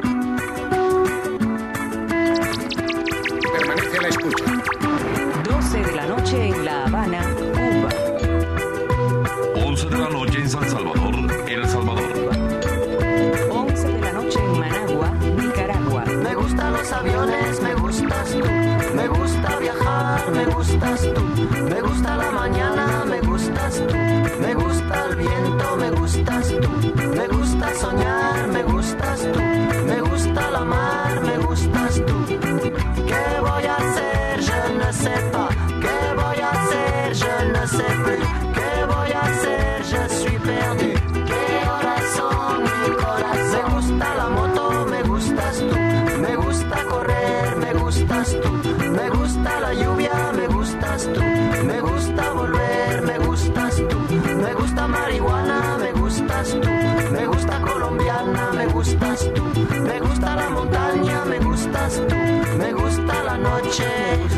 Permanece a la escucha. doce de la noche en La Habana, Cuba. once de la noche en San Salvador, El Salvador. once de la noche en Managua, Nicaragua. Me gustan los aviones, me gustas tú. Me gusta viajar, me gustas tú. Me gusta la mañana, me gustas tú. Me gusta el viento, me gustas tú. Me gusta soñar, me gustas tú. Me gusta la mar, me gustas tú. ¿Qué voy a hacer? Je ne sais pas. ¿Qué voy a hacer? Je ne sais plus. ¿Qué voy a hacer? Je suis perdu. ¿Qué horas son? Mi corazón. Me gusta la moto, me gustas tú. Me gusta correr, me gustas tú. Me gusta la lluvia, me gustas tú. Me gusta volver, me gustas tú. Me gusta marihuana, me gustas tú. Me gusta colombiana, me gustas tú. Me gusta la montaña, me gustas tú. Me gusta la noche.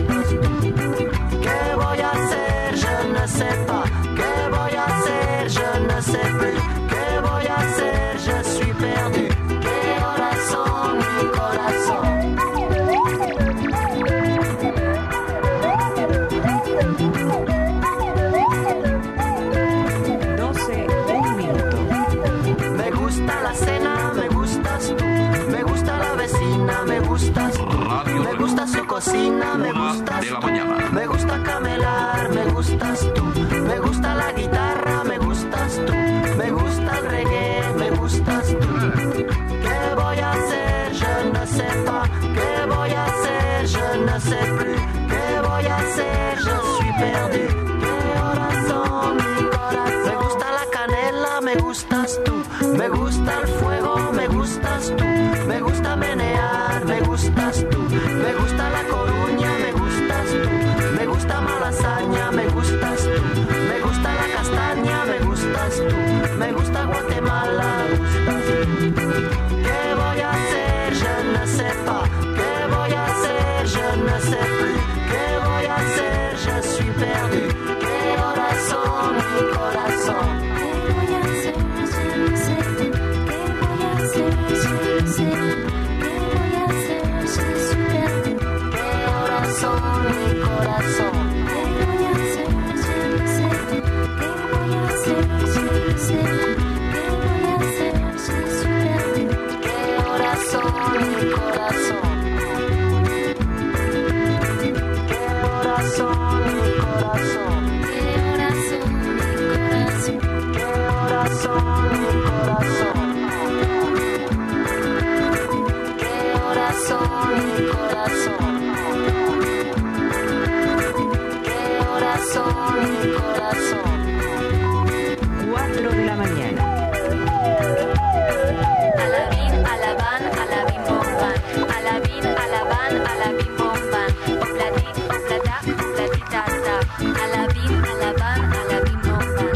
¿Qué voy a hacer? Je ne sais pas. ¿Qué voy a hacer? Je ne sais plus. ¿Qué voy a hacer? Je suis perdu. ¿Qué horas son? Mi corazón. doce, un minuto. Me gusta la cena, me gustas tú. Me gusta la vecina, me gustas tú. Me gusta su cocina, me gustas tú. Me gusta camelar, me gustas tú. Me gusta la guitarra, me gustas tú. Me gusta el reggae, me gustas tú. ¿Qué voy a hacer? Je ne sais pas. ¿Qué voy a hacer? Je ne sais plus. ¿Qué voy a hacer? Je suis perdu. ¿Qué horas son? Mi corazón. Me gusta la canela, me gustas tú. Me gusta el fuego, me gustas tú. Me gusta menear, me gustas tú. Me gusta la coruña, me gustas tú. Me gusta malasaña, me gustas tú. Me gusta la castaña, me gustas tú. Me gusta Guatemala, me gustas tú. ¿Qué voy a hacer? Je ne sais pas. ¿Qué voy a hacer? Je ne sais plus. ¿Qué voy a hacer? Je suis perdu. ¿Qué horas son? Mi corazón. ¿Qué voy a hacer? Je ne sais plus. ¿Qué voy a hacer? Je ne sais plus. ¿Qué voy a hacer? Je suis perdu. ¿Qué horas son? Mi corazón. ¿Qué voy a hacer? Je ne sais plus. ¿Qué voy a hacer? Je ne sais plus. ¿Qué voy a hacer? Je suis perdu. ¿Qué horas son? Mi corazón. ¿Qué horas son? Mi corazón. ¿Qué horas son? Mi corazón. ¿Qué horas son? Mi corazón. ¿Qué horas son? Mi corazón. ¿Qué horas son? Mi corazón. cuatro de la mañana. Alabín, alabán, alabín, bomban. Alabín, alabán, alabín, bomban. Obladi, oblada, obladitata. Alabín, alabán, alabín, bomban.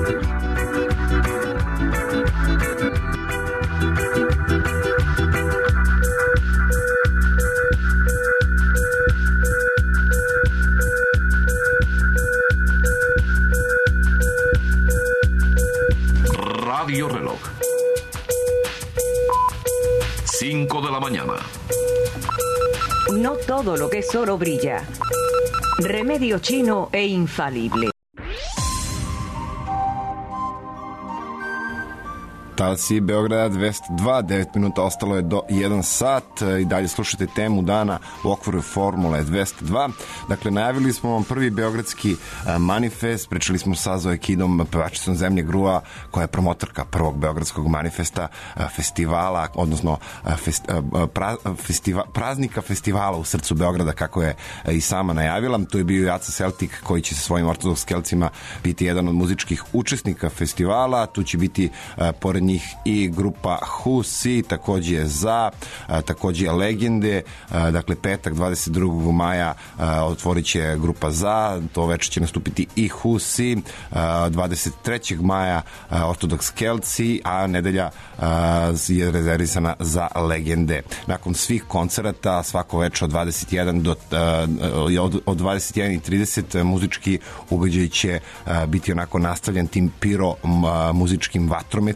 Radio Reloj. cinco de la mañana. No todo lo que es oro brilla. Remedio chino e infalible. Talci Beograda dvesta dva, devet minuta ostalo je do jedan sat i dalje slušate temu dana u okviru Formule dvesta dva. Dakle, najavili smo vam prvi beogradski manifest, pričali smo sa Zoe Kidom, pevačicom Zemlje Grua, koja je promotorka prvog beogradskog manifesta, festivala, odnosno fest, pra, festiva, praznika festivala u srcu Beograda, kako je i sama najavila. Tu je bio Aca Celtic, koji će sa svojim ortodoks kelcima biti jedan od muzičkih učesnika festivala. Tu će biti pored njih i grupa Who Si, takođe za, takođe Legende. Dakle, petak dvadeset drugog maja otvorit će grupa za, to večer će nastupiti i Who Si, dvadeset trećeg maja Ortodoks Kelci, a nedelja je rezervisana za Legende. Nakon svih koncerata, svako večer od dvadeset jedan do od dvadeset jedan i trideset muzički ubeđaj će biti onako nastavljen tim piro muzičkim vatrometima.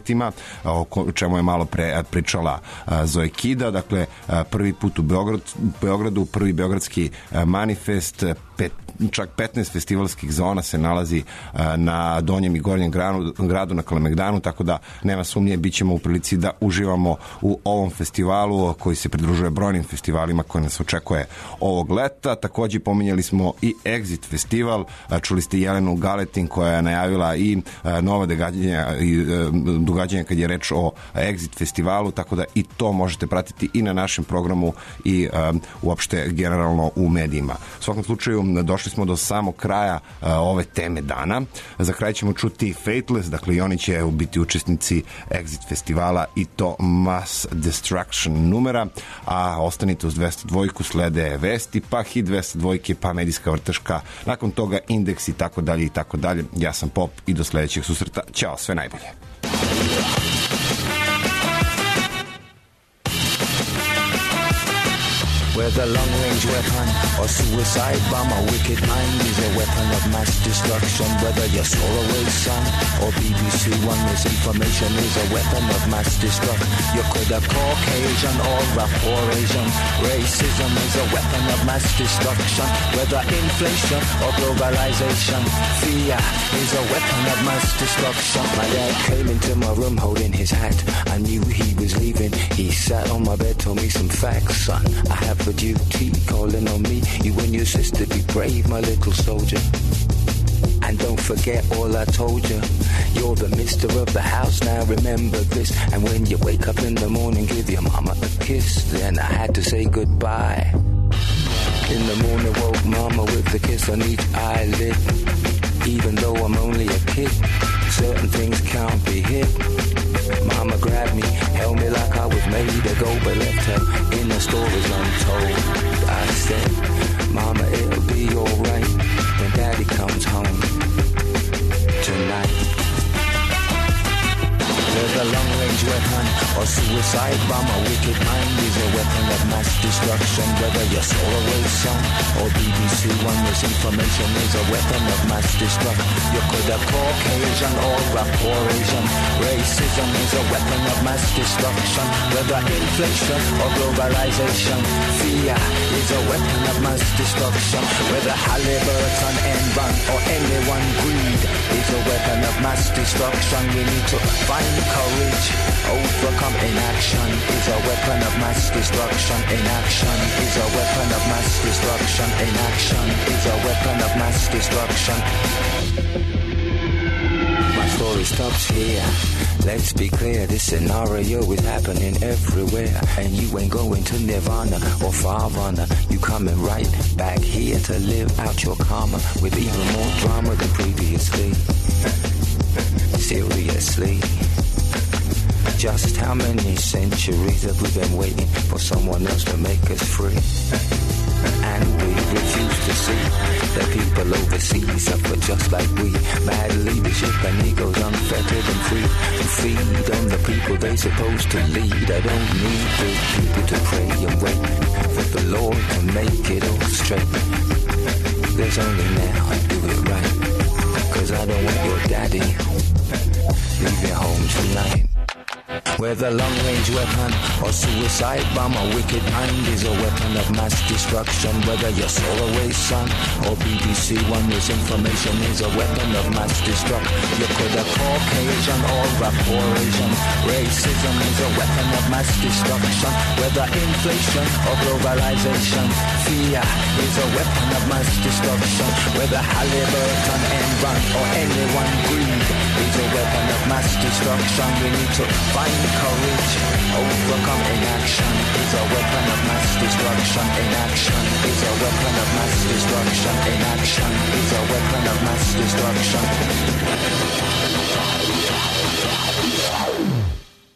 o čemu je malo pre pričala Zoe Kida. Dakle, prvi put u Beograd, Beogradu, prvi beogradski manifest, pet, čak petnaest festivalskih zona se nalazi na donjem i gornjem gradu, gradu na Kalemegdanu, tako da nema sumnje, bit ćemo u prilici da uživamo u ovom festivalu koji se pridružuje brojnim festivalima koji nas očekuje ovog leta. Takođe pominjali smo i Exit festival, čuli ste Jelenu Galetin koja je najavila i nova događanja, i događanja kad je reč o Exit festivalu, tako da i to možete pratiti i na našem programu i um, uopšte generalno u medijima. U svakom slučaju došli smo do samog kraja uh, ove teme dana. Za kraj ćemo čuti Fateless, dakle i oni će biti učesnici Exit festivala i to Mass Destruction numera, a ostanite uz dvesta dva, slede vesti, pa hit dvesta dva, pa medijska vrteška, nakon toga indeks i tako dalje i tako dalje. Ja sam Pop i do sledećeg susreta. Ćao, sve najbolje. Whether long-range weapon or suicide bomb, a wicked mind is a weapon of mass destruction. Whether you're Solarway's son or B B C One, misinformation is a weapon of mass destruction. You could have Caucasian or a poor Asian. Racism is a weapon of mass destruction. Whether inflation or globalization, fear is a weapon of mass destruction. My dad came into my room holding his hat. I knew he was leaving. He sat on my bed, told me some facts, son. I have for duty, calling on me. You and your sister, be brave, my little soldier. And don't forget all I told you. You're the mister of the house, now remember this. And when you wake up in the morning, give your mama a kiss. Then I had to say goodbye. In the morning, woke mama with a kiss on each eyelid. Even though I'm only a kid, certain things can't be hid. Mama grabbed me, held me like I was made to go, but left her in the stories untold. I said, Mama, it'll be alright when Daddy comes home tonight. Whether a long-range weapon or suicide bomb, a wicked mind is a weapon of mass destruction. Whether you're Solarway's son or B B C One, misinformation is a weapon of mass destruction. You could have Caucasian or a poor Asian. Racism is a weapon of mass destruction. Whether inflation or globalization, fear is a weapon of mass destruction. Whether Halliburton, Enron or anyone, greed is a weapon of mass destruction. We need to find courage, overcome inaction is a weapon of mass destruction. Inaction is a weapon of mass destruction. Inaction is a weapon of mass destruction. My story stops here. Let's be clear, this scenario is happening everywhere. And you ain't going to Nirvana or Farvana. You coming right back here to live out your karma with even more drama than previously. Seriously. Just how many centuries have we been waiting for someone else to make us free? And we refuse to see that people overseas suffer just like we. Bad leadership and egos unfettered and free to feed on the people they supposed to lead. I don't need good people to pray and wait for the Lord to make it all straight. There's only now I do it right, cause I don't want your daddy leaving home tonight. Whether long-range weapon or suicide bomb, a wicked mind is a weapon of mass destruction. Whether you're Solarway's son or B B C One, misinformation is a weapon of mass destruction. You could have Caucasian or a poor Asian. Racism is a weapon of mass destruction. Whether inflation or globalization, fear is a weapon of mass destruction. Whether Halliburton, Enron or anyone, greed is a weapon of mass destruction. We need to find courage, overcome inaction is a weapon of mass destruction. Inaction is a weapon of mass destruction. Inaction is a weapon of mass destruction.